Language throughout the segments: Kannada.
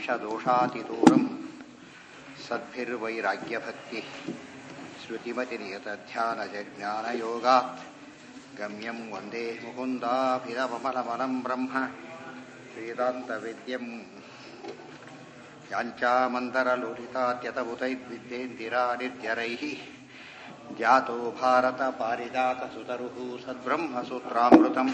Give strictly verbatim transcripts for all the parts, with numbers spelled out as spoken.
ವಾಂಛದೋಷಾತಿದೂರಂ ಸದ್ಭಿರ್ವೈರಾಗ್ಯಭಕ್ತಿ ಶ್ರುತಿಮತಿನಿಯತಧ್ಯಾನಜಜ್ಞಾನಯೋಗಾತ್ ಗಮ್ಯಂ ವಂದೇ ಮುಕುಂದಾಭಿರಮಮಲಮಲಂ ಬ್ರಹ್ಮ ವೇದಾಂತವೇದ್ಯಂ ಯಾಂಚಾಮಂತರಲೋಲಿತಾತ್ಯತವುತೈರ್ವಿದ್ಯೇಂದಿರಾನಿರ್ಜರೈಃ ಧ್ಯಾತೋ ಭಾರತ ಪಾರಿಜಾತಸುತರುಃ ಸದ್ಬ್ರಹ್ಮಸೂತ್ರಾಮೃತಂ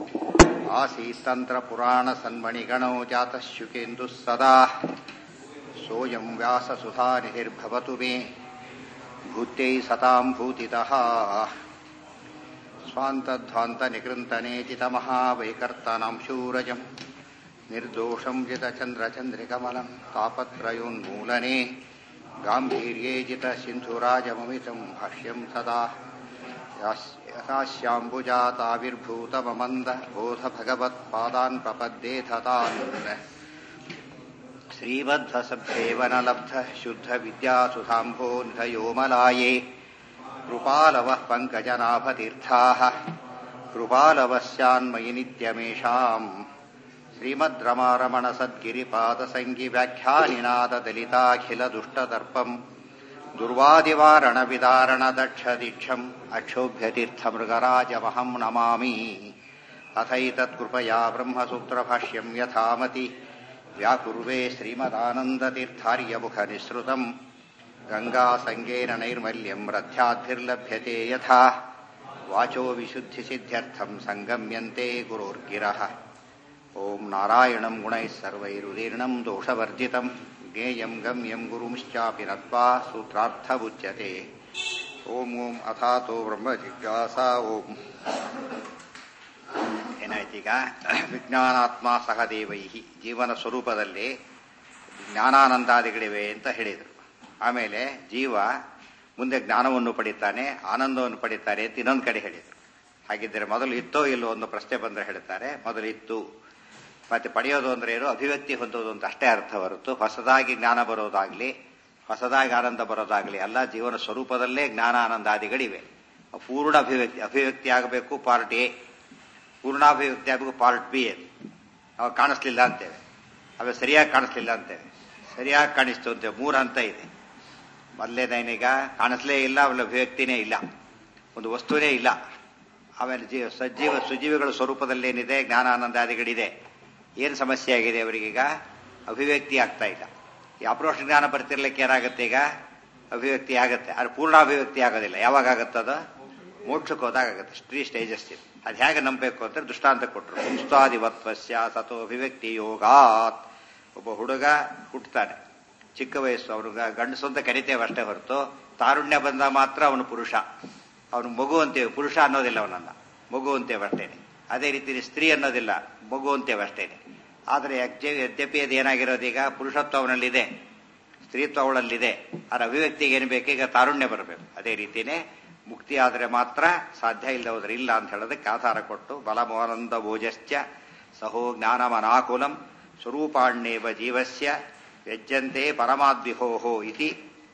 ಆಸೀತ್ತಂತ್ರಪುರಾಣಸನ್ಮಣಿಗಣೋ ಜಾತಃ ಶುಕೇಂದುಃ ಸದಾ ಸೋಯಂ ವ್ಯಾಸಸುಧಾನಿಧಿರ್ಭವತು ಮೇ ಭೂತ್ಯೈ ಸತಾಂ ಭೂತಿತಃ ಸ್ವಾಂತಧ್ವಾಂತನಿಕೃಂತನೇಚಿತಮಹಾವೈಕರ್ತನಾಂ ಶೂರಜಂ ನಿರ್ದೋಷಂ ಜಿತಚಂದ್ರಚಂದ್ರಿಕಮಲಂ ತಾಪತ್ರಯೋನ್ಮೂಲನೆ ಗಾಂಭೀರ್ಯೇ ಜಿತಸಿಂಧುರಾಜಮಮಿತಂ ಭಾಷ್ಯಂ ಸದಾ ಯಥಾಶ್ಯಾಂಬುಜಾತಾವಿರ್ಭೂತಮಮಂದ ಬೋಧಭಗವತ್ಪಾದಾನ್ ಪ್ರಪದ್ಯೇಥತಾನ್ ಶ್ರೀವಧ್ವಸಭ್ಯೇವನಲಬ್ಧ ಶುದ್ಧವಿದ್ಯಾಸುಧಾಂಭೋ ನಿಧಯೋಮಲಾಯೇ ಕೃಪಾಲವಃ ಪಂಕಜನಾಭತೀರ್ಥಾಃ ಕೃಪಾಲವಸ್ಯಾನ್ಮಯಿ ನಿತ್ಯಮೇಷಾಂ ಶ್ರೀಮದ್ರಮಾರಮಣ ಸದ್ಗಿರಿಪಾದಸಂಗಿ ವ್ಯಾಖ್ಯಾನಿನಾದದಲಿತಾಖಿಲದುಷ್ಟದರ್ಪಂ ದುರ್ವಾದಿವಾರಣವಿದಾರಣದಕ್ಷದೀಕ್ಷಂ ಅಕ್ಷೋಭ್ಯತೀರ್ಥಮೃಗರಾಜಮಹಂ ನಮಾಮಿ ಅಥೈತತ್ಕೃಪಯಾ ಬ್ರಹ್ಮಸೂತ್ರಭಾಷ್ಯಂ ಯಥಾಮತಿ ವ್ಯಾಕುರ್ವೇ ಶ್ರೀಮದಾನಂದತೀರ್ಥಾರ್ಯಮುಖನಿಸೃತಂ ಗಂಗಾಸಂಗೇನ ನೈರ್ಮಲ್ಯಂ ರಥ್ಯಾದ್ಭಿರ್ಲಭ್ಯತೆ ಯಥಾ ವಾಚೋ ವಿಶುದ್ಧಿಸಿದ್ಧ್ಯರ್ಥಂ ಸಂಗಮ್ಯಂತೆ ಗುರೋರ್ಗಿರಃ ಓಂ ನಾರಾಯಣಂ ಗುಣೈಃ ಸರ್ವೈರುದೀರ್ಣಂ ದೋಷವರ್ಜಿತಂ ಜ್ಞೇಯಂ ಗಮ್ಯಂ ಗುರುಂಶ್ಚಾಪಿ ನತ್ವಾ ಸೂತ್ರಾರ್ಥವುಚ್ಯತೆ ಓಂ ಓಂ ಅಥಾತೋ ಬ್ರಹ್ಮ ಜಿಜ್ಞಾಸಾ ಓಂ. ಏನಾಯ್ತೀಗ? ವಿಜ್ಞಾನಾತ್ಮ ಸಹ ದೇವೈಹಿ, ಜೀವನ ಸ್ವರೂಪದಲ್ಲಿ ಜ್ಞಾನಾನಂದಾದಿಗಳಿವೆ ಅಂತ ಹೇಳಿದರು. ಆಮೇಲೆ ಜೀವ ಮುಂದೆ ಜ್ಞಾನವನ್ನು ಪಡಿತಾನೆ, ಆನಂದವನ್ನು ಪಡಿತಾನೆ ಅಂತ ಇನ್ನೊಂದು ಕಡೆ ಹೇಳಿದರು. ಹಾಗಿದ್ದರೆ ಮೊದಲು ಇತ್ತೋ ಇಲ್ಲೋ ಒಂದು ಪ್ರಶ್ನೆ ಬಂದರೆ ಹೇಳ್ತಾರೆ ಮೊದಲು ಇತ್ತು. ಮತ್ತೆ ಪಡೆಯೋದು ಅಂದ್ರೆ ಏನು? ಅಭಿವ್ಯಕ್ತಿ ಹೊಂದೋದು ಅಂತ ಅಷ್ಟೇ ಅರ್ಥ ಹೊರತು ಹೊಸದಾಗಿ ಜ್ಞಾನ ಬರೋದಾಗ್ಲಿ ಹೊಸದಾಗಿ ಆನಂದ ಬರೋದಾಗ್ಲಿ ಅಲ್ಲ. ಜೀವನ ಸ್ವರೂಪದಲ್ಲೇ ಜ್ಞಾನ ಆನಂದಾದಿಗಳಿವೆ. ಪೂರ್ಣ ಅಭಿವ್ಯಕ್ತಿ ಅಭಿವ್ಯಕ್ತಿ ಆಗಬೇಕು ಪಾರ್ಟ್ ಎ, ಪೂರ್ಣಾಭಿವ್ಯಕ್ತಿ ಆಗಬೇಕು ಪಾರ್ಟ್ ಬಿ. ಅದು ಅವಾಗ ಕಾಣಿಸ್ಲಿಲ್ಲ ಅಂತೇವೆ, ಅವಾಗ ಸರಿಯಾಗಿ ಕಾಣಿಸ್ಲಿಲ್ಲ ಅಂತೇವೆ, ಸರಿಯಾಗಿ ಕಾಣಿಸ್ತು ಅಂತೇವೆ. ಮೂರು ಹಂತ ಇದೆ. ಮೊದಲೇನೇನೀಗ ಕಾಣಿಸ್ಲೇ ಇಲ್ಲ, ಅವಳ ಅಭಿವ್ಯಕ್ತಿನೇ ಇಲ್ಲ, ಒಂದು ವಸ್ತುವೇ ಇಲ್ಲ. ಆಮೇಲೆ ಜೀವ ಸಜ್ಜೀವ ಸುಜೀವಿಗಳ ಸ್ವರೂಪದಲ್ಲೇನಿದೆ ಜ್ಞಾನಾನಂದಾದಿಗಳಿದೆ. ಏನು ಸಮಸ್ಯೆ ಆಗಿದೆ ಅವರಿಗೀಗ? ಅಭಿವ್ಯಕ್ತಿ ಆಗ್ತಾ ಇಲ್ಲ. ಈ ಅಪ್ರೋಷ ಜ್ಞಾನ ಬರ್ತಿರ್ಲಿಕ್ಕೆ ಏನಾಗುತ್ತೆ? ಈಗ ಅಭಿವ್ಯಕ್ತಿ ಆಗುತ್ತೆ, ಅದು ಪೂರ್ಣಾಭಿವ್ಯಕ್ತಿ ಆಗೋದಿಲ್ಲ. ಯಾವಾಗ ಆಗುತ್ತದ? ಮೋಕ್ಷಕ್ಕೆ ಹೋದಾಗ ಆಗುತ್ತೆ. ತ್ರೀ ಸ್ಟೇಜಸ್ ಇದೆ. ಅದು ಹೇಗೆ ನಂಬಬೇಕು ಅಂತ ದೃಷ್ಟಾಂತ ಕೊಟ್ಟರು. ಪುಂಸ್ತಾದಿವತ್ವಸ್ಯ ಸತೋ ಅಭಿವ್ಯಕ್ತಿ ಯೋಗಾತ್. ಒಬ್ಬ ಹುಡುಗ ಹುಟ್ಟುತ್ತಾನೆ, ಚಿಕ್ಕ ವಯಸ್ಸು, ಅವ್ರಿಗೆ ಗಂಡಸು ಅಂತ ಕರಿತೇವೆ ಅಷ್ಟೇ ಹೊರತು ತಾರುಣ್ಯ ಬಂದ ಮಾತ್ರ ಅವನು ಪುರುಷ. ಅವನು ಮಗು ಅಂತೇವೆ, ಪುರುಷ ಅನ್ನೋದಿಲ್ಲ ಅವನನ್ನ, ಮಗು ಅಂತೇವೆ ಅಷ್ಟೇನೆ. ಅದೇ ರೀತಿ ಸ್ತ್ರೀ ಅನ್ನೋದಿಲ್ಲ, ಮಗು ಅಂತೇವೆ ಅಷ್ಟೇನೆ. ಆದರೆ ಯದ್ಯಪಿ ಅದು ಏನಾಗಿರೋದೀಗ ಪುರುಷತ್ವ ಅವನಲ್ಲಿದೆ, ಸ್ತ್ರೀತ್ವ ಅವಳಲ್ಲಿದೆ. ಅದರ ಅಭಿವ್ಯಕ್ತಿಗೆ ಏನು ಬೇಕು? ಈಗ ತಾರುಣ್ಯ ಬರಬೇಕು. ಅದೇ ರೀತಿನೇ ಮುಕ್ತಿ ಆದರೆ ಮಾತ್ರ ಸಾಧ್ಯ, ಇಲ್ಲ ಹೋದ್ರೆ ಇಲ್ಲ ಅಂತ ಹೇಳೋದಕ್ಕೆ ಆಧಾರ ಕೊಟ್ಟು ಬಲಮೋನಂದ ಭೋಜಶ್ಚ ಸಹೋ ಜ್ಞಾನಮನಾಕುಲಂ ಸ್ವರೂಪಾಣ್ಯೇವ ಜೀವಸ್ಯ ವ್ಯಜ್ಯಂತೆ ಪರಮಾದ್ವಿಹೋಹೋ ಇತಿ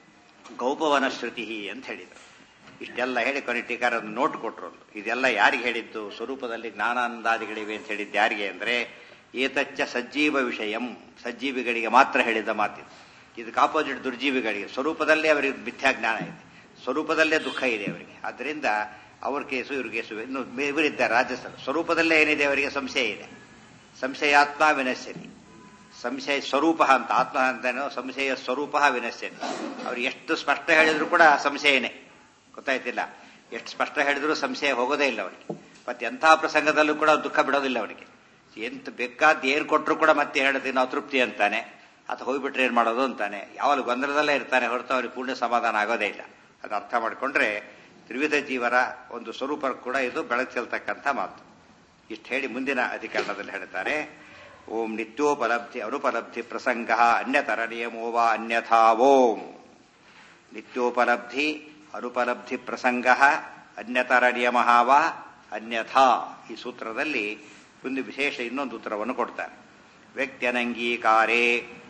ಗೌಪವನ ಶ್ರುತಿ ಅಂತ ಹೇಳಿದರು. ಇಷ್ಟೆಲ್ಲ ಹೇಳಿ ಕೊನೆ ಟೀಕಾರ ನೋಟ್ ಕೊಟ್ಟರು. ಇದೆಲ್ಲ ಯಾರಿಗೆ ಹೇಳಿದ್ದು? ಸ್ವರೂಪದಲ್ಲಿ ಜ್ಞಾನಾನಂದಾದಿಗಳಿವೆ ಅಂತ ಹೇಳಿದ್ದು ಯಾರಿಗೆ ಅಂದ್ರೆ ಏತಚ್ಚ ಸಜ್ಜೀವ ವಿಷಯಂ, ಸಜ್ಜೀವಿಗಳಿಗೆ ಮಾತ್ರ ಹೇಳಿದ ಮಾತಿದು. ಇದಕ್ಕೆ ಆಪೋಸಿಟ್ ದುರ್ಜೀವಿಗಳಿಗೆ. ಸ್ವರೂಪದಲ್ಲೇ ಅವರಿಗೆ ಮಿಥ್ಯಾ ಜ್ಞಾನ ಇದೆ, ಸ್ವರೂಪದಲ್ಲೇ ದುಃಖ ಇದೆ ಅವರಿಗೆ. ಆದ್ದರಿಂದ ಅವ್ರ ಕೇಸು ಇವ್ರ ಕೇಸು. ಇನ್ನು ಇವರಿದ್ದಾರೆ ರಾಜಸ್ಥಾನ, ಸ್ವರೂಪದಲ್ಲೇ ಏನಿದೆ ಅವರಿಗೆ? ಸಂಶಯ ಇದೆ. ಸಂಶಯಾತ್ಮ ವಿನಶ್ಯತಿ, ಸಂಶಯ ಸ್ವರೂಪ ಅಂತ. ಆತ್ಮ ಅಂತನೋ ಸಂಶಯ ಸ್ವರೂಪ ವಿನಶ್ಯತಿ. ಅವ್ರು ಎಷ್ಟು ಸ್ಪಷ್ಟ ಹೇಳಿದ್ರು ಕೂಡ ಸಂಶಯನೇ, ಗೊತ್ತಾಯ್ತಿಲ್ಲ. ಎಷ್ಟು ಸ್ಪಷ್ಟ ಹೇಳಿದ್ರು ಸಂಶಯ ಹೋಗೋದೇ ಇಲ್ಲ ಅವನಿಗೆ. ಮತ್ತೆ ಎಂಥ ಪ್ರಸಂಗದಲ್ಲೂ ಕೂಡ ದುಃಖ ಬಿಡೋದಿಲ್ಲ ಅವನಿಗೆ. ಎಂತ ಬೇಕಾದ ಏನ್ ಕೊಟ್ಟರು ಕೂಡ ಮತ್ತೆ ಹೇಳಿದ್ರೆ ನಾವು ತೃಪ್ತಿ ಅಂತಾನೆ, ಅಥವಾ ಹೋಗ್ಬಿಟ್ರೆ ಏನ್ ಮಾಡೋದು ಅಂತಾನೆ. ಯಾವಾಗ ಗೊಂದಲದಲ್ಲೇ ಇರ್ತಾನೆ ಹೊರತು ಅವ್ರಿಗೆ ಪೂರ್ಣ ಸಮಾಧಾನ ಆಗೋದೇ ಇಲ್ಲ. ಅದನ್ನ ಅರ್ಥ ಮಾಡ್ಕೊಂಡ್ರೆ ತ್ರಿವಿಧ ಜೀವರ ಒಂದು ಸ್ವರೂಪ ಕೂಡ ಇದು ಬೆಳಗ್ಸಲ್ತಕ್ಕಂಥ ಮಾತು. ಇಷ್ಟು ಹೇಳಿ ಮುಂದಿನ ಅಧಿಕರಣದಲ್ಲಿ ಹೇಳ್ತಾರೆ, ಓಂ ನಿತ್ಯೋಪಲಬ್ಧಿ ಅನುಪಲಬ್ಧಿ ಪ್ರಸಂಗ ಅನ್ಯತರ ನಿಯಮೋ ವಾ ಅನ್ಯಥಾ. ಓಂ ನಿತ್ಯೋಪಲಬ್ಧಿ ಅನುಪಲಬ್ಧಿ ಪ್ರಸಂಗ ಅನ್ಯತರ ನಿಯಮ ವಾ ಅನ್ಯಥಾ. ಈ ಸೂತ್ರದಲ್ಲಿ ಒಂದು ವಿಶೇಷ ಇನ್ನೊಂದು ಉತ್ತರವನ್ನು ಕೊಡ್ತಾರೆ. ವ್ಯಕ್ತ್ಯನಂಗೀಕಾರೇ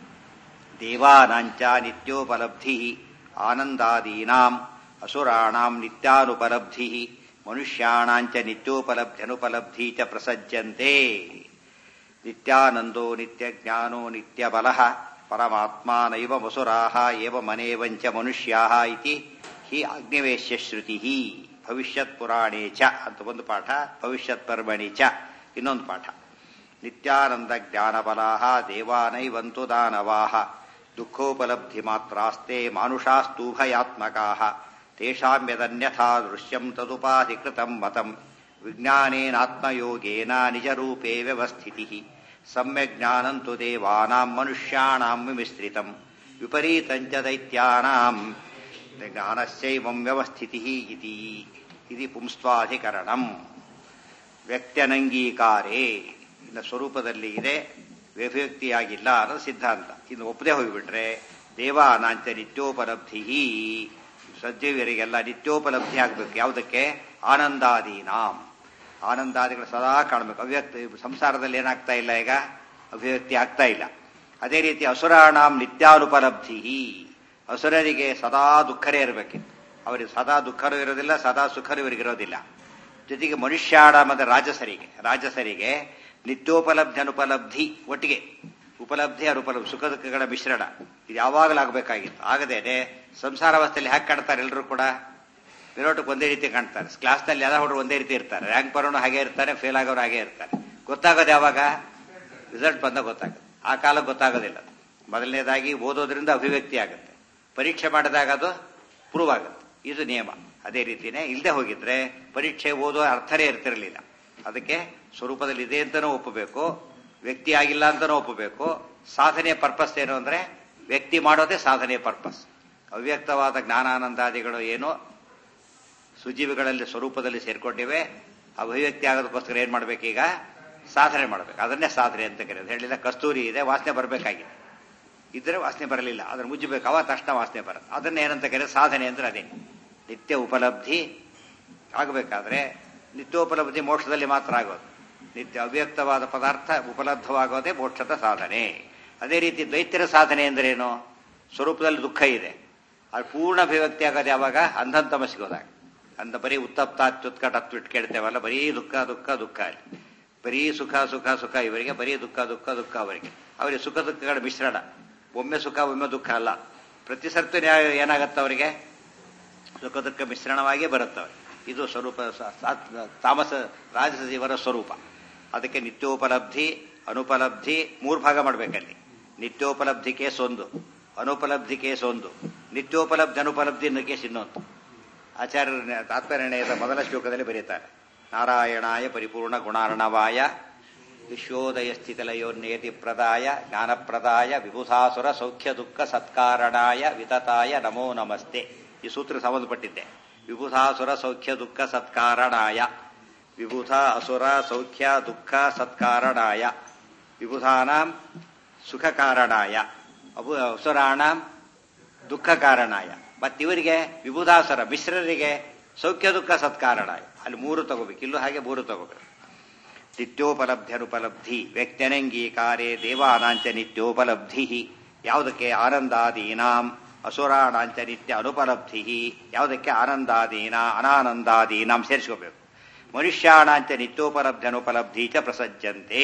ದೇವಾನಾಂಚ ನಿತ್ಯೋಪಲಬ್ಧಿ ಆನಂದಾದೀನಾಂ ಅಸುರಾಣಾಂ ನಿತ್ಯಾನುಪಲಬ್ಧಿ ಮನುಷ್ಯಾಣಾಂಚ ನಿತ್ಯೋಪಲಬ್ಧ್ಯನುಪಲಬ್ಧಿ ಚ ಪ್ರಸಜ್ಯಂತೆ. ನಿತ್ಯಾನಂದೋ ನಿತ್ಯ ಜ್ಞಾನೋ ನಿತ್ಯ ಬಲ ಪರಮಾತ್ಮಾನೈವ ಮಸುರಾಹ ಏವ ಮನೇವಂಚ ಮನುಷ್ಯಾಹ ಇತಿ ಹಿ ಆಗ್ನೇವೇಶ್ಯ ಶ್ರುತಿ ಭವಿಷ್ಯತ್ ಪುರಾಣೇ ಚ ಅಂತ ಒಂದು ಪಾಠ, ಭವಿಷ್ಯತ್ ಪರ್ಮಣಿ ಚ ಇನ್ನೊಂದು ಪಾಠ. ನಿತ್ಯಾನಂದ ಜ್ಞಾನಬಲಾಹ ದೇವಾನೈವಂತು ದಾನವಾಹ ದುಃಖೋಪಲಬ್ಧಿ ಮಾತ್ರಾಸ್ತೆ ಮಾನುಷಾಸ್ತೂಭಯಾತ್ಮಕಾಹ ತೇಷಾಂ ಯದನ್ಯಥಾ ದೃಶ್ಯಂ ತದುಪಾಧಿಕೃತಂ ಮತಂ ವಿಜ್ಞಾನೇನಾತ್ಮಯೋಗೇನ ನಿಜರೂಪೇ ವ್ಯವಸ್ಥಿತಿಃ ಸಮ್ಯಕ್ ಜ್ಞಾನಂತು ದೇವಾನಾಂ ಮನುಷ್ಯಾಣಾಂ ವಿಮಿಶ್ರಿತಂ ವಿಪರೀತಂಚ ದೈತ್ಯಾನಾಂ ಜ್ಞಾನಸ್ಯೈವಂ ವ್ಯವಸ್ಥಿತಿಃ ಇತಿ ಇದು ಪುಂಸ್ತ್ವಾಧಿಕರಣಂ. ವ್ಯಕ್ತ್ಯನಂಗೀಕಾರೇ ಇನ್ನು ಸ್ವರೂಪದಲ್ಲಿ ಇದೆ, ವ್ಯಭಿವ್ಯಕ್ತಿಯಾಗಿಲ್ಲ ಅನ್ನೋದು ಸಿದ್ಧಾಂತ. ಇನ್ನು ಒಪ್ಪದೆ ಹೋಗಿಬಿಟ್ರೆ ದೇವಾನಾಂಚ ನಿತ್ಯೋಪಲಬ್ಧಿ, ಸಜ್ಜೀವರಿಗೆಲ್ಲ ನಿತ್ಯೋಪಲಬ್ಧಿ ಆಗಬೇಕು. ಯಾವುದಕ್ಕೆ? ಆನಂದಾದೀನಾಂ. ಆನಂದಾದಿಗಳು ಸದಾ ಕಾಣಬೇಕು. ಅವ್ಯಕ್ತ ಸಂಸಾರದಲ್ಲಿ ಏನಾಗ್ತಾ ಇಲ್ಲ, ಈಗ ಅಭಿವ್ಯಕ್ತಿ ಆಗ್ತಾ ಇಲ್ಲ. ಅದೇ ರೀತಿ ಅಸುರಾಣಾಂ ನಿತ್ಯಾನುಪಲಬ್ಧಿ, ಅಸುರರಿಗೆ ಸದಾ ದುಃಖರೇ ಇರಬೇಕು. ಅವರಿಗೆ ಸದಾ ದುಃಖರೂ ಇರೋದಿಲ್ಲ, ಸದಾ ಸುಖರೂ ಇವರಿಗಿರೋದಿಲ್ಲ. ಜೊತೆಗೆ ಮನುಷ್ಯಾಣ ಮತ್ತು ರಾಜಸರಿಗೆ ರಾಜಸರಿಗೆ ನಿತ್ಯೋಪಲಬ್ಧಿ ಅನುಪಲಬ್ಧಿ ಒಟ್ಟಿಗೆ, ಉಪಲಬ್ಧಿ ಅನುಪಲಬ್ಧಿ ಸುಖ ದುಃಖಗಳ ಮಿಶ್ರಣ ಇದು ಯಾವಾಗಲೂ ಆಗಬೇಕಾಗಿತ್ತು. ಆಗದೇನೆ ಸಂಸಾರಾವಸ್ಥೆಯಲ್ಲಿ ಹ್ಯಾಕ್ ಕಾಣ್ತಾರೆ ಎಲ್ಲರೂ ಕೂಡ ವಿರೋಟಕ್ಕೆ ಒಂದೇ ರೀತಿ ಕಾಣ್ತಾರೆ. ಕ್ಲಾಸ್ನಲ್ಲಿ ಎಲ್ಲ ಹುಡುಗರು ಒಂದೇ ರೀತಿ ಇರ್ತಾರೆ. ರ್ಯಾಂಕ್ ಬರೋನು ಹಾಗೆ ಇರ್ತಾರೆ, ಫೇಲ್ ಆಗೋರು ಹಾಗೆ ಇರ್ತಾರೆ. ಗೊತ್ತಾಗೋದು ಯಾವಾಗ? ರಿಸಲ್ಟ್ ಬಂದಾಗ ಗೊತ್ತಾಗುತ್ತೆ. ಆ ಕಾಲಕ್ಕೆ ಗೊತ್ತಾಗೋದಿಲ್ಲ. ಮೊದಲನೇದಾಗಿ ಓದೋದ್ರಿಂದ ಅಭಿವ್ಯಕ್ತಿ ಆಗುತ್ತೆ, ಪರೀಕ್ಷೆ ಮಾಡಿದಾಗ ಅದು ಪ್ರೂವ್ ಆಗುತ್ತೆ. ಇದು ನಿಯಮ. ಅದೇ ರೀತಿನೇ ಇಲ್ಲದೆ ಹೋಗಿದ್ರೆ ಪರೀಕ್ಷೆ ಓದೋ ಅರ್ಥನೇ ಇರ್ತಿರಲಿಲ್ಲ. ಅದಕ್ಕೆ ಸ್ವರೂಪದಲ್ಲಿ ಇದೆ ಅಂತನೂ ಒಪ್ಪಬೇಕು, ವ್ಯಕ್ತಿ ಆಗಿಲ್ಲ ಅಂತನೂ ಒಪ್ಪಬೇಕು. ಸಾಧನೆಯ ಪರ್ಪಸ್ ಏನು ಅಂದ್ರೆ ವ್ಯಕ್ತಿ ಮಾಡೋದೇ ಸಾಧನೆಯ ಪರ್ಪಸ್. ಅವ್ಯಕ್ತವಾದ ಜ್ಞಾನಾನಂದಾದಿಗಳು ಏನು ಸುಜೀವಿಗಳಲ್ಲಿ ಸ್ವರೂಪದಲ್ಲಿ ಸೇರ್ಕೊಂಡಿವೆ, ಅಭಿವ್ಯಕ್ತಿ ಆಗೋದಕ್ಕೋಸ್ಕರ ಏನ್ ಮಾಡ್ಬೇಕೀಗ? ಸಾಧನೆ ಮಾಡ್ಬೇಕು. ಅದನ್ನೇ ಸಾಧನೆ ಅಂತ ಕರೆಯೋದು. ಹೇಳಿಲ್ಲ, ಕಸ್ತೂರಿ ಇದೆ, ವಾಸನೆ ಬರಬೇಕಾಗಿದೆ, ಇದ್ರೆ ವಾಸನೆ ಬರಲಿಲ್ಲ, ಅದನ್ನು ಮುಚ್ಚಬೇಕು, ಅವ ತಕ್ಷಣ ವಾಸನೆ ಬರುತ್ತೆ. ಅದನ್ನ ಏನಂತ ಕರೆಯೋದು? ಸಾಧನೆ ಅಂದ್ರೆ ಅದೇ. ನಿತ್ಯ ಉಪಲಬ್ಧಿ ಆಗಬೇಕಾದ್ರೆ ನಿತ್ಯೋಪಲಬ್ಧಿ ಮೋಕ್ಷದಲ್ಲಿ ಮಾತ್ರ ಆಗೋದು. ನಿತ್ಯ ಅವ್ಯಕ್ತವಾದ ಪದಾರ್ಥ ಉಪಲಬ್ಧವಾಗೋದೇ ಮೋಕ್ಷದ ಸಾಧನೆ. ಅದೇ ರೀತಿ ದೈತ್ಯರ ಸಾಧನೆ ಅಂದ್ರೇನು? ಸ್ವರೂಪದಲ್ಲಿ ದುಃಖ ಇದೆ, ಅದು ಪೂರ್ಣ ಅಭಿವ್ಯಕ್ತಿ ಆಗೋದು ಯಾವಾಗ? ಅಂಧನ್ ತಮಸ್ಸಿಗೋದಾಗ. ಅಂತ ಬರೀ ಉತ್ತಪ್ತ ಅತ್ಯುತ್ಕಟ ಅತ್ವಿಟ್ ಕೇಳ್ತೇವಲ್ಲ, ಬರೀ ದುಃಖ ದುಃಖ ದುಃಖ, ಬರೀ ಸುಖ ಸುಖ ಸುಖ ಇವರಿಗೆ, ಬರೀ ದುಃಖ ದುಃಖ ದುಃಖ ಅವರಿಗೆ. ಅವರಿಗೆ ಸುಖ ದುಃಖಗಳ ಮಿಶ್ರಣ, ಒಮ್ಮೆ ಸುಖ ಒಮ್ಮೆ ದುಃಖ ಅಲ್ಲ. ಪ್ರತಿ ಸರ್ತಿ ಏನಾಗತ್ತೆ ಅವರಿಗೆ? ಸುಖ ದುಃಖ ಮಿಶ್ರಣವಾಗಿಯೇ ಬರುತ್ತವೆ. ಇದು ಸ್ವರೂಪ ತಾಮಸ ರಾಜಸ ಜೀವನ ಸ್ವರೂಪ. ಅದಕ್ಕೆ ನಿತ್ಯೋಪಲಬ್ಧಿ ಅನುಪಲಬ್ಧಿ ಮೂರು ಭಾಗ ಮಾಡ್ಬೇಕಲ್ಲಿ. ನಿತ್ಯೋಪಲಬ್ಧಿ ಕೇಸ್ ಒಂದು, ಅನುಪಲಬ್ಧಿ ಕೇಸ್ ಒಂದು, ನಿತ್ಯೋಪಲಬ್ಧಿ ಅನುಪಲಬ್ಧಿ ಅನ್ನೋ ಕೇಸ್ ಇನ್ನೊಂದು. ಆಚಾರ್ಯರ ತಾತ್ಪರ್ಯದ ಮೊದಲ ಶ್ಲೋಕದಲ್ಲಿ ಬರೀತಾರೆ, ನಾರಾಯಣಾಯ ಪರಿಪೂರ್ಣ ಗುಣಾರ್ಣವಾಯ ವಿಶ್ವೋದಯ ಸ್ಥಿತಲಯೋನ್ನೇತಿ ಪ್ರದಾಯ ಜ್ಞಾನಪ್ರದಾಯ ವಿಭುಧಾಸುರ ಸೌಖ್ಯ ದುಃಖ ಸತ್ಕಾರಣಾಯ ವಿತತಾಯ ನಮೋ ನಮಸ್ತೆ. ಈ ಸೂತ್ರ ಸಂಬಂಧಪಟ್ಟಿದ್ದೆ. ವಿಭುಧಾಸುರ ಸೌಖ್ಯ ದುಃಖ ಸತ್ಕಾರಣಾಯ, ವಿಭುಧ ಅಸುರ ಸೌಖ್ಯ ದುಃಖ ಸತ್ಕಾರಣಾಯ, ವಿಭುಧಾನಾಂ ಸುಖ ಕಾರಣಾಯ, ಅಬು ಅಸುರಾಣಾಂ ದುಃಖ ಕಾರಣಾಯ. ಮತ್ತಿವರಿಗೆ ವಿಭುಧಾಸುರ ಮಿಶ್ರರಿಗೆ ಸೌಖ್ಯ ದುಃಖ ಸತ್ಕಾರಣಾಯ. ಅಲ್ಲಿ ಮೂರು ತಗೋಬೇಕು, ಇಲ್ಲೂ ಹಾಗೆ ಮೂರು ತಗೋಬೇಕು. ನಿತ್ಯೋಪಲಬ್ಧಿ ಅನುಪಲಬ್ಧಿ ವ್ಯಕ್ತ್ಯನಂಗೀಕಾರೇ ದೇವಾನಾಂಚ ನಿತ್ಯೋಪಲಬ್ಧಿ. ಯಾವುದಕ್ಕೆ? ಆನಂದಾದೀನಾಂ. ಅಸುರಾಣಾಂಚ ನಿತ್ಯ ಅನುಪಲಬ್ಧಿ. ಯಾವುದಕ್ಕೆ? ಆನಂದಾದೀನ ಅನಾನಂದಾದೀನಾಂ ಸೇರಿಸ್ಕೋಬೇಕು. ಮನುಷ್ಯಾಣಾಂಚ ನಿತ್ಯೋಪಲಬ್ಧಿ ಅನುಪಲಬ್ಧಿ ಚ ಪ್ರಸಜ್ಜಂತೆ.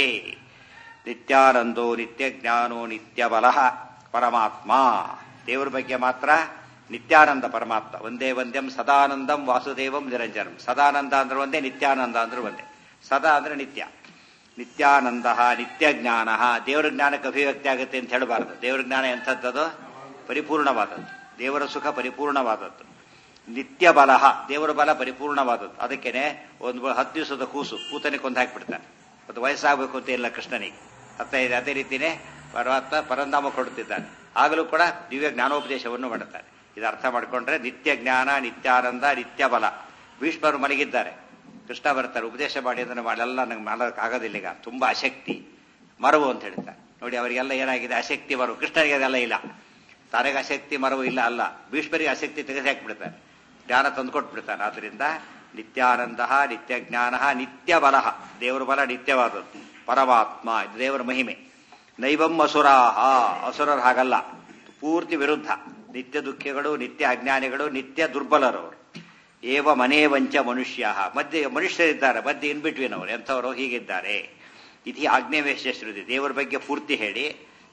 ನಿತ್ಯಾನಂದೋ ನಿತ್ಯ ಜ್ಞಾನೋ ನಿತ್ಯ ಬಲಃ ಪರಮಾತ್ಮ. ದೇವರ ಬಗ್ಗೆ ಮಾತ್ರ ನಿತ್ಯಾನಂದ ಪರಮಾತ್ಮ. ಒಂದೇ ಒಂದೆಂ ಸದಾನಂದಂ ವಾಸುದೇವಂ ನಿರಂಜನಂ. ಸದಾನಂದ ಅಂದ್ರೆ ಒಂದೇ, ನಿತ್ಯಾನಂದ ಅಂದ್ರೆ ಒಂದೇ. ಸದಾ ಅಂದ್ರೆ ನಿತ್ಯ. ನಿತ್ಯಾನಂದ ನಿತ್ಯ ಜ್ಞಾನ. ದೇವರ ಜ್ಞಾನಕ್ಕೆ ಅಭಿವ್ಯಕ್ತಿ ಆಗುತ್ತೆ ಅಂತ ಹೇಳಬಾರದು. ದೇವರ ಜ್ಞಾನ ಎಂಥದ್ದು? ಪರಿಪೂರ್ಣವಾದದ್ದು. ದೇವರ ಸುಖ ಪರಿಪೂರ್ಣವಾದದ್ದು. ನಿತ್ಯ ಬಲ, ದೇವರ ಬಲ ಪರಿಪೂರ್ಣವಾದದ್ದು. ಅದಕ್ಕೇನೆ ಒಂದು ಹತ್ತು ದಿವಸದ ಕೂಸು ಕೂತನೆ ಕೊಂದು ಹಾಕಿಬಿಡ್ತಾನೆ. ಅದು ವಯಸ್ಸಾಗಬೇಕು ಅಂತ ಇಲ್ಲ ಕೃಷ್ಣನಿಗೆ. ಅರ್ಥ ಇದೆ. ಅದೇ ರೀತಿನೇ ಪರಮಾತ್ಮ ಪರಂಧಾಮ ಕೊಡುತ್ತಿದ್ದಾನೆ. ಆಗಲೂ ಕೂಡ ದಿವ್ಯ ಜ್ಞಾನೋಪದೇಶವನ್ನು ಮಾಡುತ್ತಾರೆ. ಇದು ಅರ್ಥ ಮಾಡಿಕೊಂಡ್ರೆ ನಿತ್ಯ ಜ್ಞಾನ, ನಿತ್ಯಾನಂದ, ನಿತ್ಯ ಬಲ. ಭೀಷ್ಮರು ಮಲಗಿದ್ದಾರೆ, ಕೃಷ್ಣ ಬರ್ತಾರೆ, ಉಪದೇಶ ಮಾಡಿ ಅದನ್ನು ಮಾಡೆಲ್ಲ ನಂಗೆ ಮಾಡೋಕೆ ಆಗೋದಿಲ್ಲ, ಈಗ ತುಂಬಾ ಅಶಕ್ತಿ, ಮರವು ಅಂತ ಹೇಳ್ತಾರೆ. ನೋಡಿ ಅವರಿಗೆಲ್ಲ ಏನಾಗಿದೆ? ಅಶಕ್ತಿ ಮರವು. ಕೃಷ್ಣನಿಗೆ ಅದೆಲ್ಲ ಇಲ್ಲ. ತನಗೆ ಅಶಕ್ತಿ ಮರವು ಇಲ್ಲ ಅಲ್ಲ, ಭೀಷ್ಮರಿಗೆ ಅಶಕ್ತಿ ತೆಗೆದು ಹಾಕಿಬಿಡ್ತಾನೆ, ಜ್ಞಾನ ತಂದುಕೊಟ್ಬಿಡ್ತಾನೆ. ಆದ್ರಿಂದ ನಿತ್ಯಾನಂದ ನಿತ್ಯ ಜ್ಞಾನ ನಿತ್ಯ ಬಲ. ದೇವರ ಬಲ ನಿತ್ಯವಾದದ್ದು. ಪರಮಾತ್ಮ ಇದು ದೇವರ ಮಹಿಮೆ. ನೈವಂ ಅಸುರಾಹ. ಅಸುರರು ಹಾಗಲ್ಲ, ಪೂರ್ತಿ ವಿರುದ್ಧ. ನಿತ್ಯ ದುಃಖಿಗಳು, ನಿತ್ಯ ಅಜ್ಞಾನಿಗಳು, ನಿತ್ಯ ದುರ್ಬಲರವರು. ಏವ ಮನೇವಂಚ ಮನುಷ್ಯ. ಮಧ್ಯೆ ಮನುಷ್ಯರಿದ್ದಾರೆ, ಮಧ್ಯೆ ಇನ್ ಬಿಟ್ವೀನ್ ಅವರು ಎಂಥವರು ಹೀಗಿದ್ದಾರೆ. ಇತಿ ಆಗ್ನೇವೇಶ ಶ್ರುತಿ. ದೇವರ ಬಗ್ಗೆ ಪೂರ್ತಿ ಹೇಳಿ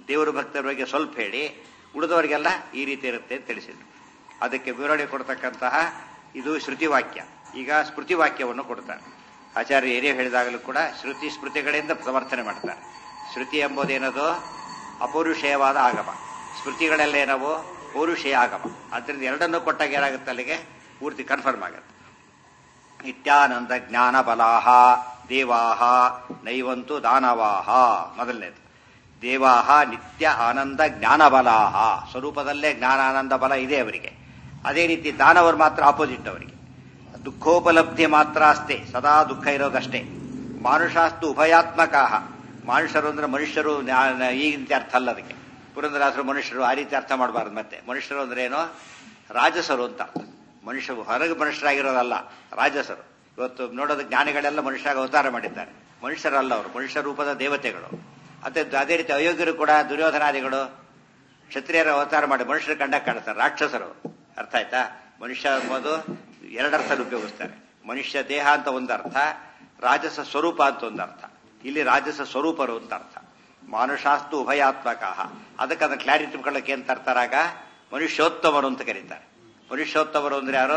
ದೇವರ ಭಕ್ತರ ಬಗ್ಗೆ ಸ್ವಲ್ಪ ಹೇಳಿ ಉಳಿದವರಿಗೆಲ್ಲ ಈ ರೀತಿ ಇರುತ್ತೆ ಅಂತ ತಿಳಿಸಿದ್ರು. ಅದಕ್ಕೆ ವಿವರಣೆ ಕೊಡ್ತಕ್ಕಂತಹ ಇದು ಶ್ರುತಿವಾಕ್ಯ. ಈಗ ಸ್ಮೃತಿವಾಕ್ಯವನ್ನು ಕೊಡ್ತಾರೆ ಆಚಾರ್ಯ. ಏನೇ ಹೇಳಿದಾಗಲೂ ಕೂಡ ಶ್ರುತಿ ಸ್ಮೃತಿಗಳಿಂದ ಸಮರ್ಥನೆ ಮಾಡ್ತಾರೆ. ಶ್ರುತಿ ಎಂಬುದೇನದು ಅಪೌರುಷೇಯವಾದ ಆಗಮ, ಸ್ಮೃತಿಗಳೆಲ್ಲ ಏನವು ಪೌರುಷೇಯ ಆಗಮ. ಆದ್ದರಿಂದ ಎರಡನ್ನೂ ಕೊಟ್ಟಾಗ ಏನಾಗುತ್ತೆ, ಅಲ್ಲಿಗೆ ಪೂರ್ತಿ ಕನ್ಫರ್ಮ್ ಆಗುತ್ತೆ. ನಿತ್ಯಾನಂದ ಜ್ಞಾನ ಬಲಾಹ ದೇವಾಹ ನೈವಂತು ದಾನವಾಹ. ಮೊದಲನೇದು ದೇವಾಹ ನಿತ್ಯ ಆನಂದ ಜ್ಞಾನ ಬಲಾಹ, ಸ್ವರೂಪದಲ್ಲೇ ಜ್ಞಾನಾನಂದ ಬಲ ಇದೆ ಅವರಿಗೆ. ಅದೇ ರೀತಿ ದಾನವರು ಮಾತ್ರ ಆಪೋಸಿಟ್ ಅವರಿಗೆ. ದುಃಖೋಪಲಬ್ಧಿ ಮಾತ್ರ ಅಷ್ಟೇ, ಸದಾ ದುಃಖ ಇರೋದಷ್ಟೇ. ಮಾನುಷಾಸ್ತು ಉಭಯಾತ್ಮಕ, ಮಾನುಷರು ಅಂದ್ರೆ ಮನುಷ್ಯರು ಈಗಿನ ಅರ್ಥ ಅಲ್ಲ ಅದಕ್ಕೆ. ಪುರಂದರಾಸರು ಮನುಷ್ಯರು ಆ ರೀತಿ ಅರ್ಥ ಮಾಡಬಾರ್ದು. ಮತ್ತೆ ಮನುಷ್ಯರು ಅಂದ್ರೆ ಏನು, ರಾಜಸರು ಅಂತ ಅರ್ಥ. ಮನುಷ್ಯರು ಹೊರಗೆ ಮನುಷ್ಯರಾಗಿರೋದಲ್ಲ, ರಾಜಸರು. ಇವತ್ತು ನೋಡೋದು ಜ್ಞಾನಿಗಳೆಲ್ಲ ಮನುಷ್ಯರಾಗಿ ಅವತಾರ ಮಾಡಿದ್ದಾರೆ, ಮನುಷ್ಯರಲ್ಲ ಅವರು, ಮನುಷ್ಯ ರೂಪದ ದೇವತೆಗಳು. ಅದೇ ಅದೇ ರೀತಿ ಅಯೋಗ್ಯರು ಕೂಡ ದುರ್ಯೋಧನಾದಿಗಳು ಕ್ಷತ್ರಿಯರ ಅವತಾರ ಮಾಡಿ ಮನುಷ್ಯರು ಕಂಡಾಗ ಕಾಣ್ತಾರೆ, ರಾಕ್ಷಸರು. ಅರ್ಥ ಆಯ್ತಾ? ಮನುಷ್ಯ ಎಂಬುದು ಎರಡರ್ಥದಲ್ಲಿ ಉಪಯೋಗಿಸ್ತಾರೆ. ಮನುಷ್ಯ ದೇಹ ಅಂತ ಒಂದರ್ಥ, ರಾಜಸ ಸ್ವರೂಪ ಅಂತ ಒಂದರ್ಥ. ಇಲ್ಲಿ ರಾಜಸ ಸ್ವರೂಪರು ಅಂತ ಅರ್ಥ. ಮಾನುಷಾಸ್ತು ಉಭಯಾತ್ಮಕ, ಅದಕ್ಕೆ ಅದನ್ನ ಕ್ಲಾರಿಟಿ ತಿಳ್ಕೊಳ್ಳಕ್ಕೆ ಏನ್ ತರ್ತಾರಾಗ ಮನುಷ್ಯೋತ್ತಮರು ಅಂತ ಕರೀತಾರೆ. ಮನುಷ್ಯೋತ್ತಮರು ಅಂದ್ರೆ ಯಾರು?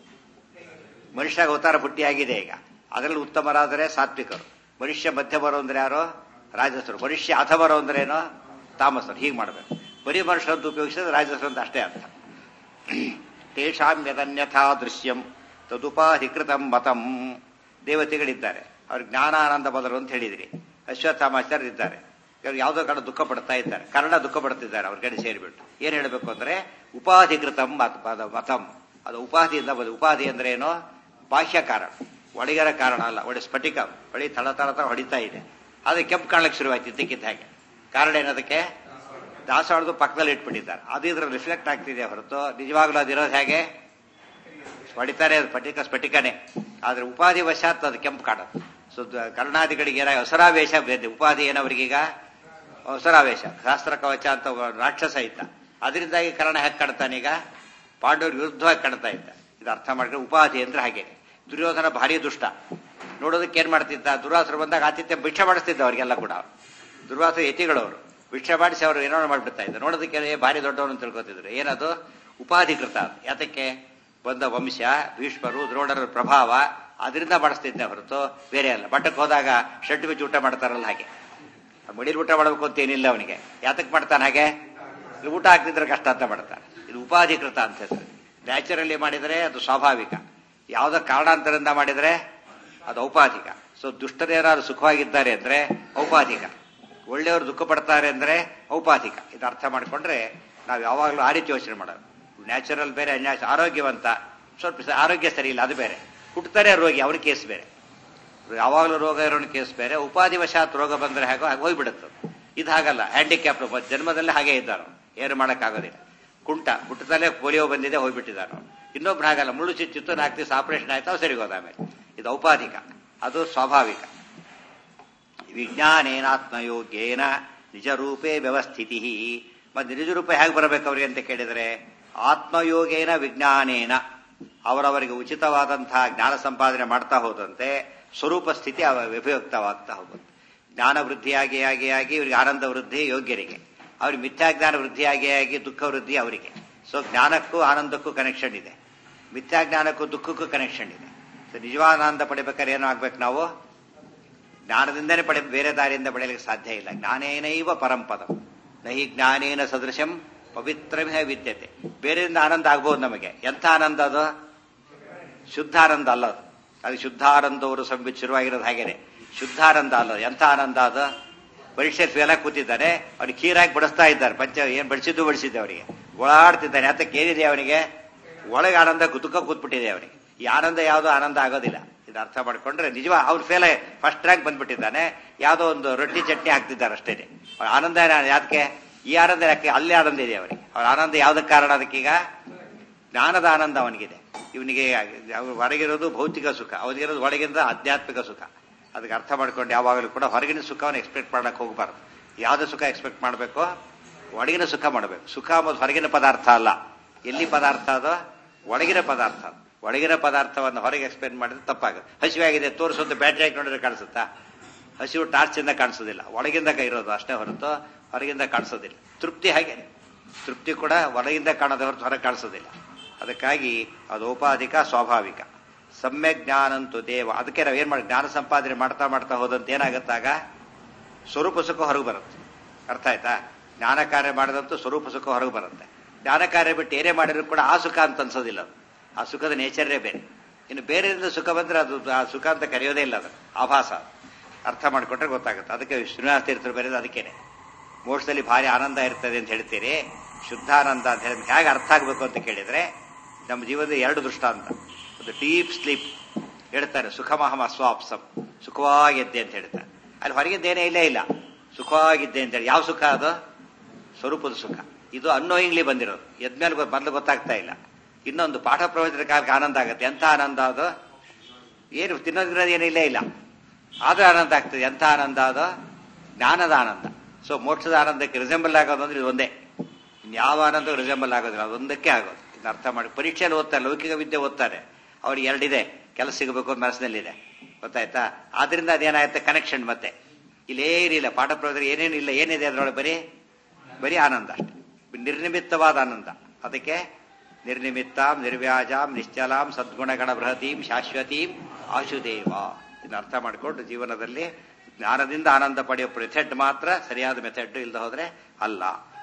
ಮನುಷ್ಯ ಅವತಾರ ಪುಟ್ಟಿಯಾಗಿದೆ ಈಗ, ಅದರಲ್ಲಿ ಉತ್ತಮರಾದರೆ ಸಾತ್ವಿಕರು. ಮನುಷ್ಯ ಮಧ್ಯಮರು ಅಂದ್ರೆ ಯಾರು? ರಾಜಸರು. ಮನುಷ್ಯ ಅಧಮರು ಅಂದ್ರೆ ಏನು? ತಾಮಸರು. ಹೀಗೆ ಮಾಡಬೇಕು. ಬರೀ ಮನುಷ್ಯರಂತ ಉಪಯೋಗಿಸಿದ್ರೆ ರಾಜಸರು ಅಂತ ಅಷ್ಟೇ ಅರ್ಥ. ತೇಷಾಂ ಯದನ್ಯಥಾ ದೃಶ್ಯಂ ತದುಪಾಧಿಕೃತಂ ಮತಂ. ದೇವತೆಗಳಿದ್ದಾರೆ, ಅವ್ರ ಜ್ಞಾನಾನಂದ ಬದರು ಅಂತ ಹೇಳಿದ್ರಿ. ಅಶ್ವತ್ಥಾಮಾಚಾರ್ಯರು ಇದ್ದಾರೆ, ಯಾವುದೋ ಕಡೆ ದುಃಖ ಪಡ್ತಾ ಇದ್ದಾರೆ, ಕನ್ನಡ ದುಃಖ ಪಡ್ತಿದ್ದಾರೆ ಅವ್ರ ಕಡೆ ಸೇರಿಬಿಟ್ಟು. ಏನ್ ಹೇಳಬೇಕು ಅಂದ್ರೆ ಉಪಾಧಿಕೃತಂ ಮತಂ. ಅದು ಉಪಾಧಿಯಿಂದ ಬಂದ. ಉಪಾಧಿ ಅಂದ್ರೆ ಏನು? ಬಾಹ್ಯ ಕಾರಣ, ಒಳಗರ ಕಾರಣ ಅಲ್ಲ. ಒಳ್ಳೆ ಸ್ಫಟಿಕ ಹೊಳಿ ತಳ ತಳ ತರ ಹೊಡಿತಾ ಇದೆ, ಅದು ಕೆಂಪು ಕಾಣಲಿಕ್ಕೆ ಶುರುವಾಯ್ತು ಇದ್ದಕ್ಕಿದ್ದ ಹಾಗೆ. ಕಾರಣ ಏನದಕ್ಕೆ? ದಾಸವಾಳದು ಪಕ್ಕದಲ್ಲಿ ಇಟ್ಬಿಟ್ಟಿದ್ದಾರೆ, ಅದು ಇದ್ರ ರಿಫ್ಲೆಕ್ಟ್ ಆಗ್ತಿದೆ ಹೊರತು ನಿಜವಾಗ್ಲೂ ಅದಿರೋದು ಹೇಗೆ? ಹೊಡಿತಾರೆ, ಅದು ಸ್ಫಟಿಕ ಸ್ಫಟಿಕನೇ. ಆದ್ರೆ ಉಪಾಧಿ ವಶಾತ್ ಅದು ಕೆಂಪು ಕಾಣುತ್ತೆ. ಸೊ ಕರ್ಣಾದಿಗಳಿಗೆ ಏನಾಗ ಹೊಸರಾವೇಶ ಬೇರೆ. ಉಪಾಧಿ ಏನವರಿಗೀಗ ಹೊಸರಾವೇಶ. ಶಾಸ್ತ್ರ ಕವಚ ಅಂತ ರಾಕ್ಷಸ ಇದ್ದ, ಅದರಿಂದಾಗಿ ಕರ್ಣ ಹೇಗೆ ಕಾಣ್ತಾನೀಗ? ಪಾಂಡವರು ವಿರುದ್ಧವಾಗಿ ಕಾಣ್ತಾ ಇದ್ದ. ಇದು ಅರ್ಥ ಮಾಡಿದ್ರೆ ಉಪಾಧಿ ಅಂದ್ರೆ ಹಾಗೆ. ದುರ್ಯೋಧನ ಭಾರಿ ದುಷ್ಟ, ನೋಡೋದಕ್ಕೆ ಏನ್ ಮಾಡ್ತಿದ್ದ? ದುರ್ವಾಸರು ಬಂದಾಗ ಆತಿಥ್ಯ ಭಿಕ್ಷೆ ಮಾಡಿಸ್ತಿದ್ದ ಅವರಿಗೆಲ್ಲ ಕೂಡ. ದುರ್ವಾಸರು ಯತಿಗಳವರು ಭಿಕ್ಷೆ ಮಾಡಿಸಿ ಅವರು ಏನೋ ಮಾಡ್ಬಿಡ್ತಾ ಇದ್ದ. ನೋಡೋದಕ್ಕೆ ಭಾರಿ ದೊಡ್ಡವನು ಅಂತ ತಿಳ್ಕೊತಿದ್ರು. ಏನದು? ಉಪಾಧಿಕೃತ. ಯಾತಕ್ಕೆ? ಬಂದ ವಂಶ, ಭೀಷ್ಮರು, ದ್ರೋಣರ ಪ್ರಭಾವ, ಅದರಿಂದ ಮಾಡಿಸ್ತಿದ್ದೆ ಹೊರತು ಬೇರೆ ಅಲ್ಲ. ಮಠಕ್ಕೆ ಹೋದಾಗ ಶೆಡ್ ಬಿಚ್ಚಿ ಊಟ ಮಾಡ್ತಾರಲ್ಲ ಹಾಗೆ. ಮಡಿಲ್ ಊಟ ಮಾಡಬೇಕು ಅಂತ ಏನಿಲ್ಲ ಅವನಿಗೆ. ಯಾತಕ್ಕೆ ಮಾಡ್ತಾನೆ ಹಾಗೆ? ಊಟ ಹಾಕ್ತಿದ್ರೆ ಕಷ್ಟ ಅಂತ ಮಾಡ್ತಾನೆ. ಇದು ಉಪಾಧಿಕೃತ ಅಂತ ಹೆಸರು. ನ್ಯಾಚುರಲಿ ಮಾಡಿದರೆ ಅದು ಸ್ವಾಭಾವಿಕ, ಯಾವುದೋ ಕಾರಣಾಂತರದಿಂದ ಮಾಡಿದರೆ ಅದು ಔಪಾಧಿಕ. ಸೊ ದುಷ್ಟರೇನಾದ್ರು ಸುಖವಾಗಿದ್ದಾರೆ ಅಂದ್ರೆ ಔಪಾಧಿಕ, ಒಳ್ಳೆಯವರು ದುಃಖ ಪಡ್ತಾರೆ ಅಂದ್ರೆ ಔಪಾಧಿಕ. ಇದು ಅರ್ಥ ಮಾಡ್ಕೊಂಡ್ರೆ ನಾವು ಯಾವಾಗಲೂ ಆ ರೀತಿ ಯೋಚನೆ ಮಾಡೋದು. ನ್ಯಾಚುರಲ್ ಬೇರೆ, ಆರೋಗ್ಯವಂತ ಸ್ವಲ್ಪ ಆರೋಗ್ಯ ಸರಿ ಇಲ್ಲ ಅದು ಬೇರೆ. ಹುಟ್ಟುತ್ತಾರೆ ರೋಗಿ, ಅವ್ರ ಕೇಸ್ ಬೇರೆ. ಯಾವಾಗಲೂ ರೋಗ ಇರೋನ ಕೇಸ್ ಬೇರೆ. ಉಪಾಧಿ ವಶಾತ್ ರೋಗ ಬಂದ್ರೆ ಹೇಗೋ ಹಾಗೆ ಹೋಗ್ಬಿಡುತ್ತೆ. ಇದು ಹಾಗಲ್ಲ, ಹ್ಯಾಂಡಿಕ್ಯಾಪ್ ಜನ್ಮದಲ್ಲೇ ಹಾಗೆ ಇದ್ದಾರೋ, ಏನು ಮಾಡೋಕ್ಕಾಗೋದಿಲ್ಲ. ಕುಂಟ ಹುಟ್ಟದಲ್ಲೇ ಪೋಲಿಯೋ ಬಂದಿದೆ ಹೋಗ್ಬಿಟ್ಟಿದ್ದಾರೋ. ಇನ್ನೊಬ್ರು ಹಾಗಲ್ಲ, ಮುಳ್ಳು ಚುಚ್ಚಿತ್ತು, ನಾಲ್ಕು ದಿವಸ ಆಪರೇಷನ್ ಆಯ್ತು, ಸರಿ ಹೋದ ಆಮೇಲೆ. ಇದು ಔಪಾಧಿಕ, ಅದು ಸ್ವಾಭಾವಿಕ. ವಿಜ್ಞಾನೇನಾತ್ಮಯೋಗ್ಯೇನ ನಿಜರೂಪೇ ವ್ಯವಸ್ಥಿತಿ. ಮತ್ತೆ ನಿಜರೂಪ ಹೇಗೆ ಬರಬೇಕು ಅವ್ರಿಗೆ ಅಂತ ಕೇಳಿದರೆ, ಆತ್ಮಯೋಗೇನ ವಿಜ್ಞಾನೇನ, ಅವರವರಿಗೆ ಉಚಿತವಾದಂತಹ ಜ್ಞಾನ ಸಂಪಾದನೆ ಮಾಡ್ತಾ ಹೋದಂತೆ ಸ್ವರೂಪ ಸ್ಥಿತಿ ಉಪಯುಕ್ತವಾಗ್ತಾ ಹೋಗುತ್ತೆ. ಜ್ಞಾನ ವೃದ್ಧಿಯಾಗಿ ಆಗಿ ಆಗಿ ಇವರಿಗೆ ಆನಂದ ವೃದ್ಧಿ ಯೋಗ್ಯರಿಗೆ, ಅವ್ರಿಗೆ ಮಿಥ್ಯಾಜ್ಞಾನ ವೃದ್ಧಿಯಾಗಿ ಆಗಿ ದುಃಖ ವೃದ್ಧಿ ಅವರಿಗೆ. ಸೊ ಜ್ಞಾನಕ್ಕೂ ಆನಂದಕ್ಕೂ ಕನೆಕ್ಷನ್ ಇದೆ, ಮಿಥ್ಯಾಜ್ಞಾನಕ್ಕೂ ದುಃಖಕ್ಕೂ ಕನೆಕ್ಷನ್ ಇದೆ. ಸೊ ನಿಜವಾದ ಆನಂದ ಪಡಿಬೇಕಾದ್ರೆ ಏನೋ ಆಗ್ಬೇಕು? ನಾವು ಜ್ಞಾನದಿಂದನೇ ಪಡೆ, ಬೇರೆ ದಾರಿಯಿಂದ ಪಡೆಯಲಿಕ್ಕೆ ಸಾಧ್ಯ ಇಲ್ಲ. ಜ್ಞಾನೇನೈವ ಪರಂಪದ ನಹಿ ಜ್ಞಾನೇನ ಸದೃಶಂ ಪವಿತ್ರಮೇ ವಿದ್ಯತೆ. ಬೇರೆಯಿಂದ ಆನಂದ ಆಗ್ಬಹುದು ನಮಗೆ. ಎಂಥ ಆನಂದ ಅದು? ಶುದ್ಧಾನಂದ ಅಲ್ಲ ಅದು. ಅದು ಶುದ್ಧಾನಂದವರು ಸಂಬಿತ್ ಶುರುವಾಗಿರೋದು ಹಾಗೇನೆ. ಶುದ್ಧಾನಂದ ಅಲ್ಲ. ಎಂಥ ಆನಂದ ಅದು? ಪರೀಕ್ಷೆ ಫೇಲ್ ಆಗಿ ಕೂತಿದ್ದಾನೆ, ಅವ್ನಿಗೆ ಕೀರಾಗಿ ಬಡಿಸ್ತಾ ಇದ್ದಾರೆ. ಪಂಚ ಏನ್ ಬಡಿಸಿದ್ದು ಬಡಿಸಿದ್ದೆ ಅವರಿಗೆ, ಓಡಾಡ್ತಿದ್ದಾನೆ. ಅದಕ್ಕೆ ಏನಿದೆ ಅವನಿಗೆ? ಒಳಗೆ ಆನಂದ ಕುತುಕ ಕೂತ್ಬಿಟ್ಟಿದೆ ಅವನಿಗೆ. ಈ ಆನಂದ ಯಾವುದೋ ಆನಂದ ಆಗೋದಿಲ್ಲ. ಇದು ಅರ್ಥ ಮಾಡ್ಕೊಂಡ್ರೆ ನಿಜವ ಅವ್ನು ಫೇಲ್ ಫಸ್ಟ್ ರ್ಯಾಂಕ್ ಬಂದ್ಬಿಟ್ಟಿದ್ದಾನೆ, ಯಾವುದೋ ಒಂದು ರೊಟ್ಟಿ ಚಟ್ನಿ ಹಾಕ್ತಿದ್ದಾರೆ ಅಷ್ಟೇನೆ. ಅವ್ರ ಆನಂದ ಯಾಕೆ? ಈ ಆನಂದ ಯಾಕೆ? ಅಲ್ಲಿ ಆನಂದ ಇದೆ ಅವರಿಗೆ. ಅವ್ರ ಆನಂದ ಯಾವ್ದಕ್ಕೆ ಕಾರಣ? ಅದಕ್ಕೀಗ ಜ್ಞಾನದ ಆನಂದ ಅವನಿಗಿದೆ. ಇವನಿಗೆ ಹೊರಗಿರೋದು ಭೌತಿಕ ಸುಖ, ಅವನಿಗಿರೋದು ಒಳಗಿಂದ ಆಧ್ಯಾತ್ಮಿಕ ಸುಖ. ಅದಕ್ಕೆ ಅರ್ಥ ಮಾಡ್ಕೊಂಡು ಯಾವಾಗಲೂ ಕೂಡ ಹೊರಗಿನ ಸುಖವನ್ನು ಎಕ್ಸ್ಪೆಕ್ಟ್ ಮಾಡಕ್ ಹೋಗ್ಬಾರ್ದು. ಯಾವ್ದು ಸುಖ ಎಕ್ಸ್ಪೆಕ್ಟ್ ಮಾಡಬೇಕು? ಒಳಗಿನ ಸುಖ ಮಾಡಬೇಕು. ಸುಖ ಅನ್ನೋದು ಹೊರಗಿನ ಪದಾರ್ಥ ಅಲ್ಲ. ಎಲ್ಲಿ ಪದಾರ್ಥ ಅದು? ಒಳಗಿನ ಪದಾರ್ಥ. ಒಳಗಿನ ಪದಾರ್ಥವನ್ನು ಹೊರಗೆ ಎಕ್ಸ್ಪ್ಲೇನ್ ಮಾಡಿದ್ರೆ ತಪ್ಪಾಗುತ್ತೆ. ಹಸಿವಾಗಿದೆ ತೋರಿಸೋದು ಬ್ಯಾಟ್ರಿ ಹಾಕಿ ನೋಡಿದ್ರೆ ಕಾಣಿಸುತ್ತಾ? ಹಸಿವು ಟಾರ್ಚ್ ಇಂದ ಕಾಣಿಸೋದಿಲ್ಲ, ಒಳಗಿಂದ ಇರೋದು ಅಷ್ಟೇ ಹೊರತು ಹೊರಗಿಂದ ಕಾಣಿಸೋದಿಲ್ಲ. ತೃಪ್ತಿ ಹಾಗೇನೆ, ತೃಪ್ತಿ ಕೂಡ ಹೊರಗಿಂದ ಕಾಣೋದ ಹೊರತು ಹೊರಗೆ ಕಾಣಿಸೋದಿಲ್ಲ. ಅದಕ್ಕಾಗಿ ಅದು ಔಪಾಧಿಕ ಸ್ವಾಭಾವಿಕ. ಸಮ್ಯಕ್ ಜ್ಞಾನಂತೂ ದೇವ. ಅದಕ್ಕೆ ನಾವು ಏನ್ ಮಾಡಿ ಜ್ಞಾನ ಸಂಪಾದನೆ ಮಾಡ್ತಾ ಮಾಡ್ತಾ ಹೋದಂತ ಏನಾಗುತ್ತಾಗ ಸ್ವರೂಪ ಸುಖ ಹೊರಗೆ ಬರುತ್ತೆ. ಅರ್ಥ ಆಯ್ತಾ? ಜ್ಞಾನ ಕಾರ್ಯ ಮಾಡಿದಂತೂ ಸ್ವರೂಪ ಸುಖ ಹೊರಗೆ ಬರುತ್ತೆ. ಜ್ಞಾನ ಕಾರ್ಯ ಬಿಟ್ಟು ಏನೇ ಮಾಡಿದ್ರು ಕೂಡ ಆ ಸುಖ ಅಂತ ಅನ್ಸೋದಿಲ್ಲ. ಅದು ಆ ಸುಖದ ನೇಚರೇ ಬೇರೆ. ಇನ್ನು ಬೇರೆಯಿಂದ ಸುಖ ಬಂದ್ರೆ ಅದು ಆ ಸುಖ ಅಂತ ಕರೆಯೋದೇ ಇಲ್ಲ. ಅದು ಆಭಾಸ. ಅರ್ಥ ಮಾಡಿಕೊಂಡ್ರೆ ಗೊತ್ತಾಗುತ್ತೆ. ಅದಕ್ಕೆ ಶ್ರೀನಿವಾಸ ತೀರ್ಥರು ಬೇರೆದು ಅದಕ್ಕೇನೆ. ಮೋಕ್ಷದಲ್ಲಿ ಭಾರಿ ಆನಂದ ಇರ್ತದೆ ಅಂತ ಹೇಳ್ತೀರಿ, ಶುದ್ಧಾನಂದ ಅಂತ ಹೇಳಿದ್ರೆ ಹೇಗೆ ಅರ್ಥ ಆಗ್ಬೇಕು ಅಂತ ಕೇಳಿದ್ರೆ ನಮ್ಮ ಜೀವನದ ಎರಡು ದೃಷ್ಟಾಂತ. ಒಂದು ಡೀಪ್ ಸ್ಲೀಪ್ ಹೇಳ್ತಾರೆ, ಸುಖಮಹಮ ಸ್ವಾಪ್ಸಂ, ಸುಖವಾಗಿದ್ದೆ ಅಂತ ಹೇಳ್ತಾರೆ. ಅಲ್ಲಿ ಹೊರಗಿದ್ದೇನೇ ಇಲ್ಲೇ ಇಲ್ಲ, ಸುಖವಾಗಿದ್ದೆ ಅಂತ ಹೇಳಿ. ಯಾವ ಸುಖ ಅದು? ಸ್ವರೂಪದ ಸುಖ. ಇದು ಅನ್ನೋಯಿಂಗ್ಲಿ ಬಂದಿರೋದು, ಎದ್ಮೇಲೆ ಮೊದಲು ಗೊತ್ತಾಗ್ತಾ ಇಲ್ಲ. ಇನ್ನೊಂದು ಪಾಠ ಪ್ರವಚನ ಕಾಲಕ್ಕೆ ಆನಂದ ಆಗುತ್ತೆ. ಎಂಥ ಆನಂದ ಅದು? ಏನು ತಿನ್ನೋದ್ಗಿರೋದು ಏನಿಲ್ಲೇ ಇಲ್ಲ, ಆದ್ರೂ ಆನಂದ ಆಗ್ತದೆ. ಎಂಥ ಆನಂದ ಅದು? ಜ್ಞಾನದ ಆನಂದ. ಸೊ ಮೋಕ್ಷದ ಆನಂದಕ್ಕೆ ರಿಸೆಂಬಲ್ ಆಗೋದು ಅಂದ್ರೆ ಇದು ಒಂದೇ. ಇನ್ಯಾವ ಆನಂದ ರಿಸೆಂಬಲ್ ಆಗೋದಿಲ್ಲ, ಅದೊಂದಕ್ಕೆ ಆಗೋದು. ಇದನ್ನ ಅರ್ಥ ಮಾಡಿ. ಪರೀಕ್ಷೆಯಲ್ಲಿ ಓದ್ತಾರೆ, ಲೌಕಿಕ ವಿದ್ಯೆ ಓದ್ತಾರೆ, ಅವ್ರಿಗೆ ಎರಡಿದೆ, ಕೆಲಸ ಸಿಗಬೇಕು ಅಂತ ಮನಸ್ಸಿನಲ್ಲಿದೆ, ಗೊತ್ತಾಯ್ತಾ? ಆದ್ರಿಂದ ಅದೇನಾಗುತ್ತೆ ಕನೆಕ್ಷನ್. ಮತ್ತೆ ಇಲ್ಲೇನಿಲ್ಲ, ಪಾಠ ಪ್ರವಚನ ಏನೇನಿಲ್ಲ, ಏನಿದೆ ಅದರೊಳಗೆ? ಬರೀ ಬರೀ ಆನಂದ ಅಷ್ಟೇ, ನಿರ್ನಿಮಿತ್ತವಾದ ಆನಂದ. ಅದಕ್ಕೆ ನಿರ್ನಿಮಿತ್ತಾಂ ನಿರ್ವ್ಯಾಜಾಂ ನಿಶ್ಚಲಾಂ ಸದ್ಗುಣಗಣ ಬೃಹತೀಂ ಶಾಶ್ವತೀಂ ಆಶುದೇವ. ಇದನ್ನ ಅರ್ಥ ಮಾಡಿಕೊಂಡು ಜೀವನದಲ್ಲಿ ಜ್ಞಾನದಿಂದ ಆನಂದ ಪಡೆಯೋ ಮೆಥಡ್ ಮಾತ್ರ ಸರಿಯಾದ ಮೆಥಡ್, ಇಲ್ಲದೆ ಹೋದ್ರೆ ಅಲ್ಲ.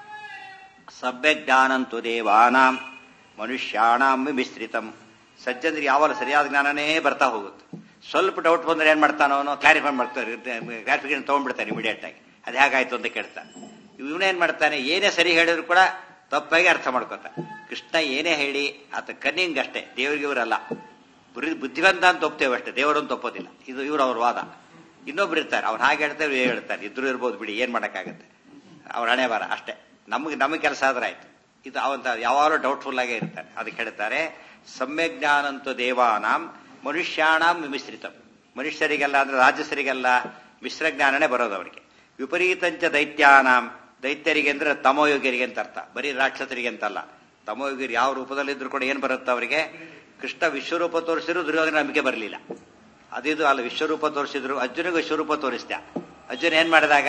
ಸಭ್ಯಜ್ಞಾನಂತು ದೇವಾನಾಂ ಮನುಷ್ಯಾಣಾಂ ಮಿಶ್ರಿತಂ. ಸಜ್ಜನರಿಗೆ ಯಾವಾಗ ಸರಿಯಾದ ಜ್ಞಾನನೇ ಬರ್ತಾ ಹೋಗುತ್ತೆ. ಸ್ವಲ್ಪ ಡೌಟ್ ಬಂದ್ರೆ ಏನ್ ಮಾಡ್ತಾನ ಅವನು? ಕ್ಲಾರಿಫೈ ಮಾಡ್ತಾರೆ, ಕ್ಲಾರಿಫಿಕೇಶನ್ ತಗೊಂಡ್ಬಿಡ್ತಾನೆ ಇಮಿಡಿಯೇಟ್ ಆಗಿ. ಅದು ಹೇಗಾಯ್ತು ಅಂತ ಕೇಳ್ತಾನೆ. ಇವನೇನ್ ಮಾಡ್ತಾನೆ? ಏನೇ ಸರಿ ಹೇಳಿದ್ರು ಕೂಡ ತಪ್ಪಾಗಿ ಅರ್ಥ ಮಾಡ್ಕೋತಾನೆ. ಕೃಷ್ಣ ಏನೇ ಹೇಳಿ ಆತ ಕನ್ನಿಂಗ್ ಅಷ್ಟೇ, ದೇವರಿಗೆ ಇವರಲ್ಲ. ಬುದ್ಧಿವಂತ ಅಂತ ಒಪ್ತೇವೆ ಅಷ್ಟೇ, ದೇವರನ್ನು ತಪ್ಪೋದಿಲ್ಲ. ಇದು ಇವ್ರು ಅವ್ರ ವಾದ. ಇನ್ನೊಬ್ರು ಇರ್ತಾರೆ, ಅವ್ರು ಹಾಗೆ ಹೇಳ್ತಾರೆ, ಇವ್ರು ಹೇಳ್ತಾರೆ. ಇದ್ರು ಇರ್ಬೋದು ಬಿಡಿ, ಏನ್ ಮಾಡಕ್ಕಾಗತ್ತೆ, ಅವ್ರ ಹಣೆ ಬಾರ ಅಷ್ಟೇ. ನಮ್ಗೆ ನಮಗೆ ಕೆಲಸ ಆದ್ರೆ ಆಯ್ತು. ಇದು ಅವಂತ ಯಾವಾಗಲೂ ಡೌಟ್ಫುಲ್ ಆಗೇ ಇರ್ತಾರೆ. ಅದಕ್ಕೆ ಹೇಳ್ತಾರೆ ಸಮ್ಯಕ್ ಜ್ಞಾನಂತೂ ದೇವಾನಾಂ ಮನುಷ್ಯಾಣಾಂ ಮಿಶ್ರಿತಂ. ಮನುಷ್ಯರಿಗೆಲ್ಲ ಅಂದ್ರೆ ರಾಜಸರಿಗೆಲ್ಲ ಮಿಶ್ರ ಜ್ಞಾನನೇ ಬರೋದು ಅವರಿಗೆ. ವಿಪರೀತಂಚ ದೈತ್ಯಾನಾಂ. ದೈತ್ಯರಿಗೆ ಅಂದ್ರೆ ತಮೋಯೋಗ್ಯರಿಗೆ ಅಂತ ಅರ್ಥ, ಬರೀ ರಾಕ್ಷಸರಿಗೆ ಅಂತಲ್ಲ. ತಮೋಯೋಗ್ಯರು ಯಾವ ರೂಪದಲ್ಲಿದ್ರು ಕೂಡ ಏನ್ ಬರುತ್ತೆ ಅವರಿಗೆ? ಕೃಷ್ಣ ವಿಶ್ವರೂಪ ತೋರಿಸಿದ್ರು ದುರ್ಯೋಧನ ನಂಬಿಕೆ ಬರಲಿಲ್ಲ. ಅದಿದು ಅಲ್ಲ, ವಿಶ್ವರೂಪ ತೋರಿಸಿದ್ರು. ಅರ್ಜುನಿಗೆ ವಿಶ್ವರೂಪ ತೋರಿಸ್ದ. ಅರ್ಜುನ ಏನ್ ಮಾಡಿದಾಗ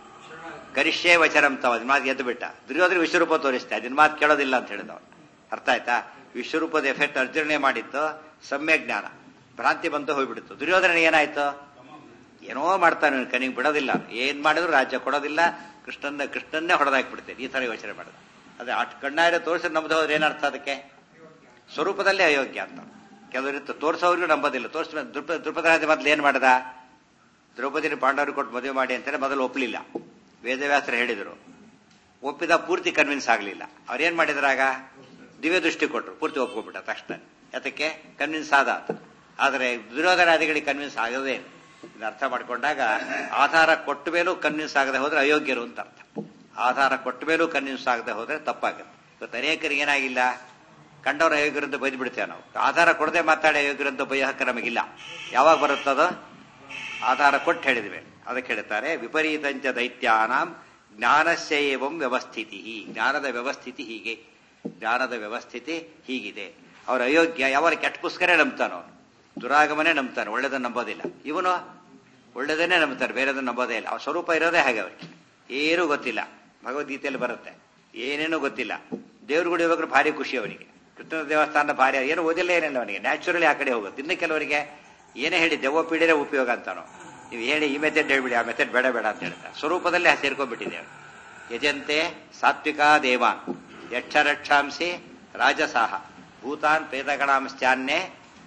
ಕರಿಷ್ಯೇ ವಚನಂ ತವ, ಅದ್ ಮಾತು ಗೆದ್ದು ಬಿಟ್ಟ. ದುರ್ಯೋಧನ ವಿಶ್ವರೂಪ ತೋರಿಸ್ತೆ, ಅದನ್ನ ಮಾತು ಕೇಳೋದಿಲ್ಲ ಅಂತ ಹೇಳಿದವ. ಅರ್ಥ ಆಯ್ತಾ? ವಿಶ್ವರೂಪದ ಎಫೆಕ್ಟ್ ಅರ್ಜುನೇ ಮಾಡಿತ್ತು, ಸಮ್ಯಕ್ ಜ್ಞಾನ. ಭ್ರಾಂತಿ ಬಂತು, ಹೋಗ್ಬಿಡ್ತು. ದುರ್ಯೋಧನ ಏನಾಯ್ತು? ಏನೋ ಮಾಡ್ತಾನೆ, ಕನಿಗೆ ಬಿಡೋದಿಲ್ಲ. ಏನ್ ಮಾಡಿದ್ರು ರಾಜ್ಯ ಕೊಡೋದಿಲ್ಲ, ಕೃಷ್ಣನ್ನ ಕೃಷ್ಣನ್ನೇ ಹೊಡೆದಾಕ್ಬಿಡ್ತೇನೆ. ಈ ತರ ಯೋಚನೆ ಮಾಡಿದ. ಅದೇ ಅಷ್ಟು ಕಣ್ಣಾರೆ ತೋರಿಸಿ ನಮ್ದು ಹೋದ್ರೆ ಏನರ್ಥ? ಅದಕ್ಕೆ ಸ್ವರೂಪದಲ್ಲೇ ಅಯೋಗ್ಯ ಅಂತ. ಕೆಲವರಿತ್ತು ತೋರಿಸೋರಿಗೂ ನಂಬೋದಿಲ್ಲ. ತೋರಿಸ್ ದ್ರುಪದ ರಾಜ ಮೊದಲು ಏನ್ ಮಾಡದ? ದ್ರೌಪದಿನ ಪಾಂಡವರು ಕೊಟ್ಟು ಮದುವೆ ಮಾಡಿ ಅಂತಾನೆ ಮೊದಲು ಒಪ್ಪಲಿಲ್ಲ. ವೇದವ್ಯಾಸರು ಹೇಳಿದ್ರು, ಒಪ್ಪಿದ, ಪೂರ್ತಿ ಕನ್ವಿನ್ಸ್ ಆಗಲಿಲ್ಲ. ಅವ್ರೇನ್ ಮಾಡಿದ್ರಾಗ ದಿವ್ಯ ದೃಷ್ಟಿ ಕೊಟ್ಟರು, ಪೂರ್ತಿ ಒಪ್ಕೊಂಡ್ಬಿಟ್ಟ ತಕ್ಷಣ. ಯಾತಕ್ಕೆ? ಕನ್ವಿನ್ಸ್ ಆದ. ಆದರೆ ದುರ್ಯೋಧನಾದಿಗಳಿಗೆ ಕನ್ವಿನ್ಸ್ ಆಗದೇ. ಇದನ್ನ ಅರ್ಥ ಮಾಡ್ಕೊಂಡಾಗ ಆಧಾರ ಕೊಟ್ಟ ಮೇಲೂ ಕನ್ವಿನ್ಸ್ ಆಗದೆ ಹೋದ್ರೆ ಅಯೋಗ್ಯರು ಅಂತ ಅರ್ಥ. ಆಧಾರ ಕೊಟ್ಟ ಮೇಲೂ ಕನ್ವಿನ್ಸ್ ಆಗದೆ ಹೋದ್ರೆ ತಪ್ಪಾಗುತ್ತೆ. ಇವತ್ತು ಅನೇಕರಿಗೆ ಏನಾಗಿಲ್ಲ, ಕಂಡವ್ರ ಅಯೋಗ್ಯರಂತ ಬೈದು ಬಿಡ್ತೇವೆ ನಾವು. ಆಧಾರ ಕೊಡದೆ ಮಾತಾಡಿ ಅಯೋಗ್ಯರಂತ ಬೈಯ ಹಕ್ಕ ನಮಗಿಲ್ಲ. ಯಾವಾಗ ಬರುತ್ತದೋ? ಆಧಾರ ಕೊಟ್ಟು ಹೇಳಿದ್ವಿ. ಅದಕ್ಕೆ ಹೇಳ್ತಾರೆ ವಿಪರೀತಂಚ ದೈತ್ಯಾನಾಂ ಜ್ಞಾನಸ್ಯ ಏವಂ ವ್ಯವಸ್ಥಿತಿ. ಜ್ಞಾನದ ವ್ಯವಸ್ಥಿತಿ ಹೀಗೆ, ಜ್ಞಾನದ ವ್ಯವಸ್ಥಿತಿ ಹೀಗಿದೆ. ಅವ್ರ ಅಯೋಗ್ಯ ಯಾವಾಗ ಕೆಟ್ಟ ಪುಸ್ತಕನೇ ನಂಬ್ತಾನೋ, ದುರಾಗಮನೇ ನಂಬ್ತಾನೆ, ಒಳ್ಳೇದನ್ನ ನಂಬೋದಿಲ್ಲ. ಇವನು ಒಳ್ಳೇದನ್ನೇ ನಂಬ್ತಾರೆ, ಬೇರೆದನ್ನ ನಂಬೋದೇ ಇಲ್ಲ. ಅವ್ರ ಸ್ವರೂಪ ಇರೋದೇ ಹಾಗೆ. ಅವ್ರಿಗೆ ಏನೂ ಗೊತ್ತಿಲ್ಲ. ಭಗವದ್ಗೀತೆಯಲ್ಲಿ ಬರುತ್ತೆ, ಏನೇನೂ ಗೊತ್ತಿಲ್ಲ. ದೇವ್ರ ಗುಡಿ ಹೋಗ್ರೆ ಭಾರಿ ಖುಷಿ ಅವನಿಗೆ. ಕೃಷ್ಣನ ದೇವಸ್ಥಾನ ಭಾರಿ, ಏನು ಓದಿಲ್ಲ ಏನಿಲ್ಲ ಅವನಿಗೆ. ನ್ಯಾಚುರಲಿ ಆ ಕಡೆ ಹೋಗುತ್ತೆ. ಇನ್ನು ಕೆಲವರಿಗೆ ಏನೇ ಹೇಳಿ ದೆವ್ವ ಪೀಡಿನೇ ಉಪಯೋಗ ಅಂತಾನೋ. ನೀವು ಹೇಳಿ ಈ ಮೆಥಡ್ ಹೇಳ್ಬಿಡಿ, ಆ ಮೆಥಡ್ ಬೇಡ ಬೇಡ ಅಂತ ಹೇಳ್ತಾರೆ. ಸ್ವರೂಪದಲ್ಲಿ ಸೇರ್ಕೊಂಡ್ಬಿಟ್ಟಿದೆ. ಯಜಂತೆ ಸಾತ್ವಿಕ ದೇವಾನ್ ಯಕ್ಷರಕ್ಷಾಂಸಿ ರಾಜಸಾಹ ಭೂತಾನ್ ಪ್ರೇತಗಣಾಂಶ್ಚಾನ್ಯೇ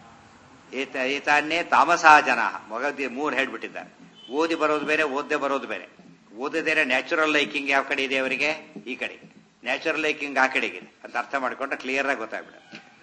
ಏತಾನ್ಯೇ ತಾಮಸಾ ಜನ. ಮಗದಿ ಮೂರು ಹೇಳ್ಬಿಟ್ಟಿದ್ದಾರೆ. ಓದಿ ಬರೋದು ಬೇರೆ, ಓದ್ದೆ ಬರೋದು ಬೇರೆ. ಓದಿದೇನೆ ನ್ಯಾಚುರಲ್ ಲೈಕಿಂಗ್ ಯಾವ ಕಡೆ ಇದೆ ಅವರಿಗೆ? ಈ ಕಡೆ. ನ್ಯಾಚುರಲ್ ಲೈಕಿಂಗ್ ಆ ಕಡೆಗಿದೆ ಅಂತ ಅರ್ಥ ಮಾಡ್ಕೊಂಡ್ರೆ ಕ್ಲಿಯರ್ ಆಗಿ ಗೊತ್ತಾಗ್ಬಿಡ.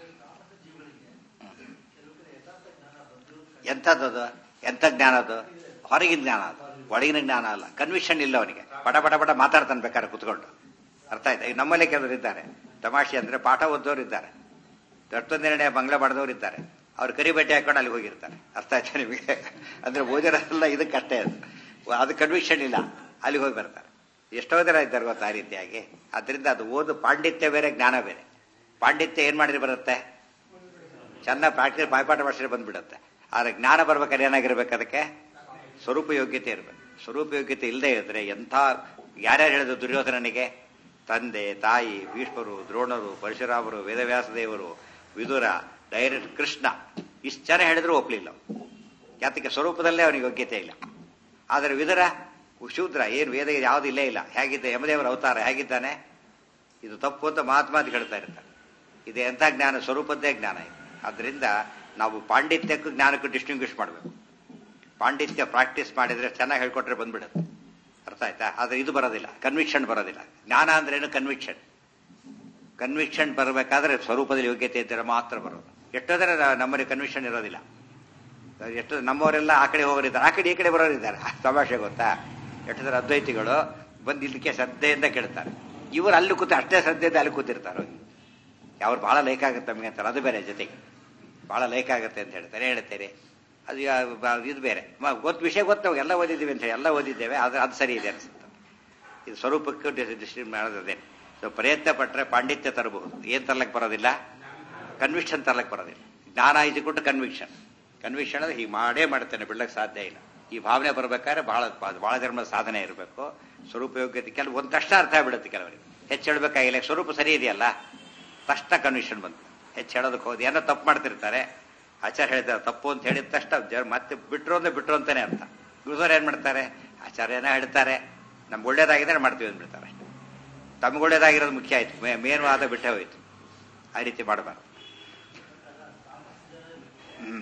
ಎಂಥದ್ದು? ಎಂಥ ಜ್ಞಾನ ಅದು? ಹೊರಗಿನ ಜ್ಞಾನ ಅದು, ಒಳಗಿನ ಜ್ಞಾನ ಅಲ್ಲ. ಕನ್ವಿಷನ್ ಇಲ್ಲ ಅವನಿಗೆ. ಪಟ ಪಟ ಪಟ ಮಾತಾಡ್ತಾನೆ ಬೇಕಾದ್ರೆ ಕುತ್ಕೊಂಡು. ಅರ್ಥ ಆಯ್ತಾ? ಈಗ ನಮ್ಮಲ್ಲೇ ಕೆಲವರು ಇದ್ದಾರೆ, ತಮಾಷೆ ಅಂದ್ರೆ ಪಾಠ ಓದೋರು ಇದ್ದಾರೆ, ದೊಡ್ಡೊಂದೆರಡನೇ ಬಂಗ್ಲೆ ಮಾಡಿದವರು ಇದ್ದಾರೆ. ಅವ್ರು ಕರಿ ಬಟ್ಟೆ ಹಾಕೊಂಡು ಅಲ್ಲಿ ಹೋಗಿರ್ತಾರೆ. ಅರ್ಥ ಆಯ್ತಾ ನಿಮಗೆ? ಅಂದ್ರೆ ಓದಿರೋಲ್ಲ, ಇದಕ್ಕಷ್ಟೇ ಅದು. ಅದು ಕನ್ವಿಷನ್ ಇಲ್ಲ, ಅಲ್ಲಿಗೆ ಹೋಗಿ ಬರ್ತಾರೆ. ಎಷ್ಟೋ ಜನ ಇದ್ದಾರೆ ಗೊತ್ತಾ ಆ ರೀತಿಯಾಗಿ. ಅದರಿಂದ ಅದು ಓದು ಪಾಂಡಿತ್ಯ ಬೇರೆ, ಜ್ಞಾನ ಬೇರೆ. ಪಾಂಡಿತ್ಯ ಏನ್ ಮಾಡಿದ್ರೆ ಬರುತ್ತೆ? ಚೆನ್ನಾಗಿ ಪ್ರಾಕ್ಟಿಕಲ್ ಬಾಯ್ಪಾಠ ಮಾಡಿಸಿದ್ರೆ ಬಂದ್ಬಿಡುತ್ತೆ. ಆದ್ರೆ ಜ್ಞಾನ ಬರ್ಬೇಕಾದ್ರೆ ಏನಾಗಿರ್ಬೇಕು? ಅದಕ್ಕೆ ಸ್ವರೂಪ ಯೋಗ್ಯತೆ ಇರಬೇಕು. ಸ್ವರೂಪ ಯೋಗ್ಯತೆ ಇಲ್ಲದೆ ಇದ್ರೆ ಎಂಥ ಯಾರ್ಯಾರು ಹೇಳಿದ್ರು ದುರ್ಯೋಧನನಿಗೆ? ತಂದೆ, ತಾಯಿ, ಭೀಷ್ಮರು, ದ್ರೋಣರು, ಪರಶುರಾಮರು, ವೇದವ್ಯಾಸ ದೇವರು, ವಿದುರ, ಡೈರೆಕ್ಟ್ ಕೃಷ್ಣ, ಇಷ್ಟು ಜನ ಹೇಳಿದ್ರು ಒಪ್ಲಿಲ್ಲ. ಯಾತಕ್ಕೆ? ಸ್ವರೂಪದಲ್ಲೇ ಅವನಿಗೆ ಯೋಗ್ಯತೆ ಇಲ್ಲ. ಆದರೆ ವಿದುರ ಶೂದ್ರ, ಏನು ವೇದ ಯಾವುದು ಇಲ್ಲೇ ಇಲ್ಲ, ಹೇಗಿದ್ದ ಯಮದೇವರ ಅವತಾರ ಹೇಗಿದ್ದಾನೆ, ಇದು ತಪ್ಪು ಅಂತ ಮಾತು ಹೇಳ್ತಾ ಇರ್ತಾರೆ. ಇದು ಎಂಥ ಜ್ಞಾನ? ಸ್ವರೂಪದ್ದೇ ಜ್ಞಾನ ಇದೆ. ಆದ್ರಿಂದ ನಾವು ಪಾಂಡಿತ್ಯಕ್ಕೂ ಜ್ಞಾನಕ್ಕೂ ಡಿಸ್ಟಿಂಗ್ವಿಷ್ ಮಾಡಬೇಕು. ಪಾಂಡಿತ್ಯ ಪ್ರಾಕ್ಟೀಸ್ ಮಾಡಿದ್ರೆ ಚೆನ್ನಾಗಿ ಹೇಳ್ಕೊಟ್ರೆ ಬಂದ್ಬಿಡುತ್ತೆ, ಅರ್ಥ ಆಯ್ತಾ? ಆದ್ರೆ ಇದು ಬರೋದಿಲ್ಲ, ಕನ್ವಿಕ್ಷನ್ ಬರೋದಿಲ್ಲ. ಜ್ಞಾನ ಅಂದ್ರೇನು? ಕನ್ವಿಕ್ಷನ್. ಕನ್ವಿಕ್ಷನ್ ಬರಬೇಕಾದ್ರೆ ಸ್ವರೂಪದಲ್ಲಿ ಯೋಗ್ಯತೆ ಇದ್ದರೆ ಮಾತ್ರ ಬರೋದು. ಎಷ್ಟೋದ್ರೆ ನಮ್ಮಲ್ಲಿ ಕನ್ವಿಕ್ಷನ್ ಇರೋದಿಲ್ಲ. ಎಷ್ಟು ನಮ್ಮವರೆಲ್ಲ ಆ ಕಡೆ ಹೋಗೋರಿದ್ದಾರೆ, ಆ ಕಡೆ ಈ ಕಡೆ ಬರೋರಿದ್ದಾರೆ. ತಮಾಷೆ ಗೊತ್ತಾ? ಎಷ್ಟೋದ್ರ ಅದ್ವೈತಿಗಳು ಬಂದು ಇಲ್ಲಿಗೆ ಶ್ರದ್ಧೆಯಿಂದ ಕೇಳ್ತಾರೆ, ಇವರು ಅಲ್ಲಿ ಕೂತು ಅಷ್ಟೇ ಶ್ರದ್ಧೆಯಿಂದ ಅಲ್ಲಿ ಕೂತಿರ್ತಾರೆ. ಅವ್ರು ಬಹಳ ಲೈಕ್ ಆಗುತ್ತೆ ನಮಗೆ ಅಂತಾರೆ, ಅದು ಬೇರೆ. ಜೊತೆಗೆ ಬಹಳ ಲೈಕ್ ಆಗುತ್ತೆ ಅಂತ ಹೇಳ್ತಾರೆ, ಹೇಳ್ತೇನೆ ಅದು ಇದು ಬೇರೆ. ಗೊತ್ತು ವಿಷಯ ಗೊತ್ತು, ಎಲ್ಲ ಓದಿದ್ದೀವಿ ಅಂತ ಹೇಳಿ ಎಲ್ಲ ಓದಿದ್ದೇವೆ, ಆದರೆ ಅದು ಸರಿ ಇದೆ ಅನಿಸುತ್ತೆ. ಇದು ಸ್ವರೂಪಕ್ಕೂ ಡಿಸ್ಟ್ರಿಬ್ಯೂಟ್ ಮಾಡೋದೇ. ಸೊ ಪ್ರಯತ್ನ ಪಟ್ಟರೆ ಪಾಂಡಿತ್ಯ ತರಬಹುದು. ಏನ್ ತರ್ಲಕ್ಕೆ ಬರೋದಿಲ್ಲ? ಕನ್ವಿಕ್ಷನ್ ತರ್ಲಕ್ಕೆ ಬರೋದಿಲ್ಲ. ಜ್ಞಾನ ಇದ್ದುಕೊಟ್ಟು ಕನ್ವಿಕ್ಷನ್. ಕನ್ವಿಕ್ಷನ್ ಅಂದ್ರೆ ಹೀಗೆ ಮಾಡೇ ಮಾಡ್ತೇನೆ, ಬಿಡ್ಲಕ್ಕೆ ಸಾಧ್ಯ ಇಲ್ಲ. ಈ ಭಾವನೆ ಬರ್ಬೇಕಾದ್ರೆ ಬಹಳ ಬಹಳ ಧರ್ಮದ ಸಾಧನೆ ಇರಬೇಕು. ಸ್ವರೂಪ ಯೋಗ್ಯತೆ ಕೆಲವು ಒಂದು ತಕ್ಷಣ ಅರ್ಥ ಆಗ್ಬಿಡುತ್ತೆ. ಕೆಲವರಿಗೆ ಹೆಚ್ಚು ಹೇಳಬೇಕಾಗಿಲ್ಲ, ಸ್ವರೂಪ ಸರಿ ಇದೆಯಲ್ಲ, ತಕ್ಷಣ ಕನ್ವಿಕ್ಷನ್ ಬಂತು. ಹೆಚ್ಚು ಹೇಳೋದಕ್ಕೆ ಹೋಗಿ ಏನೋ ತಪ್ಪು ಮಾಡ್ತಿರ್ತಾರೆ, ಆಚಾರ್ಯ ಹೇಳ್ತಾರೆ ತಪ್ಪು ಅಂತ ಹೇಳಿದ ತಕ್ಷಣ ಮತ್ತೆ ಬಿಟ್ರು ಅಂದ್ರೆ ಬಿಟ್ರು ಅಂತಾನೆ ಅರ್ಥ. ಗುರುದವ್ರು ಏನ್ ಮಾಡ್ತಾರೆ? ಆಚಾರ್ಯನ ಹೇಳ್ತಾರೆ, ನಮ್ಗೆ ಒಳ್ಳೇದಾಗಿದ್ರೆ ಮಾಡ್ತೀವಿ ಅಂದ್ಬಿಡ್ತಾರೆ. ತಮ್ಗೆ ಒಳ್ಳೇದಾಗಿರೋದು ಮುಖ್ಯ ಆಯ್ತು, ಮೇನ್ವಾದ ಬಿಟ್ಟೆ ಹೋಯ್ತು. ಆ ರೀತಿ ಮಾಡಬಾರ್ದು. ಹ್ಮ್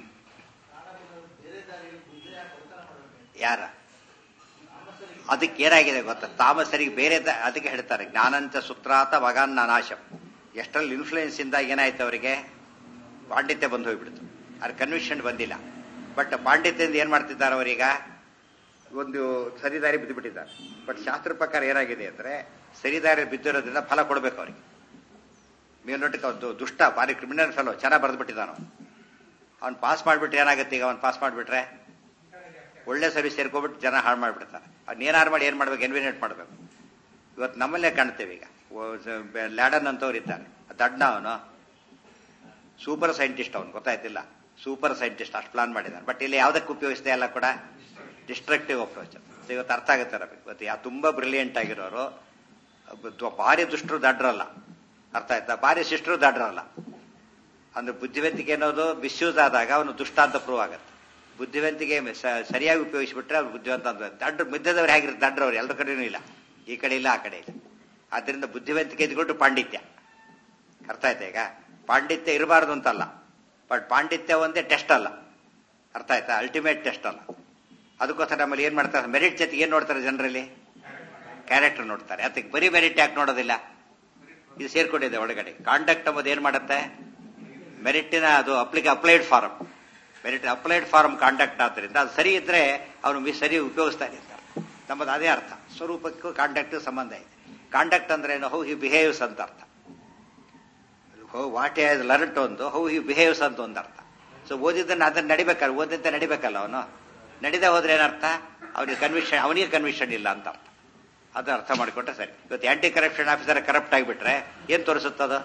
ಯಾರ ಅದಕ್ಕೆ ಏನಾಗಿದೆ ಗೊತ್ತಾ? ತಾಮಸರಿಗೆ ಬೇರೆ ಅದಕ್ಕೆ ಹೇಳ್ತಾರೆ ಜ್ಞಾನಂಚ ಸುತ್ರಾತ ವಗಾನ್ನ ನಾಶಂ. ಎಷ್ಟರಲ್ಲಿ ಇನ್ಫ್ಲೂಯೆನ್ಸ್ ಇಂದ ಏನಾಯ್ತು ಅವರಿಗೆ? ಪಾಂಡಿತ್ಯ ಬಂದು ಹೋಗ್ಬಿಡ್ತು, ಅವ್ರ ಕನ್ವಿಕ್ಷನ್ ಬಂದಿಲ್ಲ. ಬಟ್ ಪಾಂಡಿತ್ಯದಿಂದ ಏನ್ ಮಾಡ್ತಿದ್ದಾರೆ ಅವರೀಗ? ಒಂದು ಸರಿದಾರಿ ಬಿದ್ದು ಬಿಟ್ಟಿದ್ದಾರೆ. ಬಟ್ ಶಾಸ್ತ್ರ ಪ್ರಕಾರ ಏನಾಗಿದೆ ಅಂದ್ರೆ ಸರಿದಾರಿ ಬಿದ್ದಿರೋದ್ರಿಂದ ಫಲ ಕೊಡ್ಬೇಕು ಅವ್ರಿಗೆ. ಮೇಲ್ನೋಟಕ್ಕೆ ಒಂದು ದುಷ್ಟ ಭಾರಿ ಕ್ರಿಮಿನಲ್ ಫೆಲೋ ಚೆನ್ನಾಗಿ ಬರೆದು ಬಿಟ್ಟಿದ್ದಾನ. ಅವ್ನು ಪಾಸ್ ಮಾಡ್ಬಿಟ್ಟು ಏನಾಗುತ್ತೆ? ಈಗ ಅವ್ನು ಪಾಸ್ ಮಾಡ್ಬಿಟ್ರೆ ಒಳ್ಳೆ ಸರ್ವಿಸ್ ಸೇರ್ಕೊಬಿಟ್ಟು ಜನ ಹಾಳು ಮಾಡ್ಬಿಡ್ತಾರೆ. ಅವ್ನು ಏನಾರು ಮಾಡಿ ಏನ್ ಮಾಡ್ಬೇಕು? ಎನ್ವಿನೇಟ್ ಮಾಡ್ಬೇಕು. ಇವತ್ತು ನಮ್ಮಲ್ಲೇ ಕಾಣ್ತೇವೆ. ಈಗ ಲ್ಯಾಡನ್ ಅಂತವ್ರು ಇದ್ದಾರೆ, ದಡ್ಡ ಅವನು ಸೂಪರ್ ಸೈಂಟಿಸ್ಟ್, ಅವನು ಗೊತ್ತಾಯ್ತಿಲ್ಲ, ಸೂಪರ್ ಸೈಂಟಿಸ್ಟ್ ಅಷ್ಟು ಪ್ಲಾನ್ ಮಾಡಿದ್ದಾನೆ. ಬಟ್ ಇಲ್ಲಿ ಯಾವ್ದಕ್ಕೆ ಉಪಯೋಗಿಸಿದೆ? ಎಲ್ಲ ಕೂಡ ಡಿಸ್ಟ್ರಕ್ಟಿವ್ ಅಪ್ರೋಚ್. ಇವತ್ತು ಅರ್ಥ ಆಗುತ್ತೆ ನಮಗೆ. ಇವತ್ತು ಯಾ ತುಂಬಾ ಬ್ರಿಲಿಯಂಟ್ ಆಗಿರೋರು ಭಾರಿ ದುಷ್ಟರು ದಡ್ರಲ್ಲ, ಅರ್ಥ ಆಯ್ತಾ? ಭಾರಿ ಶಿಷ್ಟರು ದಡ್ರಲ್ಲ. ಅಂದ್ರೆ ಬುದ್ಧಿವಂತಿಕೆ ಅನ್ನೋದು ಮಿಸ್ಯೂಸ್ ಆದಾಗ ಅವನು ದುಷ್ಟ ಅಂತ ಪ್ರೂವ್ ಆಗುತ್ತೆ. ಬುದ್ಧಿವಂತಿಕೆ ಸರಿಯಾಗಿ ಉಪಯೋಗಿಸ್ಬಿಟ್ರೆ ಅವ್ರು ಬುದ್ಧಿವಂತ ಅಂತ. ದಡ್ಡ ಮಿದ್ದದವ್ರು ಹೇಗಿರುತ್ತೆ? ದಡ್ರವ್ರು ಎಲ್ಲರ ಕಡೆನೂ ಇಲ್ಲ, ಈ ಕಡೆ ಇಲ್ಲ ಆ ಕಡೆ ಇಲ್ಲ. ಆದ್ರಿಂದ ಬುದ್ಧಿವಂತಿಕೆ ಇದ್ಕೊಂಡು ಪಾಂಡಿತ್ಯ, ಅರ್ಥ ಆಯ್ತಾ? ಈಗ ಪಾಂಡಿತ್ಯ ಇರಬಾರ್ದು ಅಂತಲ್ಲ, ಬಟ್ ಪಾಂಡಿತ್ಯ ಒಂದೇ ಟೆಸ್ಟ್ ಅಲ್ಲ, ಅರ್ಥ ಆಯ್ತಾ? ಅಲ್ಟಿಮೇಟ್ ಟೆಸ್ಟ್ ಅಲ್ಲ. ಅದಕ್ಕೋಸ್ಕರ ನಮ್ಮಲ್ಲಿ ಏನ್ ಮಾಡ್ತಾರೆ? ಮೆರಿಟ್ ಜೊತೆಗೆ ಏನ್ ನೋಡ್ತಾರೆ ಜನರಲ್ಲಿ? ಕ್ಯಾರೆಕ್ಟರ್ ನೋಡ್ತಾರೆ. ಅದಕ್ಕೆ ಬರೀ ಮೆರಿಟ್ ಯಾಕೆ ನೋಡೋದಿಲ್ಲ? ಇದು ಸೇರ್ಕೊಂಡಿದೆ ಒಳಗಡೆ. ಕಾಂಡಕ್ಟ್ ಎಂಬುದು ಏನ್ ಮಾಡುತ್ತೆ? ಮೆರಿಟಿನ ಅದು ಅಪ್ಲಿಕ applied form, merit applied form conduct. ಆದ್ರಿಂದ ಅದು ಸರಿ ಇದ್ರೆ ಅವನು ಸರಿ ಉಪಯೋಗಿಸ್ತಾನೆ ಅಂತ ನಮ್ಮದು ಅದೇ ಅರ್ಥ. ಸ್ವರೂಪಕ್ಕೂ ಕಾಂಡಕ್ಟ್ ಸಂಬಂಧ ಇದೆ. ಕಾಂಡಕ್ಟ್ ಅಂದ್ರೆ ಏನು? ಹೌ ಹಿ ಬಿಹೇವ್ಸ್ ಅಂತ ಅರ್ಥ. ಹೌ ವಾಟ್ ಹ್ಯಾಸ್ ಲರ್ನ್ಡ್ ಒಂದು, ಹೌ ಹಿ ಬಿಹೇವ್ಸ್ ಅಂತ ಒಂದು ಅರ್ಥ. ಸೊ ಓದಿದ್ದನ್ನ ಅದನ್ನ ನಡಿಬೇಕಲ್ಲ, ಓದಿದ್ದ ನಡಿಬೇಕಲ್ಲ. ಅವನು ನಡೀದೇ ಹೋದ್ರೆ ಏನರ್ಥ? ಅವನಿಗೆ ಕನ್ವಿಕ್ಷನ್, ಅವನಿಗೆ ಕನ್ವಿಕ್ಷನ್ ಇಲ್ಲ ಅಂತ ಅರ್ಥ. ಅದು ಅರ್ಥ ಮಾಡಿಕೊಟ್ರೆ ಸರಿ. ಇವತ್ತು ಆಂಟಿ ಕರಪ್ಷನ್ ಆಫೀಸರ್ ಕರಪ್ಟ್ ಆಗಿಬಿಟ್ರೆ ಏನ್ ತೋರಿಸುತ್ತದು?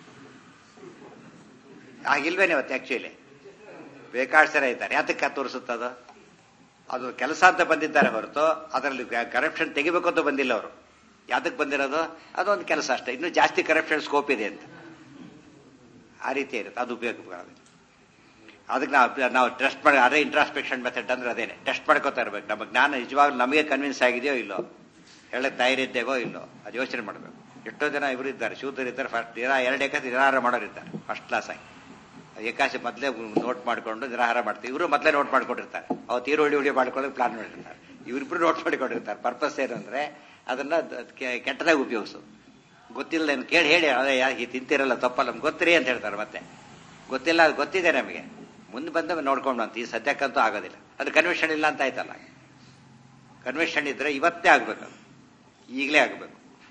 ಆಗಿಲ್ವೇನೆ ಇವತ್ತು ಆಕ್ಚುಲಿ ಬೇಕಾಡ್ ಸರ ಇದ್ದಾರೆ. ಯಾತಕ್ಕೆ ತೋರಿಸುತ್ತದು? ಅದು ಕೆಲಸ ಅಂತ ಬಂದಿದ್ದಾರೆ ಹೊರತು ಅದರಲ್ಲಿ ಕರಪ್ಷನ್ ತೆಗಿಬೇಕು ಅಂತ ಬಂದಿಲ್ಲ ಅವರು. ಯಾತಕ್ಕೆ ಬಂದಿರೋದು? ಅದೊಂದು ಕೆಲಸ ಅಷ್ಟೇ. ಇನ್ನೂ ಜಾಸ್ತಿ ಕರಪ್ಷನ್ ಸ್ಕೋಪ್ ಇದೆ ಅಂತ ಆ ರೀತಿ ಇರುತ್ತೆ. ಅದು ಉಪಯೋಗ ಬರೋದು. ಅದಕ್ಕೆ ನಾವು ನಾವು ಟೆಸ್ಟ್ ಮಾಡಿ, ಅದೇ ಇಂಟ್ರಾಸ್ಪೆಕ್ಷನ್ ಮೆಥಡ್ ಅಂದ್ರೆ ಅದೇನೆ. ಟೆಸ್ಟ್ ಮಾಡ್ಕೋತಾ ಇರ್ಬೇಕು. ನಮ್ಮ ಜ್ಞಾನ ನಿಜವಾಗ್ಲೂ ನಮಗೆ ಕನ್ವಿನ್ಸ್ ಆಗಿದೆಯೋ ಇಲ್ಲೋ, ಹೇಳಕ್ ತಯಾರಿದ್ದೇವೋ ಇಲ್ಲೋ, ಅದು ಯೋಚನೆ ಮಾಡಬೇಕು. ಎಷ್ಟೋ ಜನ ಇವರು ಇದ್ದಾರೆ, ಶೂದ್ರರು ಇದ್ದಾರೆ, ಫಸ್ಟ್ ಎರಡು ಏಕಾಸಿ ನಿರಾಹಾರ ಮಾಡೋರಿದ್ದಾರೆ, ಫಸ್ಟ್ ಕ್ಲಾಸ್ ಆಗಿ. ಏಕಾಸಿ ಮೊದಲೇ ನೋಟ್ ಮಾಡ್ಕೊಂಡು ನಿರಾಹಾರ ಮಾಡ್ತಾರೆ. ಇವರು ಮೊದಲೇ ನೋಟ್ ಮಾಡ್ಕೊಂಡಿರ್ತಾರೆ. ಅವತ್ತು ಈರುಳ್ಳಿ ಉಳಿ ಮಾಡ್ಕೊಳ್ಳೋಕೆ ಪ್ಲಾನ್ ಮಾಡಿರ್ತಾರೆ. ಇವರಿಬ್ರು ನೋಟ್ ಮಾಡಿಕೊಂಡಿರ್ತಾರೆ. ಪರ್ಪಸ್ ಏನಂದ್ರೆ ಅದನ್ನ ಕೆಟ್ಟದಾಗಿ ಉಪಯೋಗಿಸೋದು. ಗೊತ್ತಿಲ್ಲ ಕೇಳಿ ಹೇಳಿ, ಅದೇ ಈ ತಿಂತಿರಲ್ಲ ತಪ್ಪಲ್ಲ ನಮ್ಗೆ ಗೊತ್ತಿರಿ ಅಂತ ಹೇಳ್ತಾರೆ. ಮತ್ತೆ ಗೊತ್ತಿಲ್ಲ, ಅದು ಗೊತ್ತಿದೆ ನಮಗೆ, ಮುಂದೆ ಬಂದ ನೋಡ್ಕೊಂಡು ಅಂತ. ಈ ಸದ್ಯಕ್ಕಂತೂ ಆಗೋದಿಲ್ಲ. ಅದು ಕನ್ವಿಷನ್ ಇಲ್ಲ ಅಂತ ಆಯ್ತಲ್ಲ. ಕನ್ವಿಷನ್ ಇದ್ರೆ ಇವತ್ತೇ ಆಗ್ಬೇಕು, ಈಗಲೇ ಆಗಬೇಕು.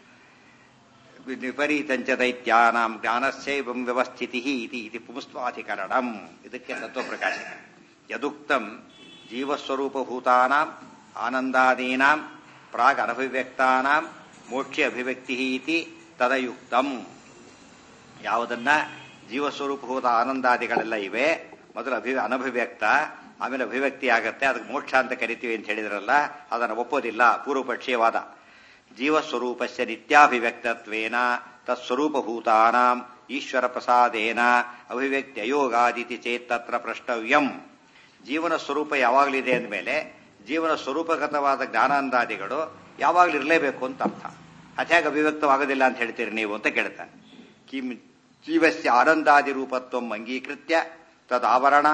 ವಿಪರೀತಂಚ ದೈತ್ಯಾನಾಂ ಜ್ಞಾನಸ್ಯೈವಂ ವ್ಯವಸ್ಥಿತಿ ಇತಿ ಇತಿ ಪುಂಸ್ತ್ವಾಧಿಕರಣಂ. ಇದಕ್ಕೆ ತತ್ವಪ್ರಕಾಶ. ಯದುಕ್ತಂ ಜೀವಸ್ವರೂಪಭೂತಾನಾಂ ಆನಂದಾದೀನಾಂ ಪ್ರಾಗ್ ಅನಭಿವ್ಯಕ್ತಾನಾಂ ಮೋಕ್ಷ ಅಭಿವ್ಯಕ್ತಿ ಇತಿ ತದಯುಕ್ತಂ. ಯಾವುದನ್ನ ಜೀವಸ್ವರೂಪಭೂತ ಆನಂದಾದಿಗಳೆಲ್ಲ ಇವೆ, ಮೊದಲು ಅಭಿ ಅನಭಿವ್ಯಕ್ತ, ಆಮೇಲೆ ಅಭಿವ್ಯಕ್ತಿ ಆಗತ್ತೆ, ಅದಕ್ಕೆ ಮೋಕ್ಷ ಅಂತ ಕರಿತೀವಿ ಅಂತ ಹೇಳಿದ್ರಲ್ಲ, ಅದನ್ನು ಒಪ್ಪೋದಿಲ್ಲ ಪೂರ್ವಪಕ್ಷೀಯವಾದ. ಜೀವಸ್ವರೂಪಸ್ಯ ನಿತ್ಯಾಭಿವ್ಯಕ್ತತ್ವೇನ ತತ್ಸ್ವರೂಪಭೂತಾನಾಂ ಈಶ್ವರ ಪ್ರಸಾದೇನ ಅಭಿವ್ಯಕ್ತಿ ಅಯೋಗಾದಿತಿ ಚೇತ್ ತತ್ರ ಪ್ರಷ್ಟವ್ಯಂ. ಜೀವನ ಸ್ವರೂಪ ಯಾವಾಗಲಿದೆ ಅಂದಮೇಲೆ ಜೀವನ ಸ್ವರೂಪಗತವಾದ ಜ್ಞಾನಾನಂದಾದಿಗಳು ಯಾವಾಗಲೂ ಇರಲೇಬೇಕು ಅಂತ ಅರ್ಥ. ಅದ್ಯಾಗ ಅಭಿವ್ಯಕ್ತವಾಗೋದಿಲ್ಲ ಅಂತ ಹೇಳ್ತೀರಿ ನೀವು ಅಂತ ಕೇಳ್ತಾನೆ. ಕಿಂ ಜೀವಸ್ಯ ಆನಂದಾದಿ ರೂಪತ್ವಂ ಅಂಗೀಕೃತ್ಯ ತದಾವರಣ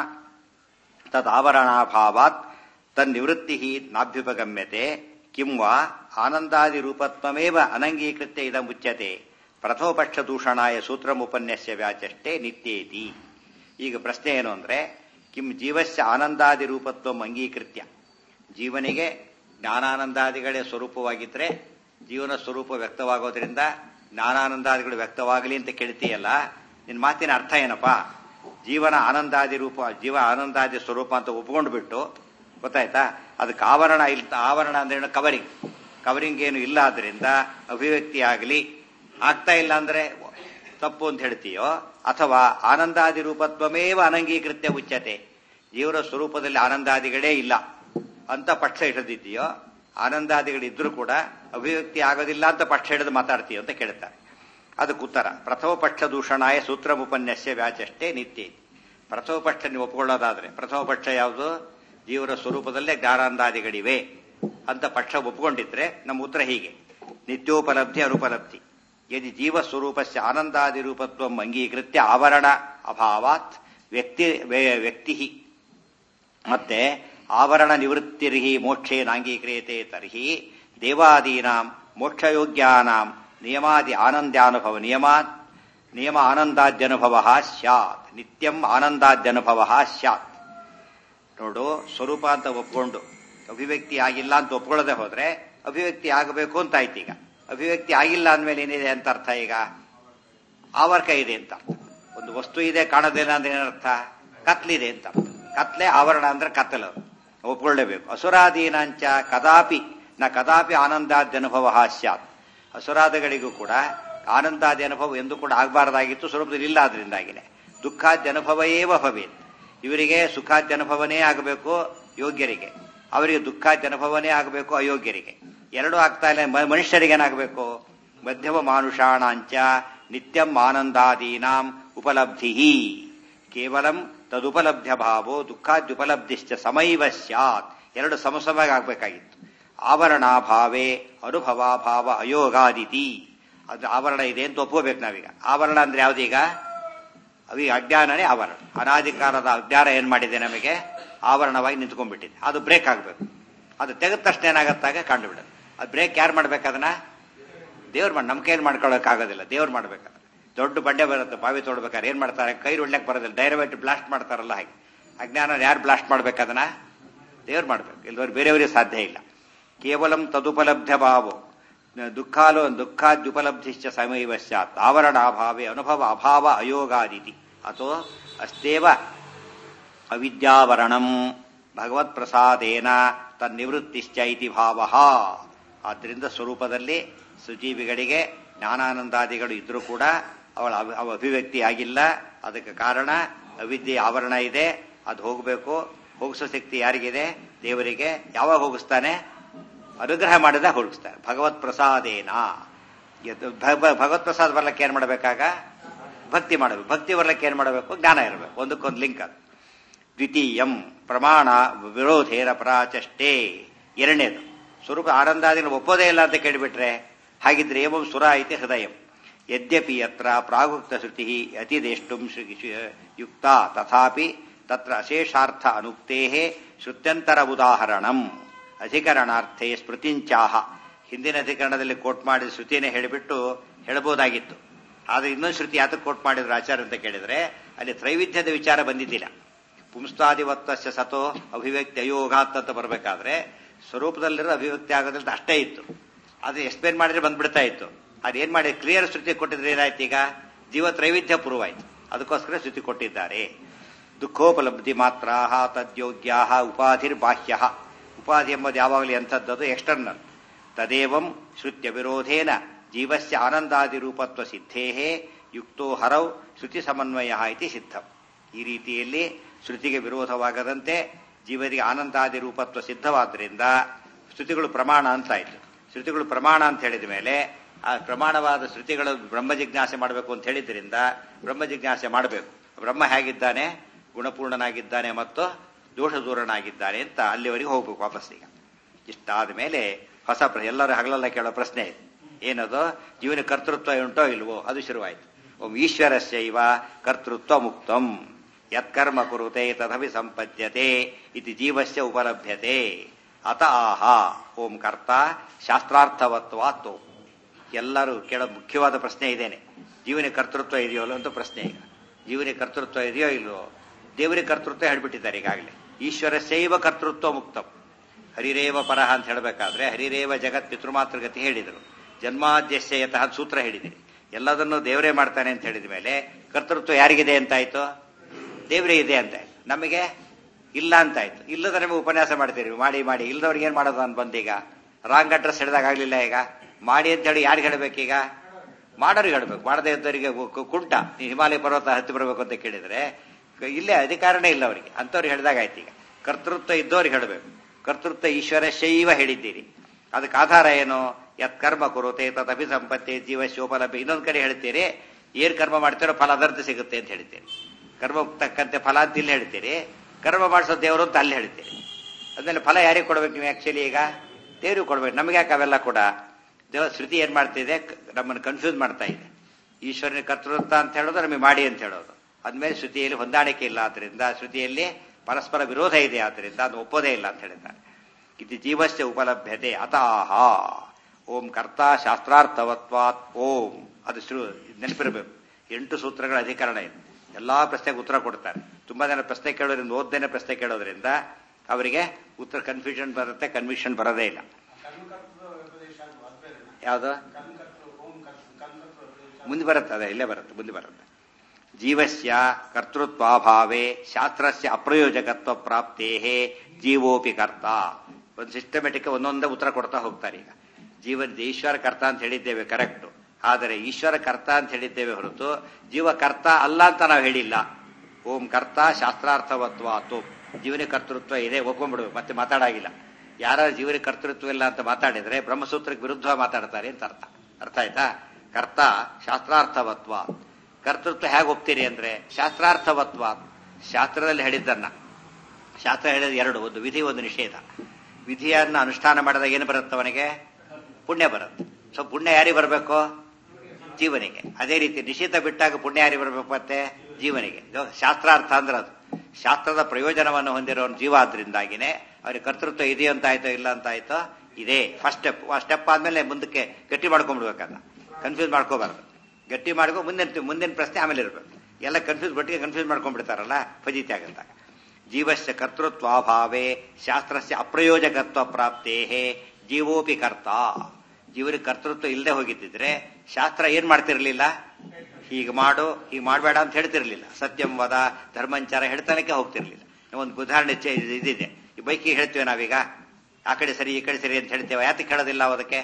ತದಾವರಣಾಭಾವಾತ್ ತನ್ನಿವೃತ್ತಿ ನಾಭ್ಯುಪಗಮ್ಯತೆ ಕಿಂ ವಾ ಆನಂದಾದಿ ರೂಪತ್ವಮೇವ ಅನಂಗೀಕೃತ್ಯ ಇದಂ ಉಚ್ಯತೆ ಪ್ರಥಮಪಕ್ಷ ದೂಷಣಾಯ ಸೂತ್ರಮುಪನ್ಯಸ್ಯ ವ್ಯಾಚಷ್ಟೇ ನಿತ್ಯೇತಿ. ಈಗ ಪ್ರಶ್ನೆ ಏನು ಅಂದ್ರೆ, ಕಿಂ ಜೀವಸ್ಯ ಆನಂದಾದಿ ರೂಪತ್ವಂ ಅಂಗೀಕೃತ್ಯ, ಜೀವನಿಗೆ ಜ್ಞಾನಾನಂದಾದಿಗಳೇ ಸ್ವರೂಪವಾಗಿದ್ರೆ ಜೀವನ ಸ್ವರೂಪ ವ್ಯಕ್ತವಾಗೋದ್ರಿಂದ ಜ್ಞಾನಾನಂದಾದಿಗಳು ವ್ಯಕ್ತವಾಗಲಿ ಅಂತ ಕೇಳ್ತೀಯಲ್ಲ, ನಿನ್ನ ಮಾತಿನ ಅರ್ಥ ಏನಪ್ಪಾ? ಜೀವನ ಆನಂದಾದಿ ರೂಪ, ಜೀವ ಆನಂದಾದಿ ಸ್ವರೂಪ ಅಂತ ಒಪ್ಕೊಂಡು ಬಿಟ್ಟು, ಗೊತ್ತಾಯ್ತಾ, ಅದಕ್ಕೆ ಆವರಣ ಇಲ್ಲ. ಆವರಣ ಅಂದ್ರೆ ಕವರಿಂಗ್, ಕವರಿಂಗ್ ಏನು ಇಲ್ಲ, ಆದ್ರಿಂದ ಅಭಿವ್ಯಕ್ತಿ ಆಗಲಿ ಆಗ್ತಾ ಇಲ್ಲ ಅಂದ್ರೆ ತಪ್ಪು ಅಂತ ಹೇಳ್ತೀಯೋ, ಅಥವಾ ಆನಂದಾದಿ ರೂಪತ್ವಮೇವ ಅನಂಗೀಕೃತ್ಯ ಉಚ್ಯತೆ, ಜೀವನ ಸ್ವರೂಪದಲ್ಲಿ ಆನಂದಾದಿಗಳೇ ಇಲ್ಲ ಅಂತ ಪಕ್ಷ ಹಿಡಿದಿದ್ದೀಯೋ, ಆನಂದಾದಿಗಳಿದ್ರೂ ಕೂಡ ಅಭಿವ್ಯಕ್ತಿ ಆಗೋದಿಲ್ಲ ಅಂತ ಪಕ್ಷ ಹಿಡಿದು ಮಾತಾಡ್ತೀಯೋ ಅಂತ ಕೇಳ್ತಾರೆ. ಅದಕ್ಕೆ ಉತ್ತರ, ಪ್ರಥಮ ಪಕ್ಷ ದೂಷಣಾಯ ಸೂತ್ರಮುಪನ್ಯಸ್ಯ ವ್ಯಾಚಷ್ಟೇ ನಿತ್ಯ. ಪ್ರಥಮ ಪಕ್ಷ ನೀವು ಒಪ್ಕೊಳ್ಳೋದಾದ್ರೆ, ಪ್ರಥಮ ಪಕ್ಷ ಯಾವುದು? ಜೀವನ ಸ್ವರೂಪದಲ್ಲೇ ಜ್ಞಾನಾನಂದಾದಿಗಳಿವೆ ಅಂತ ಪಕ್ಷ ಒಪ್ಕೊಂಡಿದ್ರೆ ನಮ್ಮ ಉತ್ತರ ಹೀಗೆ: ನಿತ್ಯೋಪಲಬ್ಧಿ ಅನುಪಲಬ್ಧಿ. ಯದಿ ಜೀವ ಸ್ವರೂಪಸ್ಯ ಆನಂದಾದಿ ರೂಪತ್ವಂ ಅಂಗೀಕೃತ್ಯ ಆವರಣ ಅಭಾವಾತ್ ವ್ಯಕ್ತಿ ವ್ಯಕ್ತಿ ಮತ್ತೆ ಆವರಣ ನಿವೃತ್ತಿರ್ಹಿ ಮೋಕ್ಷೇನಾಂಗೀಕ್ರಿಯತೆ ತರ್ಹಿ ದೇವಾದೀನಾಂ ಮೋಕ್ಷಯೋಗ್ಯಾನಾಂ ನಿಯಮಾದಿ ಆನಂದಾನುಭವ ನಿಯಮಾ ನಿಯಮ ಆನಂದಾದ್ಯನುಭವ ಸ್ಯಾತ್. ನಿತ್ಯಂ ಆನಂದಾದ್ಯನುಭವ ಸ್ಯಾತ್. ನೋಡು, ಸ್ವರೂಪ ಅಂತ ಒಪ್ಕೊಂಡು ಅಭಿವ್ಯಕ್ತಿ ಆಗಿಲ್ಲ ಅಂತ ಒಪ್ಕೊಳ್ಳದೆ ಹೋದ್ರೆ ಅಭಿವ್ಯಕ್ತಿ ಆಗಬೇಕು ಅಂತ ಆಯ್ತು. ಈಗ ಅಭಿವ್ಯಕ್ತಿ ಆಗಿಲ್ಲ ಅಂದ್ಮೇಲೆ ಏನಿದೆ ಅಂತ ಅರ್ಥ? ಈಗ ಆವರ್ಕ ಇದೆ ಅಂತ ಅರ್ಥ. ಒಂದು ವಸ್ತು ಇದೆ ಕಾಣೋದಿಲ್ಲ ಅಂದ್ರೆ ಏನರ್ಥ? ಕತ್ಲಿದೆ ಅಂತ ಅರ್ಥ. ಕತ್ಲೆ ಆವರಣ ಅಂದ್ರೆ ಕತ್ತಲು, ಒಪ್ಕೊಳ್ಳೇಬೇಕು. ಅಸುರಾದೀನಾಂಚ ಕದಾಪಿ ನ ಕದಾಪಿ ಆನಂದಾದ್ಯ ಅನುಭವ ಸ್ಯಾತ್. ಅಸುರಾದಗಳಿಗೂ ಕೂಡ ಆನಂದಾದಿ ಅನುಭವ ಎಂದು ಕೂಡ ಆಗಬಾರ್ದಾಗಿತ್ತು, ಸ್ವರೂಪದಲ್ಲಿ ಇಲ್ಲ. ಆದ್ರಿಂದಾಗಿನೇ ದುಃಖಾದ್ಯ ಅನುಭವ ಏವ ಭವೇತ್. ಇವರಿಗೆ ಸುಖಾದ್ಯ ಅನುಭವನೇ ಆಗಬೇಕು ಯೋಗ್ಯರಿಗೆ, ಅವರಿಗೆ ದುಃಖಾದ್ಯ ಅನುಭವನೇ ಆಗಬೇಕು ಅಯೋಗ್ಯರಿಗೆ. ಎರಡೂ ಆಗ್ತಾ ಇಲ್ಲ. ಮನುಷ್ಯರಿಗೇನಾಗಬೇಕು? ಮಧ್ಯಮ ಮಾನುಷಾಣಾಂಚ ನಿತ್ಯಂ ಆನಂದಾದೀನಾಂ ಉಪಲಬ್ಧಿ ಕೇವಲಂ ತದುಪಲಬ್ಧ್ಯ ಭಾವೋ ದುಃಖಾದ್ಯುಪಲಬ್ಧಿಶ್ಚ ಸಮೈವ ಸ್ಯಾತ್. ಎರಡು ಸಮಸವಾಗಿ ಆಗ್ಬೇಕಾಗಿತ್ತು. ಆವರಣಾಭಾವೇ ಅನುಭವಾಭಾವ ಅಯೋಗಾದಿತಿ. ಅದು ಆವರಣ ಇದೆ ಅಂತ ಒಪ್ಕೋಬೇಕು ನಾವೀಗ. ಆವರಣ ಅಂದ್ರೆ ಯಾವ್ದೀಗ? ಅವೀಗ ಅಜ್ಞಾನನೇ ಆವರಣ. ಅನಾಧಿಕಾರದ ಅಜ್ಞಾನ ಏನ್ ಮಾಡಿದೆ? ನಮಗೆ ಆವರಣವಾಗಿ ನಿಂತ್ಕೊಂಡ್ಬಿಟ್ಟಿದೆ. ಅದು ಬ್ರೇಕ್ ಆಗ್ಬೇಕು. ಅದು ತೆಗೆದ ತಕ್ಷಣ ಏನಾಗತ್ತಾಗ ಕಂಡು ಬಿಡೋದು. ಅದು ಬ್ರೇಕ್ ಯಾರು ಮಾಡ್ಬೇಕು? ಅದನ್ನ ದೇವ್ರು ಮಾಡಿ, ನಮ್ಮ ಕೈಯಲ್ಲಿ ಮಾಡ್ಕೊಳ್ಳೋಕ್ಕಾಗೋದಿಲ್ಲ, ದೇವ್ರು ಮಾಡ್ಬೇಕಾದ್ರೆ. ದೊಡ್ಡ ಬಂಡೆ ಬರುತ್ತೆ, ಬಾವಿ ತೋಡ್ಬೇಕಾದ್ರೆ ಏನ್ ಮಾಡ್ತಾರೆ? ಕೈ ಉಳ್ಳೆಕ್ ಬರೋದಿಲ್ಲ, ಡೈರೆಕ್ಟ್ ಬ್ಲಾಸ್ಟ್ ಮಾಡ್ತಾರಲ್ಲ ಹಾಗೆ. ಅಜ್ಞಾನ ಯಾರು ಬ್ಲಾಸ್ಟ್ ಮಾಡ್ಬೇಕು? ಅದನ್ನ ದೇವ್ರು ಮಾಡ್ಬೇಕು, ಇಲ್ಲದವ್ರು ಬೇರೆಯವರಿಗೆ ಸಾಧ್ಯ ಇಲ್ಲ. ಕೇವಲಂ ತದುಪಲಬ್ಧ ಭಾವೋ ದುಃಖಾಲೋ ದುಃಖಾದ್ಯುಪಲಬ್ಧಿಶ್ಚ ಸಮೈವ ಸ್ಯಾತ್. ಆವರಣಾಭಾವೇ ಅನುಭವ ಅಭಾವ ಅಯೋಗಾದಿತಿ ಅಥೋ ಅಸ್ತೇವ ಅವಿದ್ಯಾವರಣಂ ಭಗವತ್ ಪ್ರಸಾದೇನ ತನ್ನಿವೃತ್ತಿಶ್ಚ ಇತಿ ಭಾವ. ಆದ್ದರಿಂದ ಸ್ವರೂಪದಲ್ಲಿ ಸುಜೀವಿಗಳಿಗೆ ಜ್ಞಾನಾನಂದಾದಿಗಳು ಇದ್ರೂ ಕೂಡ ಅವಳ ಅವ ಅಭಿವ್ಯಕ್ತಿ ಆಗಿಲ್ಲ. ಅದಕ್ಕೆ ಕಾರಣ ಅವಿದ್ಯೆ ಆವರಣ ಇದೆ, ಅದು ಹೋಗಬೇಕು. ಹೋಗಿಸೋ ಶಕ್ತಿ ಯಾರಿಗಿದೆ? ದೇವರಿಗೆ. ಯಾವಾಗ ಹೋಗಿಸ್ತಾನೆ? ಅನುಗ್ರಹ ಮಾಡಿದಾಗ ಹೋಗಿಸ್ತಾನೆ. ಭಗವತ್ ಪ್ರಸಾದೇನ. ಭಗವತ್ ಪ್ರಸಾದ ಬರ್ಲಕ್ಕೆ ಏನ್ ಮಾಡಬೇಕಾಗ? ಭಕ್ತಿ ಮಾಡಬೇಕು. ಭಕ್ತಿ ಬರ್ಲಕ್ಕೆ ಏನ್ ಮಾಡಬೇಕು? ಜ್ಞಾನ ಇರಬೇಕು. ಒಂದಕ್ಕೊಂದು ಲಿಂಕ್ ಅದು. ದ್ವಿತೀಯಂ ಪ್ರಮಾಣ ವಿರೋಧೇನ ಪರಾಚಷ್ಟೇ. ಎರಡನೇದು ಸ್ವರೂಪ ಆನಂದಾದಿಗಳು ಒಪ್ಪೋದೇ ಇಲ್ಲ ಅಂತ ಕೇಳಿಬಿಟ್ರೆ, ಹಾಗಿದ್ರೆ ಏವಂ ಸುರ ಐತಿ ಹೃದಯಂ. ಯದ್ಯಪಿ ಯತ್ರ ಪ್ರಾಗುಕ್ತ ಶ್ರುತಿ ಅತಿದೇಷ್ಟುಂ ಯುಕ್ತ ತಥಾಪಿ ತತ್ರ ಅಶೇಷಾರ್ಥ ಅನುಕ್ತೇ ಶ್ರುತ್ಯಂತರ ಉದಾಹರಣಂ ಅಧಿಕರಣಾರ್ಥೇ ಸ್ಮೃತಿಂಚಾಹ. ಹಿಂದಿನ ಅಧಿಕರಣದಲ್ಲಿ ಕೋಟ್ ಮಾಡಿದ ಶ್ರುತಿನೇ ಹೇಳಿಬಿಟ್ಟು ಹೇಳಬಹುದಾಗಿತ್ತು. ಆದ್ರೆ ಇನ್ನೊಂದು ಶ್ರುತಿ ಯಾತಕ್ಕೆ ಕೋಟ್ ಮಾಡಿದ್ರು ಆಚಾರ್ಯ ಅಂತ ಕೇಳಿದ್ರೆ, ಅಲ್ಲಿ ತ್ರೈವಿಧ್ಯದ ವಿಚಾರ ಬಂದಿದ್ದಿಲ್ಲ. ಪುಂಸ್ತಾದಿವತ್ತಸ್ಯ ಸತೋ ಅಭಿವ್ಯಕ್ತಿ ಅಯೋಗಾತ್ ಅಂತ ಬರಬೇಕಾದ್ರೆ ಸ್ವರೂಪದಲ್ಲಿರೋ ಅಭಿವ್ಯಕ್ತಿ ಆಗೋದ್ರಿಂದ ಅಷ್ಟೇ ಇತ್ತು. ಅದು ಎಕ್ಸ್ಪ್ಲೇನ್ ಮಾಡಿದ್ರೆ ಬಂದ್ಬಿಡ್ತಾ ಇತ್ತು. ಅದೇನ್ ಮಾಡಿ ಕ್ಲಿಯರ್ ಶ್ರುತಿ ಕೊಟ್ಟಿದ್ರೆ ಏನಾಯ್ತು? ಈಗ ಜೀವ ತ್ರೈವಿಧ್ಯ ಪ್ರೂವ್ ಆಯ್ತು. ಅದಕ್ಕೋಸ್ಕರ ಶ್ರುತಿ ಕೊಟ್ಟಿದ್ದಾರೆ. ದುಃಖೋಪಲಬ್ಧಿ ಮಾತ್ರ ತದ್ಯೋಗ್ಯ ಉಪಾಧಿರ್ಬಾಹ್ಯ. ಉಪಾಧಿ ಎಂಬುದು ಯಾವಾಗಲೂ ಎಂಥದ್ದು? ಎಕ್ಸ್ಟರ್ನಲ್. ತದೇವಂ ಶ್ರುತ್ಯ ವಿರೋಧೇನ ಜೀವಸ್ಯ ಆನಂದಾದಿ ರೂಪತ್ವ ಸಿದ್ಧೇ ಯುಕ್ತೋ ಹರೌ ಶ್ರುತಿ ಸಮನ್ವಯ ಇತಿ ಸಿದ್ಧಂ. ಈ ರೀತಿಯಲ್ಲಿ ಶ್ರುತಿಗೆ ವಿರೋಧವಾಗದಂತೆ ಜೀವರಿಗೆ ಆನಂದಾದಿ ರೂಪತ್ವ ಸಿದ್ಧವಾದ್ರಿಂದ ಶ್ರುತಿಗಳು ಪ್ರಮಾಣ ಅಂತಾಯಿತು. ಶ್ರುತಿಗಳು ಪ್ರಮಾಣ ಅಂತ ಹೇಳಿದ ಮೇಲೆ ಆ ಪ್ರಮಾಣವಾದ ಶ್ರುತಿಗಳು ಬ್ರಹ್ಮ ಜಿಜ್ಞಾಸೆ ಮಾಡಬೇಕು ಅಂತ ಹೇಳಿದ್ರಿಂದ ಬ್ರಹ್ಮ ಜಿಜ್ಞಾಸೆ ಮಾಡಬೇಕು. ಬ್ರಹ್ಮ ಹೇಗಿದ್ದಾನೆ? ಗುಣಪೂರ್ಣನಾಗಿದ್ದಾನೆ ಮತ್ತು ದೋಷ ದೂರನಾಗಿದ್ದಾನೆ ಅಂತ ಅಲ್ಲಿವರೆಗೆ ಹೋಗ್ಬೇಕು ವಾಪಸ್. ಈಗ ಇಷ್ಟಾದ ಮೇಲೆ ಹೊಸ ಪ್ರ ಎಲ್ಲರೂ ಹಗಲೆಲ್ಲ ಕೇಳೋ ಪ್ರಶ್ನೆ ಇದೆ, ಏನದು? ಜೀವನ ಕರ್ತೃತ್ವ ಉಂಟೋ ಇಲ್ವೋ? ಅದು ಶುರುವಾಯಿತು. ಓಂ ಈಶ್ವರಸ್ಯೈವ ಕರ್ತೃತ್ವ ಮುಕ್ತಂ ಯತ್ಕರ್ಮ ಕುರುತೆ ತದಭಿ ಸಂಪದ್ಯತೆ ಇತಿ ಜೀವಸ್ಯ ಉಪಲಭ್ಯತೆ ಅತ ಆಹ ಓಂ ಕರ್ತ ಶಾಸ್ತ್ರಾರ್ಥವತ್ವಾತ್ತು. ಎಲ್ಲರೂ ಕೇಳೋ ಮುಖ್ಯವಾದ ಪ್ರಶ್ನೆ ಇದೇನೆ, ಜೀವನ ಕರ್ತೃತ್ವ ಇದೆಯೋ ಅಂತ ಪ್ರಶ್ನೆ. ಈಗ ಜೀವನ ಕರ್ತೃತ್ವ ಇದೆಯೋ ಇಲ್ವೋ? ದೇವರಿಗೆ ಕರ್ತೃತ್ವ ಹೇಳ್ಬಿಟ್ಟಿದ್ದಾರೆ ಈಗಾಗಲೇ. ಈಶ್ವರ ಶೈವ ಕರ್ತೃತ್ವ ಮುಕ್ತಂ, ಹರಿರೇವ ಪರಹ ಅಂತ ಹೇಳಬೇಕಾದ್ರೆ ಹರಿರೇವ ಜಗತ್ ಪಿತೃಮಾತೃಗತಿ ಹೇಳಿದರು. ಜನ್ಮಾದ್ಯಸ್ಯ ಯತಃ ಸೂತ್ರ ಹೇಳಿದಿರಿ. ಎಲ್ಲದನ್ನು ದೇವರೇ ಮಾಡ್ತಾನೆ ಅಂತ ಹೇಳಿದ ಮೇಲೆ ಕರ್ತೃತ್ವ ಯಾರಿಗಿದೆ ಅಂತಾಯ್ತು? ದೇವರೇ ಇದೆ ಅಂತ. ನಮಗೆ ಇಲ್ಲ ಅಂತಾಯ್ತು. ಇಲ್ಲದ ನಮಗೆ ಉಪನ್ಯಾಸ ಮಾಡ್ತೀರಿ ಮಾಡಿ ಮಾಡಿ. ಇಲ್ಲದವ್ರಿಗೆ ಏನ್ ಮಾಡೋದು ಅಂತ ಬಂದೀಗ ರಾಂಗ್ ಅಡ್ರೆಸ್ ಹಿಡಿದಾಗ ಆಗ್ಲಿಲ್ಲ. ಈಗ ಮಾಡಿ ಅಂತ ಹೇಳಿ ಯಾರಿಗೆ ಹೇಳ್ಬೇಕೀಗ? ಮಾಡೋರಿಗೆ ಹೇಳ್ಬೇಕು. ಮಾಡದೇ ಇದ್ದವರಿಗೆ ಕುಂಟ ನೀವು ಹಿಮಾಲಯ ಪರ್ವತ ಹತ್ತಿ ಬರಬೇಕು ಅಂತ ಕೇಳಿದ್ರೆ ಇಲ್ಲೇ ಅಧಿಕಾರನೇ ಇಲ್ಲ ಅವರಿಗೆ. ಅಂತವ್ರಿಗೆ ಹೇಳಿದಾಗ ಆಯ್ತು. ಈಗ ಕರ್ತೃತ್ವ ಇದ್ದವ್ರಿಗೆ ಹೇಳಬೇಕು. ಕರ್ತೃತ್ವ ಈಶ್ವರ ಶೈವ ಹೇಳಿದ್ದೀರಿ. ಅದಕ್ಕೆ ಆಧಾರ ಏನು? ಯತ್ ಕರ್ಮ ಕುರುತೆ ತದಭಿ ಸಂಪತ್ತಿ ಜೀವ ಶೋಪಲಭ್ಯ. ಇನ್ನೊಂದ್ ಕಡೆ ಹೇಳ್ತೀರಿ ಏನ್ ಕರ್ಮ ಮಾಡ್ತೀರೋ ಫಲ ಅದರಂತೆ ಸಿಗುತ್ತೆ ಅಂತ ಹೇಳ್ತೀರಿ. ಕರ್ಮ ತಕ್ಕಂತೆ ಫಲ ಅಂತ ಇಲ್ಲಿ ಹೇಳ್ತೀರಿ, ಕರ್ಮ ಮಾಡಿಸೋ ದೇವರು ಅಂತ ಅಲ್ಲಿ ಹೇಳ್ತೀರಿ. ಅದ್ಮೇಲೆ ಫಲ ಯಾರಿಗೆ ಕೊಡ್ಬೇಕು ನೀವು? ಆಕ್ಚುಲಿ ಈಗ ದೇವ್ರಿಗೆ ಕೊಡ್ಬೇಕು. ನಮ್ಗೆ ಯಾಕೆ ಅವೆಲ್ಲ ಕೂಡ? ದೇವ ಶ್ರುತಿ ಏನ್ ಮಾಡ್ತಿದೆ? ನಮ್ಮನ್ನು ಕನ್ಫ್ಯೂಸ್ ಮಾಡ್ತಾ ಇದೆ. ಈಶ್ವರನ ಕರ್ತೃತ್ವ ಅಂತ ಹೇಳೋದು ನಮಗೆ ಮಾಡಿ ಅಂತ ಹೇಳೋದು. ಅದ್ಮೇಲೆ ಶ್ರುತಿಯಲ್ಲಿ ಹೊಂದಾಣಿಕೆ ಇಲ್ಲ. ಆದ್ರಿಂದ ಶ್ರುತಿಯಲ್ಲಿ ಪರಸ್ಪರ ವಿರೋಧ ಇದೆ. ಆದ್ರಿಂದ ಅದು ಒಪ್ಪೋದೇ ಇಲ್ಲ ಅಂತ ಹೇಳಿದ್ದಾರೆ. ಇದು ಜೀವಸ್ಯ ಉಪಲಭ್ಯತೆ ಅತಾಹ ಓಂ ಕರ್ತ ಶಾಸ್ತ್ರಾರ್ಥವತ್ವಾತ್ ಓಂ. ಅದು ಶುರು ನೆನಪಿರಬೇಕು. ಎಂಟು ಸೂತ್ರಗಳ ಅಧಿಕರಣ ಇದೆ. ಎಲ್ಲಾ ಪ್ರಶ್ನೆಗೆ ಉತ್ತರ ಕೊಡ್ತಾರೆ. ತುಂಬಾ ಜನ ಪ್ರಶ್ನೆ ಕೇಳೋದ್ರಿಂದ ಓದ್ದೇನೆ ಪ್ರಶ್ನೆ ಕೇಳೋದ್ರಿಂದ ಅವರಿಗೆ ಉತ್ತರ ಕನ್ಫ್ಯೂಷನ್ ಬರುತ್ತೆ, ಕನ್ವಿಕ್ಷನ್ ಬರೋದೇ ಇಲ್ಲ. ಯಾವುದು ಮುಂದೆ ಬರುತ್ತೆ? ಅದೇ ಇಲ್ಲೇ ಬರುತ್ತೆ, ಮುಂದೆ ಬರುತ್ತೆ. ಜೀವಸ್ಯ ಕರ್ತೃತ್ವಾಭಾವೇ ಶಾಸ್ತ್ರಸ್ಯ ಅಪ್ರಯೋಜಕತ್ವ ಪ್ರಾಪ್ತೇ ಜೀವೋಪಿ ಕರ್ತ. ಒಂದು ಸಿಸ್ಟಮೆಟಿಕ್ ಒಂದೊಂದೇ ಉತ್ತರ ಕೊಡ್ತಾ ಹೋಗ್ತಾರೆ. ಈಗ ಜೀವನ ಈಶ್ವರ ಕರ್ತ ಅಂತ ಹೇಳಿದ್ದೇವೆ, ಕರೆಕ್ಟ್. ಆದರೆ ಈಶ್ವರ ಕರ್ತ ಅಂತ ಹೇಳಿದ್ದೇವೆ ಹೊರತು ಜೀವ ಕರ್ತ ಅಲ್ಲ ಅಂತ ನಾವು ಹೇಳಿಲ್ಲ. ಓಂ ಕರ್ತ ಶಾಸ್ತ್ರಾರ್ಥವತ್ವಾತು. ಜೀವನ ಕರ್ತೃತ್ವ ಇದೆ ಒಪ್ಕೊಂಡ್ಬಿಡ್ಬೇಕು, ಮತ್ತೆ ಮಾತಾಡಾಗಿಲ್ಲ. ಯಾರ ಜೀವನ ಕರ್ತೃತ್ವ ಇಲ್ಲ ಅಂತ ಮಾತಾಡಿದ್ರೆ ಬ್ರಹ್ಮಸೂತ್ರಕ್ಕೆ ವಿರುದ್ಧ ಮಾತಾಡ್ತಾರೆ ಅಂತ ಅರ್ಥ. ಅರ್ಥ ಆಯ್ತಾ? ಕರ್ತ ಶಾಸ್ತ್ರಾರ್ಥವತ್ವ. ಕರ್ತೃತ್ವ ಹೇಗೆ ಒಪ್ತೀರಿ ಅಂದ್ರೆ ಶಾಸ್ತ್ರಾರ್ಥವತ್ವ. ಶಾಸ್ತ್ರದಲ್ಲಿ ಹೇಳಿದ್ದನ್ನ, ಶಾಸ್ತ್ರ ಹೇಳಿದ ಎರಡು, ಒಂದು ವಿಧಿ ಒಂದು ನಿಷೇಧ. ವಿಧಿಯನ್ನ ಅನುಷ್ಠಾನ ಮಾಡಿದಾಗ ಏನು ಬರುತ್ತೆ? ಅವನಿಗೆ ಪುಣ್ಯ ಬರುತ್ತೆ. ಸೊ ಪುಣ್ಯ ಯಾರಿಗೆ ಬರಬೇಕು? ಜೀವನಿಗೆ. ಅದೇ ರೀತಿ ನಿಷೇಧ ಬಿಟ್ಟಾಗ ಪುಣ್ಯ ಯಾರಿಗೆ ಬರಬೇಕು? ಮತ್ತೆ ಜೀವನಿಗೆ. ಶಾಸ್ತ್ರಾರ್ಥ ಅಂದ್ರೆ ಅದು ಶಾಸ್ತ್ರದ ಪ್ರಯೋಜನವನ್ನು ಹೊಂದಿರೋ ಜೀವ. ಆದ್ರಿಂದಾಗಿನೇ ಅವ್ರಿಗೆ ಕರ್ತೃತ್ವ ಇದೆಯೋ ಅಂತ ಆಯ್ತೋ ಇಲ್ಲ ಅಂತ ಆಯ್ತೋ ಇದೆ. First step. ಆ ಸ್ಟೆಪ್ ಆದ್ಮೇಲೆ ಮುಂದಕ್ಕೆ ಗಟ್ಟಿ ಮಾಡ್ಕೊಂಡ್ಬಿಡ್ಬೇಕಲ್ಲ, ಕನ್ಫ್ಯೂಸ್ ಮಾಡ್ಕೋಬಾರ್ದು. ಗಟ್ಟಿ ಮಾಡ್ಕೊ ಮುಂದಿನ ಮುಂದಿನ ಪ್ರಶ್ನೆ ಆಮೇಲೆ ಇರ್ಬೇಕು. ಎಲ್ಲ ಕನ್ಫ್ಯೂಸ್ ಬಟ್ಟಿಗೆ ಕನ್ಫ್ಯೂಸ್ ಮಾಡ್ಕೊಂಡ್ಬಿಡ್ತಾರಲ್ಲ, ಫಜಿತಿ ಆಗಂತಾಗ. ಜೀವಸ್ಯ ಕರ್ತೃತ್ವಾಭಾವೇ ಶಾಸ್ತ್ರಸ್ಯ ಅಪ್ರಯೋಜಕತ್ವ ಪ್ರಾಪ್ತೇ ಜೀವೋಪಿ ಕರ್ತ. ಜೀವನಿಗೆ ಕರ್ತೃತ್ವ ಇಲ್ಲದೆ ಹೋಗಿದ್ದಿದ್ರೆ ಶಾಸ್ತ್ರ ಏನ್ ಮಾಡ್ತಿರ್ಲಿಲ್ಲ? ಹೀಗೆ ಮಾಡು, ಹೀಗೆ ಮಾಡಬೇಡ ಅಂತ ಹೇಳ್ತಿರ್ಲಿಲ್ಲ. ಸತ್ಯಂ ವದ ಧರ್ಮಂಚಾರ ಹೇಳ್ತಾನಕ್ಕೆ ಹೋಗ್ತಿರ್ಲಿಲ್ಲ. ಒಂದು ಉದಾಹರಣೆ ಇದಿದೆ. ಈ ಬೈಕಿಗೆ ಹೇಳ್ತೇವೆ ನಾವೀಗ, ಆ ಕಡೆ ಸರಿ ಈ ಕಡೆ ಸರಿ ಅಂತ ಹೇಳ್ತೇವೆ. ಯಾತಕ್ಕೆ ಹೇಳೋದಿಲ್ಲ? ಅದಕ್ಕೆ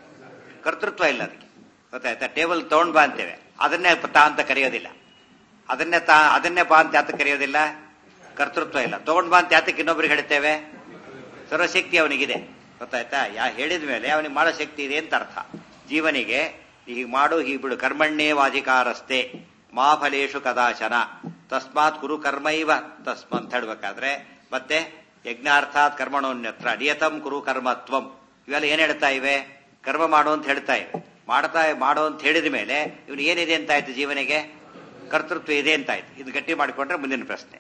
ಕರ್ತೃತ್ವ ಇಲ್ಲ. ಅದಕ್ಕೆ ಗೊತ್ತಾಯ್ತಾ? ಟೇಬಲ್ ತಗೊಂಡ್ ಬಾ ಅಂತೇವೆ, ಅದನ್ನೇ ತಾ ಅಂತ ಕರೆಯೋದಿಲ್ಲ. ಅದನ್ನೇ ತಾ ಅದನ್ನೇ ಬಾ ಅಂತ ಯಾತಕ್ಕೆ ಕರೆಯೋದಿಲ್ಲ? ಕರ್ತೃತ್ವ ಇಲ್ಲ. ತಗೊಂಡ್ ಬಾ ಅಂತ ಯಾತಕ್ಕೆ ಇನ್ನೊಬ್ರಿಗೆ ಹೇಳ್ತೇವೆ? ಸರ್ವಶಕ್ತಿ ಅವನಿಗಿದೆ. ಗೊತ್ತಾಯ್ತಾ? ಯಾ ಹೇಳಿದ ಮೇಲೆ ಅವನಿಗೆ ಮಾಡೋ ಶಕ್ತಿ ಇದೆ ಅಂತ ಅರ್ಥ. ಜೀವನಿಗೆ ಹೀಗೆ ಮಾಡು, ಹೀಗೆ ಬಿಡು, ಕರ್ಮಣ್ಯೇವಾಧಿಕಾರಸ್ತೆ ಮಾ ಫಲೇಶು ಕದಾಚನ ತಸ್ಮಾತ್ ಕುರು ಕರ್ಮೈವ ತಸ್ಮ ಅಂತ ಹೇಳ್ಬೇಕಾದ್ರೆ ಮತ್ತೆ ಯಜ್ಞಾರ್ಥಾತ್ ಕರ್ಮಣೋನ್ಯತ್ರ ನಿಯತಂ ಕುರು ಕರ್ಮತ್ವಂ. ಇವೆಲ್ಲ ಏನ್ ಹೇಳ್ತಾ ಇವೆ? ಕರ್ಮ ಮಾಡು ಅಂತ ಹೇಳ್ತಾ ಇವೆ. ಮಾಡ್ತಾ ಮಾಡು ಅಂತ ಹೇಳಿದ ಮೇಲೆ ಇವನು ಏನಿದೆ ಅಂತ ಆಯ್ತು? ಜೀವನಿಗೆ ಕರ್ತೃತ್ವ ಇದೆ ಅಂತ ಆಯ್ತು. ಇದು ಗಟ್ಟಿ ಮಾಡಿಕೊಂಡ್ರೆ ಮುಂದಿನ ಪ್ರಶ್ನೆ.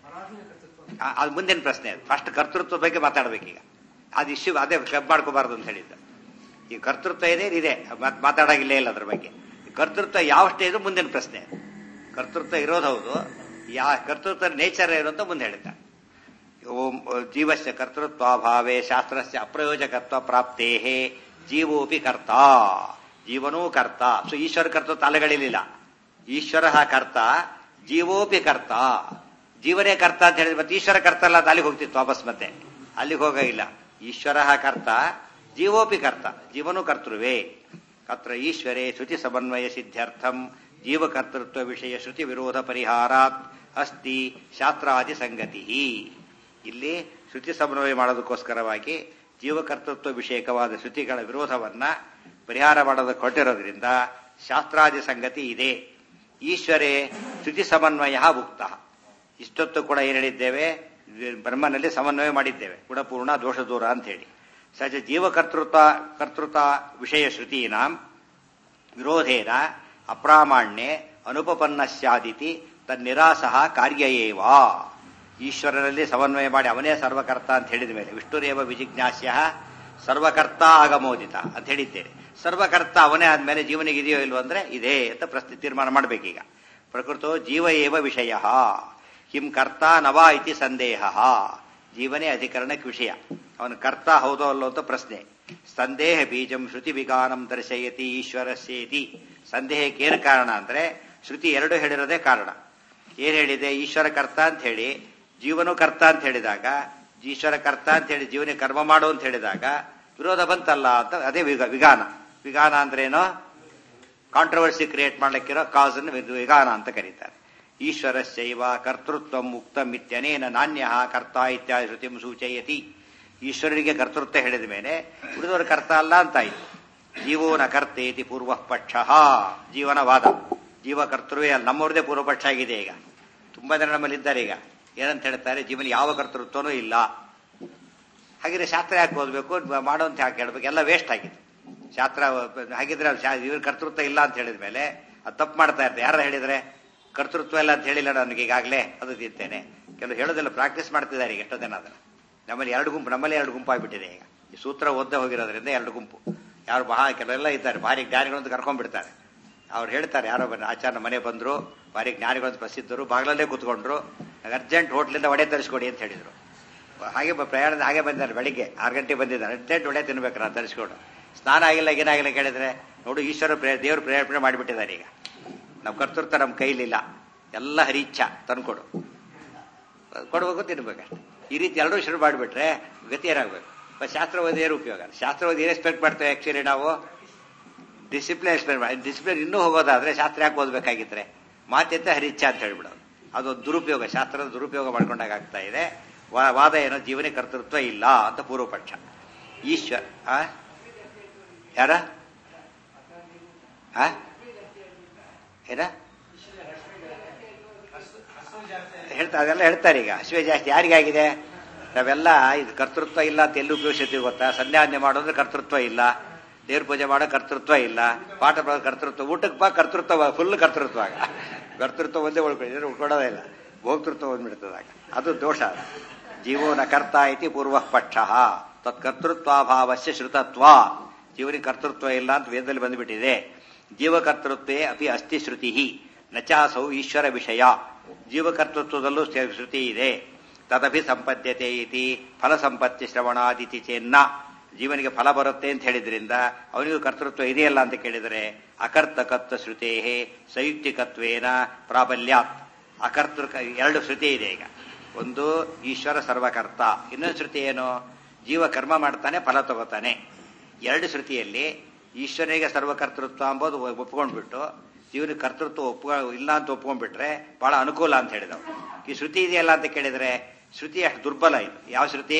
ಅದು ಮುಂದಿನ ಪ್ರಶ್ನೆ. ಫಸ್ಟ್ ಕರ್ತೃತ್ವ ಬಗ್ಗೆ ಮಾತಾಡ್ಬೇಕೀಗ. ಅದು ಇಶ್ಯೂ ಅದೇ ಕ್ಲಬ್ ಮಾಡ್ಕೋಬಾರ್ದು ಅಂತ ಹೇಳಿದ್ದ. ಈ ಕರ್ತೃತ್ವ ಇದೆ ಇದೆ ಮಾತಾಡಾಗಿಲ್ಲೇ ಇಲ್ಲ ಅದ್ರ ಬಗ್ಗೆ. ಕರ್ತೃತ್ವ ಯಾವ ಸ್ಟೇಜ್ ಮುಂದಿನ ಪ್ರಶ್ನೆ. ಕರ್ತೃತ್ವ ಇರೋದು ಹೌದು, ಯಾ ಕರ್ತೃತ್ವ ನೇಚರ್ ಏನು ಅಂತ ಮುಂದೆ ಹೇಳಿದ್ದ. ಓಂ ಜೀವಸ್ಯ ಕರ್ತೃತ್ವಾಭಾವೇ ಶಾಸ್ತ್ರಸ್ಯ ಅಪ್ರಯೋಜಕತ್ವ ಪ್ರಾಪ್ತೇ ಜೀವೋಪಿ ಕರ್ತ. ಜೀವನೂ ಕರ್ತ. ಸೊ ಈಶ್ವರ ಕರ್ತೃತ್ವ ಅಲೆಗಳಿಲ್ಲ. ಈಶ್ವರ ಕರ್ತ, ಜೀವೋಪಿ ಕರ್ತ. ಜೀವನೇ ಕರ್ತ ಅಂತ ಹೇಳಿದ್ರೆ ಮತ್ತೆ ಈಶ್ವರ ಕರ್ತ ಅಲ್ಲ ಅಂತ ಅಲ್ಲಿಗೆ ಹೋಗ್ತಿತ್ತು ವಾಪಸ್. ಮತ್ತೆ ಅಲ್ಲಿಗೆ ಹೋಗಿಲ್ಲ. ಈಶ್ವರ ಕರ್ತ, ಜೀವೋಪಿ ಕರ್ತ. ಜೀವನೂ ಕರ್ತೃವೇ. ಅತ್ರ ಈಶ್ವರೇ ಶ್ರುತಿ ಸಮನ್ವಯ ಸಿದ್ಧ್ಯರ್ಥಂ ಜೀವಕರ್ತೃತ್ವ ವಿಷಯ ಶ್ರುತಿ ವಿರೋಧ ಪರಿಹಾರಾತ್ ಅಸ್ತಿ ಶಾಸ್ತ್ರಾದಿ ಸಂಗತಿ. ಇಲ್ಲಿ ಶ್ರುತಿ ಸಮನ್ವಯ ಮಾಡೋದಕ್ಕೋಸ್ಕರವಾಗಿ ಜೀವಕರ್ತೃತ್ವ ವಿಷಯಕವಾದ ಶ್ರುತಿಗಳ ವಿರೋಧವನ್ನ ಪರಿಹಾರ ಮಾಡೋದಕ್ಕೆ ಕೊಟ್ಟಿರೋದ್ರಿಂದ ಶಾಸ್ತ್ರಾದಿ ಸಂಗತಿ ಇದೆ. ಈಶ್ವರೇ ಶ್ರುತಿ ಸಮನ್ವಯ ಉಕ್ತ. ಇಷ್ಟೊತ್ತು ಕೂಡ ಏನು ಹೇಳಿದ್ದೇವೆ, ಬ್ರಹ್ಮನಲ್ಲಿ ಸಮನ್ವಯ ಮಾಡಿದ್ದೇವೆ, ಗುಣಪೂರ್ಣ ದೋಷ ದೂರ ಅಂತ ಹೇಳಿ. ಸಹಜ ಜೀವಕರ್ತೃತ್ವ ಕರ್ತೃತ್ವ ವಿಷಯ ಶ್ರುತೀನಾಂ ವಿರೋಧೇನ ಅಪ್ರಾಮಾಣ್ಯೆ ಅನುಪಪನ್ನ ಸ್ಯಾದಿತಿ ತನ್ನಿರಾಸಃ ಕಾರ್ಯ ಏವ. ಈಶ್ವರನಲ್ಲಿ ಸಮನ್ವಯ ಮಾಡಿ ಅವನೇ ಸರ್ವಕರ್ತ ಅಂತ ಹೇಳಿದ ಮೇಲೆ ವಿಷ್ಣುರೇವ ವಿಜಿಜ್ಞಾಸ್ಯ ಸರ್ವಕರ್ತ ಆಗಮೋದಿತ ಅಂತ ಹೇಳಿದ್ದೇನೆ. ಸರ್ವಕರ್ತ ಅವನೇ ಆದ್ಮೇಲೆ ಜೀವನಿಗೆ ಇದೆಯೋ ಇಲ್ವೋ ಅಂದ್ರೆ ಇದೆ ಅಂತ ಪ್ರಶ್ನೆ ತೀರ್ಮಾನ ಮಾಡಬೇಕೀಗ. ಪ್ರಕೃತೋ ಜೀವ ಏವ ವಿಷಯ ಕಿಂ ಕರ್ತ ನವಾ ಇತಿ ಸಂದೇಹ. ಜೀವನೇ ಅಧಿಕರಣಕ್ಕೆ ವಿಷಯ, ಅವನ ಕರ್ತ ಹೌದೋ ಅಲ್ಲೋ ಅಂತ ಪ್ರಶ್ನೆ. ಸಂದೇಹ ಬೀಜಂ ಶ್ರುತಿ ವಿಗಾನಂ ದರ್ಶಯತಿ ಈಶ್ವರಸ್ಯೇತಿ. ಸಂದೇಹಕ್ಕೆ ಏನು ಕಾರಣ ಅಂದ್ರೆ ಶ್ರುತಿ ಎರಡು ಹೇಳಿರೋದೇ ಕಾರಣ. ಏನ್ ಹೇಳಿದೆ, ಈಶ್ವರ ಕರ್ತ ಅಂತ ಹೇಳಿ ಜೀವನು ಕರ್ತ ಅಂತ ಹೇಳಿದಾಗ, ಈಶ್ವರ ಕರ್ತ ಅಂತ ಹೇಳಿ ಜೀವನ ಕರ್ಮ ಮಾಡು ಅಂತ ಹೇಳಿದಾಗ ವಿರೋಧ ಬಂತಲ್ಲ ಅಂತ ಅದೇ ವಿಗ ವಿಗಾನ. ವಿಗಾನ ಅಂದ್ರೇನೋ ಕಾಂಟ್ರವರ್ಸಿ ಕ್ರಿಯೇಟ್ ಮಾಡ್ಲಿಕ್ಕಿರೋ ಕಾಸ್ ಅನ್ನು ವಿಗಾನ ಅಂತ ಕರೀತಾರೆ. ಈಶ್ವರಸ್ಯೈವ ಕರ್ತೃತ್ವ ಮುಕ್ತಂ ಇತ್ಯನೇನ ನಾಣ್ಯ ಕರ್ತ ಇತ್ಯಾದಿ ಶ್ರುತಿಂ ಸೂಚಯತಿ. ಈಶ್ವರನಿಗೆ ಕರ್ತೃತ್ವ ಹೇಳಿದ ಮೇಲೆ ಉಳಿದವರು ಕರ್ತ ಅಲ್ಲ ಅಂತಾಯಿತು. ಜೀವೋ ನ ಕರ್ತೇತಿ ಪೂರ್ವ ಪಕ್ಷ. ಜೀವನ ವಾದ ಜೀವ ಕರ್ತೃವೇ ಅಲ್ಲ, ನಮ್ಮವ್ರದೇ ಪೂರ್ವ ಪಕ್ಷ ಆಗಿದೆ. ಈಗ ತುಂಬಾ ಜನ ನಮ್ಮಲ್ಲಿ ಇದ್ದಾರೆ. ಈಗ ಏನಂತ ಹೇಳ್ತಾರೆ, ಜೀವನ ಯಾವ ಕರ್ತೃತ್ವನೂ ಇಲ್ಲ. ಹಾಗಿದ್ರೆ ಶಾಸ್ತ್ರ ಯಾಕೆ ಓದಬೇಕು, ಮಾಡೋಂತ ಯಾಕೆ ಹೇಳ್ಬೇಕು, ಎಲ್ಲ ವೇಸ್ಟ್ ಆಗಿದೆ ಶಾಸ್ತ್ರ. ಹಾಗಿದ್ರೆ ಇವ್ರ ಕರ್ತೃತ್ವ ಇಲ್ಲ ಅಂತ ಹೇಳಿದ ಮೇಲೆ ಅದು ತಪ್ಪು ಮಾಡ್ತಾ ಇರ್ತಾರೆ. ಯಾರು ಹೇಳಿದ್ರೆ ಕರ್ತೃತ್ವ ಇಲ್ಲ ಅಂತ ಹೇಳಿಲ್ಲ ನನಗೆ ಈಗಾಗಲೇ ಅದು ತಿಂತೇನೆ. ಕೆಲವು ಹೇಳೋದೆಲ್ಲ ಪ್ರಾಕ್ಟೀಸ್ ಮಾಡ್ತಿದ್ದಾರೆ ಈಗ ಎಷ್ಟೋ ಜನ. ಅದನ್ನ ನಮ್ಮಲ್ಲಿ ಎರಡು ಗುಂಪು ನಮ್ಮಲ್ಲಿ ಎರಡು ಗುಂಪು ಆಗ್ಬಿಟ್ಟಿದೆ ಈಗ. ಈ ಸೂತ್ರ ಓದ್ದೆ ಹೋಗಿರೋದ್ರಿಂದ ಎರಡು ಗುಂಪು. ಯಾರು ಬಹಳ ಕೆಲವೆಲ್ಲ ಇದ್ದಾರೆ ಭಾರಿ ಜ್ಞಾನಿಗಳಂತ ಕರ್ಕೊಂಡ್ಬಿಡ್ತಾರೆ. ಅವ್ರು ಹೇಳ್ತಾರೆ, ಯಾರೋ ಬನ್ನಿ ಆಚಾರ್ಯ ಮನೆ ಬಂದ್ರು, ಭಾರಿ ಜ್ಞಾನಿಗಳಂತ ಪ್ರಸಿದ್ಧರು, ಬಾಗಿಲಲ್ಲೇ ಕೂತ್ಕೊಂಡ್ರು, ಅರ್ಜೆಂಟ್ ಹೋಟ್ಲಿಂದ ವಡೆ ತರಿಸ್ಕೊಡಿ ಅಂತ ಹೇಳಿದ್ರು. ಹಾಗೆ ಪ್ರಯಾಣದ ಹಾಗೆ ಬಂದಿದ್ದಾರೆ, ಬೆಳಿಗ್ಗೆ ಆರು ಗಂಟೆ ಬಂದಿದ್ದಾರೆ, ಅರ್ಜೆಂಟ್ ವಡೆ ತಿನ್ಬೇಕು ನಾನು ತರಿಸ್ಕೊಂಡು. ಸ್ನಾನ ಆಗಿಲ್ಲ ಏನಾಗಿಲ್ಲ ಕೇಳಿದ್ರೆ ನೋಡು ಈಶ್ವರ ಪ್ರೇ ದೇವ್ರ ಪ್ರೇರಣೆ ಮಾಡಿಬಿಟ್ಟಿದ್ದಾರೆ. ಈಗ ನಮ್ಮ ಕರ್ತೃತ್ವ ನಮ್ಮ ಕೈಲಿಲ್ಲ, ಎಲ್ಲ ಹರಿಚ್ಛಾ ತಂದ್ಕೊಡು, ಕೊಡ್ಬೇಕು ತಿನ್ಬೇಕಷ್ಟೆ. ಈ ರೀತಿ ಎರಡೂ ಶುರು ಮಾಡಿಬಿಟ್ರೆ ಗತಿ ಏನಾಗಬೇಕು. ಶಾಸ್ತ್ರ ಓದಿ ಏನು ಉಪಯೋಗ? ಶಾಸ್ತ್ರ ಓದಿ ಏನು ಎಕ್ಸ್ಪೆಕ್ಟ್ ಮಾಡ್ತೇವೆ ಆಕ್ಚುಲಿ ನಾವು? ಡಿಸಿಪ್ಲಿನ್ ಎಕ್ಸ್ಪೆಕ್ಟ್ ಮಾಡಿ. ಡಿಸಿಪ್ಲಿನ್ ಇನ್ನೂ ಹೋಗೋದಾದ್ರೆ ಶಾಸ್ತ್ರ ಯಾಕೆ ಓದಬೇಕಾಗಿದ್ರೆ ಮಾತೆತ್ತೆ ಹರಿಚ್ಛಾ ಅಂತ ಹೇಳ್ಬಿಡೋದು. ಅದೊಂದು ದುರುಪಯೋಗ, ಶಾಸ್ತ್ರದ ದುರುಪಯೋಗ ಮಾಡ್ಕೊಂಡಾಗ ಆಗ್ತಾ ಇದೆ. ವಾದ ಏನೋ ಜೀವನ ಕರ್ತೃತ್ವ ಇಲ್ಲ ಅಂತ ಪೂರ್ವಪಕ್ಷ. ಈಶ್ವರ ಯಾರ ಏನ ಹೇಳ್ತಾ ಅದೆಲ್ಲ ಹೇಳ್ತಾರೆ. ಈಗ ಹಸುವೆ ಜಾಸ್ತಿ ಯಾರಿಗಾಗಿದೆ? ನಾವೆಲ್ಲ ಇದು ಕರ್ತೃತ್ವ ಇಲ್ಲ ಅಂತ ಎಲ್ಲಿ ಉಪಯೋಗಿಸ್ತೀವಿ ಗೊತ್ತಾ? ಸಂಧ್ಯಾವಂದನೆ ಮಾಡೋದ್ರೆ ಕರ್ತೃತ್ವ ಇಲ್ಲ, ದೇವ್ರ ಪೂಜೆ ಮಾಡೋ ಕರ್ತೃತ್ವ ಇಲ್ಲ, ಪಾಠ ಮಾಡೋದು ಕರ್ತೃತ್ವ, ಊಟಕ್ಕೆ ಬಾ ಕರ್ತೃತ್ವ ಫುಲ್ ಕರ್ತೃತ್ವ. ಆಗ ಕರ್ತೃತ್ವ ಒಂದೇ ಉಳ್ಕೊಂಡಿದ್ರೆ ಉಳ್ಕೊಡೋದೇ ಇಲ್ಲ, ಭೋಕ್ತೃತ್ವ ಬಂದ್ಬಿಡ್ತದಾಗ. ಅದು ದೋಷ. ಜೀವೋ ನ ಕರ್ತ ಇತಿ ಪೂರ್ವ ಪಕ್ಷ ತತ್ ಕರ್ತೃತ್ವಾಭಾವಸ್ಯ ಶ್ರುತತ್ವ. ಜೀವನಿಗೆ ಕರ್ತೃತ್ವ ಇಲ್ಲ ಅಂತ ವೇದದಲ್ಲಿ ಬಂದ್ಬಿಟ್ಟಿದೆ. ಜೀವಕರ್ತೃತ್ವೇ ಅಪಿ ಅಸ್ತಿ ಶ್ರುತಿ ನಚಾಸೌ ಈಶ್ವರ ವಿಷಯ. ಜೀವಕರ್ತೃತ್ವದಲ್ಲೂ ಶ್ರುತಿ ಇದೆ. ತದಪಿ ಸಂಪದ್ಯತೆ ಇತಿ ಫಲ ಸಂಪತ್ತಿ ಶ್ರವಣಾದಿತಿ ಚೆನ್ನ. ಜೀವನಿಗೆ ಫಲ ಬರುತ್ತೆ ಅಂತ ಹೇಳಿದ್ರಿಂದ ಅವನಿಗೂ ಕರ್ತೃತ್ವ ಇದೆಯಲ್ಲ ಅಂತ ಕೇಳಿದರೆ ಅಕರ್ತಕತ್ವ ಶ್ರುತೇ ಸಂಯುಕ್ತಿಕತ್ವೇನ ಪ್ರಾಬಲ್ಯಾತ್. ಅಕರ್ತೃಕ ಎರಡು ಶ್ರುತಿ ಇದೆ ಈಗ. ಒಂದು ಈಶ್ವರ ಸರ್ವಕರ್ತ, ಇನ್ನೊಂದು ಶ್ರುತಿ ಏನು? ಜೀವ ಕರ್ಮ ಮಾಡ್ತಾನೆ ಫಲ ತಗೋತಾನೆ. ಎರಡು ಶ್ರುತಿಯಲ್ಲಿ ಈಶ್ವರನಿಗೆ ಸರ್ವಕರ್ತೃತ್ವ ಅಂಬೋದು ಒಪ್ಕೊಂಡ್ಬಿಟ್ಟು ಜೀವನಿಗೆ ಕರ್ತೃತ್ವ ಒಪ್ಪ ಇಲ್ಲ ಅಂತ ಒಪ್ಕೊಂಡ್ಬಿಟ್ರೆ ಬಹಳ ಅನುಕೂಲ ಅಂತ ಹೇಳಿದವು. ಈ ಶ್ರುತಿ ಇದೆಯಲ್ಲ ಅಂತ ಕೇಳಿದ್ರೆ ಶ್ರುತಿ ಅಷ್ಟು ದುರ್ಬಲ ಇದು. ಯಾವ ಶ್ರುತಿ?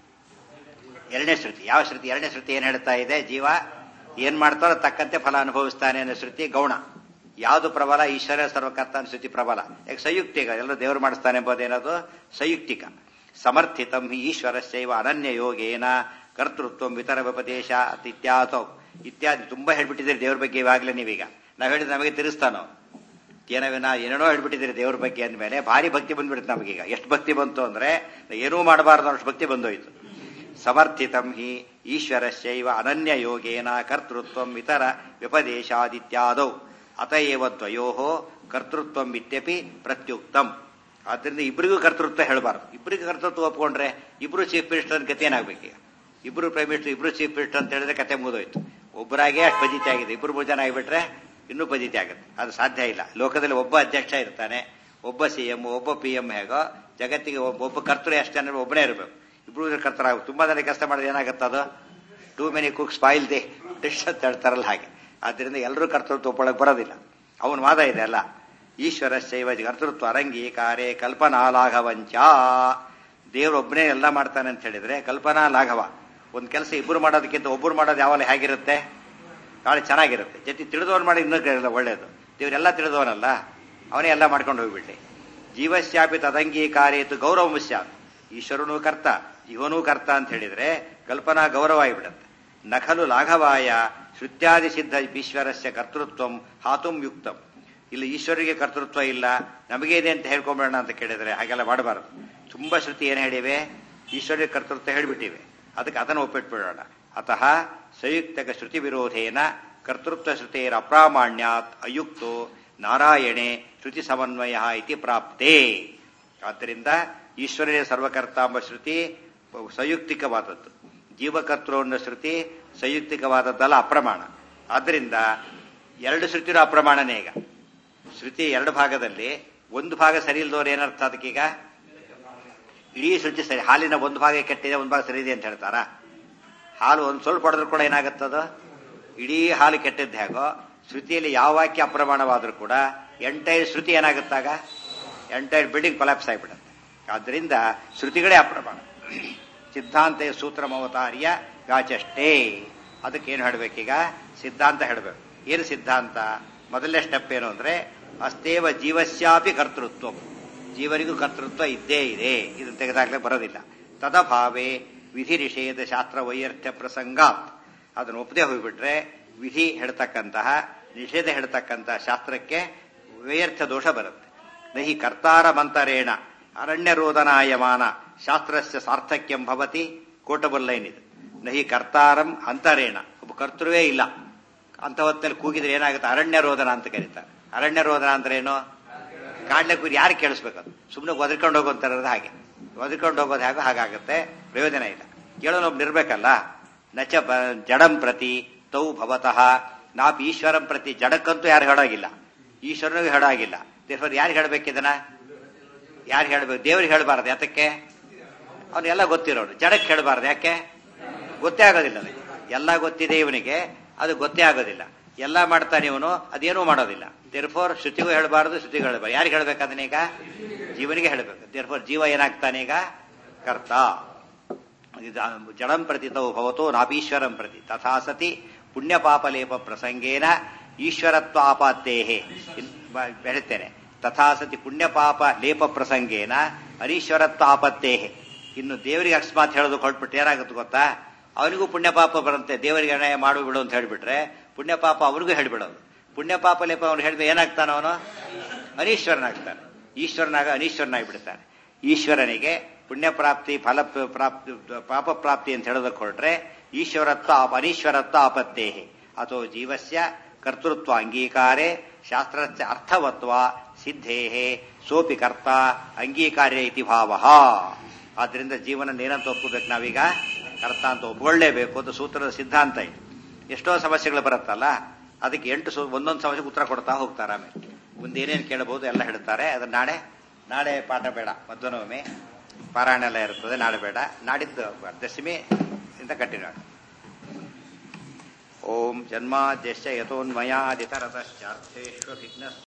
ಎರಡನೇ ಶ್ರುತಿ. ಯಾವ ಶ್ರುತಿ? ಎರಡನೇ ಶ್ರುತಿ ಏನ್ ಹೇಳ್ತಾ ಇದೆ? ಜೀವ ಏನ್ ಮಾಡ್ತಾರೋ ತಕ್ಕಂತೆ ಫಲ ಅನುಭವಿಸ್ತಾನೆ ಅನ್ನೋ ಶ್ರುತಿ ಗೌಣ. ಯಾವುದು ಪ್ರಬಲ? ಈಶ್ವರ ಸರ್ವಕರ್ತ ಅನ್ನೋ ಶ್ರುತಿ ಪ್ರಬಲ. ಯಾಕೆ? ಸಂಯುಕ್ತಿಕ, ಎಲ್ಲರೂ ದೇವರು ಮಾಡಿಸ್ತಾನೆ ಎಂಬುದೇನದು ಸಂಯುಕ್ತಿಕ. ಸಮರ್ಥಿತಂ ಹಿ ಈಶ್ವರಸ್ಯೈವ ಅನನ್ಯ ಯೋಗೇನ ಕರ್ತೃತ್ವ ವಿತರ ವ್ಯಪದೇಶ ಇತ್ಯಾದೋ ಇತ್ಯಾದಿ ತುಂಬಾ ಹೇಳ್ಬಿಟ್ಟಿದ್ದೀರಿ ದೇವ್ರ ಬಗ್ಗೆ. ಇವಾಗಲೇ ನೀವೀಗ ನಾವ್ ಹೇಳಿದ್ರೆ ನಮಗೆ ತಿರುಸ್ತಾನೋ ಏನವಿನ ಏನೇನೋ ಹೇಳ್ಬಿಟ್ಟಿದ್ದೀರಿ ದೇವ್ರ ಬಗ್ಗೆ ಅಂದಮೇಲೆ ಭಾರಿ ಭಕ್ತಿ ಬಂದ್ಬಿಡುತ್ತೆ ನಮಗೀಗ. ಎಷ್ಟು ಭಕ್ತಿ ಬಂತು ಅಂದ್ರೆ ಏನೂ ಮಾಡಬಾರ್ದು ಅಷ್ಟು ಭಕ್ತಿ ಬಂದೋಯ್ತು. ಸಮರ್ಥಿತಂ ಹಿ ಈಶ್ವರಸ್ಯೈವ ಅನನ್ಯ ಯೋಗೇನ ಕರ್ತೃತ್ವ ಇತರ ವ್ಯಪದೇಶಾದಿತ್ಯಾದೌ ಅತಏವ ದ್ವಯೋ ಕರ್ತೃತ್ವ ಇತ್ಯಪಿ ಪ್ರತ್ಯುಕ್ತಂ. ಆದ್ರಿಂದ ಇಬ್ಬರಿಗೂ ಕರ್ತೃತ್ವ ಹೇಳಬಾರ್ದು. ಇಬ್ಬರಿಗೂ ಕರ್ತೃತ್ವ ಒಪ್ಕೊಂಡ್ರೆ ಇಬ್ರು ಚೀಫ್ ಮಿನಿಸ್ಟರ್ ಅಂತ ಕತೆ ಏನಾಗಬೇಕು? ಈಗ ಇಬ್ರು ಪ್ರೈಮ್ ಮಿನಿಸ್ಟರ್, ಇಬ್ರು ಚೀಫ್ ಮಿನಿಸ್ಟರ್ ಅಂತ ಹೇಳಿದ್ರೆ ಕತೆ ಮುಗಿದೋಯ್ತು. ಒಬ್ಬರಾಗೆ ಅಷ್ಟು ಪಜಿತಿ ಆಗಿದೆ, ಇಬ್ರು ಮೂರು ಜನ ಆಗಿಬಿಟ್ರೆ ಇನ್ನೂ ಪಜಿತಿ ಆಗುತ್ತೆ. ಅದು ಸಾಧ್ಯ ಇಲ್ಲ. ಲೋಕದಲ್ಲಿ ಒಬ್ಬ ಅಧ್ಯಕ್ಷ ಇರ್ತಾನೆ, ಒಬ್ಬ ಸಿಎಂ, ಒಬ್ಬ ಪಿ ಎಂ. ಹೇಗೋ ಜಗತ್ತಿಗೆ ಒಬ್ಬ ಕರ್ತೃ ಅಷ್ಟೇ ಅಂದ್ರೆ ಒಬ್ಬನೇ ಇರಬೇಕು. ಇಬ್ರು ಕರ್ತರ ತುಂಬಾ ಜನ ಕೆಲಸ ಮಾಡಿದ್ರೆ ಏನಾಗುತ್ತೆ? ಅದು too many cook spoil the dish ಅಂತ ಹೇಳ್ತಾರಲ್ಲ ಹಾಗೆ. ಆದ್ರಿಂದ ಎಲ್ಲರೂ ಕರ್ತೃತ್ವ ಒಪ್ಪಳಕ್ಕೆ ಬರೋದಿಲ್ಲ. ಅವನ ವಾದ ಇದೆ ಅಲ್ಲ. ಈಶ್ವರ ಶೈವ ಕರ್ತೃತ್ವ ಅರಂಗೀಕಾರೇ ಕಲ್ಪನಾ ಲಾಘವಂಚ. ದೇವರೊಬ್ಬನೇ ಎಲ್ಲ ಮಾಡ್ತಾನೆ ಅಂತ ಹೇಳಿದ್ರೆ ಕಲ್ಪನಾ ಲಾಘವ. ಒಂದು ಕೆಲಸ ಇಬ್ಬರು ಮಾಡೋದಕ್ಕಿಂತ ಒಬ್ಬರು ಮಾಡೋದು ಯಾವಾಗ ಹೇಗಿರುತ್ತೆ, ಭಾಳ ಚೆನ್ನಾಗಿರುತ್ತೆ. ಜೊತೆ ತಿಳಿದವನು ಮಾಡಿ ಇನ್ನೂ ಒಳ್ಳೇದು. ದೇವರೆಲ್ಲ ತಿಳಿದವನಲ್ಲ, ಅವನೇ ಎಲ್ಲ ಮಾಡ್ಕೊಂಡು ಹೋಗ್ಬಿಡ್ಲಿ. ಜೀವಶ್ಯಾಪಿ ತದಂಗೀಕಾರೇತು ಗೌರವ ಸ್ಯಾತ್. ಈಶ್ವರನೂ ಕರ್ತ ಜೀವನೂ ಕರ್ತ ಅಂತ ಹೇಳಿದ್ರೆ ಕಲ್ಪನಾ ಗೌರವ ಆಗಿಬಿಡುತ್ತೆ. ನಖಲು ಲಾಘವಾಯ ಶ್ರುತ್ಯಾದಿ ಸಿದ್ಧ ಈಶ್ವರಸ್ಯ ಕರ್ತೃತ್ವ ಹಾತುಂ ಯುಕ್ತಂ. ಇಲ್ಲಿ ಈಶ್ವರಿಗೆ ಕರ್ತೃತ್ವ ಇಲ್ಲ, ನಮಗೇನೆ ಅಂತ ಹೇಳ್ಕೊಂಬೇಡ ಅಂತ ಕೇಳಿದ್ರೆ ಹಾಗೆಲ್ಲ ಮಾಡಬಾರದು. ತುಂಬಾ ಶ್ರುತಿ ಏನು ಹೇಳಿವೆ, ಈಶ್ವರಿಗೆ ಕರ್ತೃತ್ವ ಹೇಳಿಬಿಟ್ಟಿವೆ, ಅದಕ್ಕೆ ಅದನ್ನು ಒಪ್ಪಿಟ್ಬಿಡೋಣ. ಅತಃ ಸಂಯುಕ್ತಕ ಶ್ರುತಿ ವಿರೋಧೇನ ಕರ್ತೃತ್ವ ಶ್ರುತೇರ ಅಪ್ರಾಮಾಣ್ಯಾತ್ ಅಯುಕ್ತೋ ನಾರಾಯಣೆ ಶ್ರುತಿ ಸಮನ್ವಯ ಇತಿ ಪ್ರಾಪ್ತೇ. ಆದ್ದರಿಂದ ಈಶ್ವರನೇ ಸರ್ವಕರ್ತ ಎಂಬ ಶ್ರುತಿ ಸಂಯುಕ್ತಿಕವಾದದ್ದು, ಜೀವಕರ್ತೃ ಅನ್ನೋ ಶ್ರುತಿ ಸಂಯುಕ್ತಿಕವಾದದ್ದಲ್ಲ, ಅಪ್ರಮಾಣ. ಆದ್ದರಿಂದ ಎರಡು ಶ್ರುತಿನೂ ಅಪ್ರಮಾಣನೇ. ಈಗ ಶ್ರುತಿ ಎರಡು ಭಾಗದಲ್ಲಿ ಒಂದು ಭಾಗ ಸರಿ ಇಲ್ದವ್ರು ಏನರ್ಥ ಅದಕ್ಕೀಗ? ಇಡೀ ಶ್ರುತಿ ಸರಿ, ಹಾಲಿನ ಒಂದು ಭಾಗ ಕೆಟ್ಟಿದೆ ಒಂದು ಭಾಗ ಸರಿ ಇದೆ ಅಂತ ಹೇಳ್ತಾರ? ಹಾಲು ಒಂದು ಸ್ವಲ್ಪ ಹೊಡೆದ್ರು ಕೂಡ ಏನಾಗುತ್ತದು? ಇಡೀ ಹಾಲು ಕೆಟ್ಟಿದ್ದ ಹೇಗೋ ಶ್ರುತಿಯಲ್ಲಿ ಯಾವ ವಾಕ್ಯ ಅಪ್ರಮಾಣವಾದ್ರೂ ಕೂಡ ಎಂಟೈರ್ ಶ್ರುತಿ ಏನಾಗುತ್ತಾಗ ಎಂಟೈರ್ ಬಿಲ್ಡಿಂಗ್ ಕೊಲ್ಯಾಪ್ಸ್ ಆಗಿಬಿಡುತ್ತೆ. ಆದ್ದರಿಂದ ಶ್ರುತಿಗಳೇ ಅಪ್ರಮಾಣ. ಸಿದ್ಧಾಂತ ಸೂತ್ರಮವತಾರ್ಯ ಗಾಚಷ್ಟೇ. ಅದಕ್ಕೇನು ಹೇಳಬೇಕೀಗ? ಸಿದ್ಧಾಂತ ಹೇಳಬೇಕು. ಏನು ಸಿದ್ಧಾಂತ? ಮೊದಲನೇ ಸ್ಟೆಪ್ ಏನು ಅಂದ್ರೆ ಅಸ್ತೇವ ಜೀವಸ್ಯಾಪಿ ಕರ್ತೃತ್ವ, ಜೀವನಿಗೂ ಕರ್ತೃತ್ವ ಇದ್ದೇ ಇದೆ. ಇದನ್ನು ತೆಗೆದಾಗಲೇ ಬರೋದಿಲ್ಲ. ತದಭಾವೇ ವಿಧಿ ನಿಷೇಧ ಶಾಸ್ತ್ರ ವೈಯರ್ಥ್ಯ ಪ್ರಸಂಗಾತ್. ಅದನ್ನು ಒಪ್ಪದೆ ಹೋಗ್ಬಿಟ್ರೆ ವಿಧಿ ಹೇಳ್ತಕ್ಕಂತಹ ನಿಷೇಧ ಹೇಳ್ತಕ್ಕಂತಹ ಶಾಸ್ತ್ರಕ್ಕೆ ವೈಯರ್ಥ್ಯ ದೋಷ ಬರುತ್ತೆ. ನಹಿ ಕರ್ತಾರ ಮಂತರೇಣ ಅರಣ್ಯ ರೋದನಾಯಮಾನ ಶಾಸ್ತ್ರಸ್ಯ ಸಾರ್ಥಕ್ಯಂ ಭವತಿ. ಕೋಟಬಲ್ ಲೈನ್ ಇದು. ನಹಿ ಕರ್ತಾರಂ ಅಂತರೇಣ, ಒಬ್ಬ ಕರ್ತೃವೇ ಇಲ್ಲ ಅಂತ ಹೊತ್ತಲ್ಲಿ ಕೂಗಿದ್ರೆ ಏನಾಗುತ್ತೆ? ಅರಣ್ಯ ರೋದನ ಅಂತ ಕರೀತಾರೆ. ಅರಣ್ಯ ರೋದನ ಅಂದ್ರೆ ಏನು? ಕಾಡ್ಲೆ ಕೂರಿ ಯಾರು ಕೇಳಿಸ್ಬೇಕದು? ಸುಮ್ಮನೆ ಒದರ್ಕೊಂಡು ಹೋಗೋಂತಾರದು ಹಾಗೆ. ಒದರ್ಕೊಂಡು ಹೋಗೋದು ಹೇಗೋ ಹಾಗಾಗುತ್ತೆ, ಪ್ರಯೋಜನ ಇಲ್ಲ. ಕೇಳೋನೊಬ್ಬ ನಿರ್ಬೇಕಲ್ಲ. ನಚ ಜಡಂ ಪ್ರತಿ ತೌ ಭವತಃ ನಾಪ್ ಈಶ್ವರಂ ಪ್ರತಿ. ಜಡಕ್ಕಂತೂ ಯಾರು ಹೇಳೋಗಿಲ್ಲ, ಈಶ್ವರನಿಗೂ ಹೇಳೋಗಿಲ್ಲ. ದೇವ್ರು ಯಾರು ಹೇಳ್ಬೇಕಿದನ? ಯಾರು ಹೇಳ್ಬೇಕು? ದೇವ್ರಿಗೆ ಹೇಳಬಾರ್ದು. ಯಾತಕ್ಕೆ? ಅವನೆಲ್ಲ ಗೊತ್ತಿರೋನು. ಜಡಕ್ಕೆ ಹೇಳಬಾರ್ದು. ಯಾಕೆ? ಗೊತ್ತೇ ಆಗೋದಿಲ್ಲ. ಎಲ್ಲ ಗೊತ್ತಿದೆ ಇವನಿಗೆ, ಅದು ಗೊತ್ತೇ ಆಗೋದಿಲ್ಲ. ಎಲ್ಲ ಮಾಡ್ತಾನೆ ಇವನು, ಅದೇನೂ ಮಾಡೋದಿಲ್ಲ. ದೇರ್ಫೋರ್ ಶ್ರುತಿಗೂ ಹೇಳಬಾರ್ದು, ಶ್ರುತಿಗೂ ಹೇಳಬಾರ್ದು. ಯಾರಿಗೆ ಹೇಳ್ಬೇಕದನ್ನೀಗ? ಜೀವನಿಗೆ ಹೇಳಬೇಕು. ದೇರ್ಫೋರ್ ಜೀವ ಏನಾಗ್ತಾನೆ ಈಗ? ಕರ್ತ. ಜಡಂ ಪ್ರತಿ ತೌ ಭವತೋ ನಾಪೀಶ್ವರಂ ಪ್ರತಿ ತಥಾ ಸತಿ ಪುಣ್ಯ ಪಾಪಲೇಪ ಪ್ರಸಂಗೇನ ಈಶ್ವರತ್ವ ಆಪಾತ್ತೇಹೇ. ಹೇಳ್ತೇನೆ, ತಥಾ ಸತಿ ಪುಣ್ಯ ಪಾಪ ಲೇಪ ಪ್ರಸಂಗೇನ ಅನೀಶ್ವರತ್ವ ಆಪತ್ತೇಹೇ. ಇನ್ನು ದೇವರಿಗೆ ಅಕಸ್ಮಾತ್ ಹೇಳೋದು ಹೊರಟ್ಬಿಟ್ಟು ಏನಾಗುತ್ತೆ ಗೊತ್ತಾ? ಅವನಿಗೂ ಪುಣ್ಯ ಪಾಪ ಬರುತ್ತೆ. ದೇವರಿಗೆ ಅನ್ಯಾಯ ಮಾಡು ಬಿಡು ಅಂತ ಹೇಳ್ಬಿಟ್ರೆ ಪುಣ್ಯ ಪಾಪ ಅವನಿಗೂ ಹೇಳ್ಬಿಡೋದು. ಪುಣ್ಯ ಪಾಪ ಲೇಪ ಅವನು ಹೇಳಿದ್ರೆ ಏನಾಗ್ತಾನ? ಅವನು ಅನೀಶ್ವರನಾಗ್ತಾನೆ. ಈಶ್ವರನಾಗ ಅನೀಶ್ವರನಾಗಿ ಬಿಡ್ತಾನೆ. ಈಶ್ವರನಿಗೆ ಪುಣ್ಯ ಪ್ರಾಪ್ತಿ ಫಲ ಪ್ರಾಪ್ತಿ ಪಾಪ ಪ್ರಾಪ್ತಿ ಅಂತ ಹೇಳೋದಕ್ಕೆ ಹೊರಟ್ರೆ ಈಶ್ವರತ್ವ ಅನೀಶ್ವರತ್ವ ಆಪತ್ತೇಹೇ. ಅಥೋ ಜೀವಸ್ಯ ಕರ್ತೃತ್ವ ಅಂಗೀಕಾರೇ ಶಾಸ್ತ್ರಸ್ಯ ಅರ್ಥವತ್ವ ಸಿದ್ಧೇಹೇ ಸೋಪಿ ಕರ್ತ ಅಂಗೀಕಾರ್ಯ ಇತಿ ಭಾವ. ಆದ್ರಿಂದ ಜೀವನ ಏನಂತ ಒಪ್ಪಬೇಕು ನಾವೀಗ? ಕರ್ತ ಅಂತ ಒಪ್ಕೊಳ್ಳೇಬೇಕು ಅಂತ ಸೂತ್ರದ ಸಿದ್ಧಾಂತ ಇದೆ. ಎಷ್ಟೋ ಸಮಸ್ಯೆಗಳು ಬರುತ್ತಲ್ಲ, ಅದಕ್ಕೆ ಎಂಟು ಒಂದೊಂದು ಸಮಸ್ಯೆಗೆ ಉತ್ತರ ಕೊಡ್ತಾ ಹೋಗ್ತಾರೆ. ಆಮೇಲೆ ಮುಂದೆ ಏನೇನು ಕೇಳಬಹುದು ಎಲ್ಲ ಹೇಳ್ತಾರೆ. ಅದನ್ನ ನಾಳೆ ನಾಳೆ ಪಾಠ ಬೇಡ, ಮಧ್ವನವಮಿ ಪಾರಾಯಣ ಎಲ್ಲ ಇರ್ತದೆ, ನಾಳೆ ಬೇಡ. ನಾಡಿದ್ದು ದಶಮಿ ಇಂದ ಕಂಟಿನ್ಯೂ ಆಗ. ಓಂ ಜನ್ಮಾದ್ಯಶ್ಚ ಯತೋನ್ಮಯಾದಿತರತಶ್ಚಾರ್ಥೇಷು ವಿಘ್ನ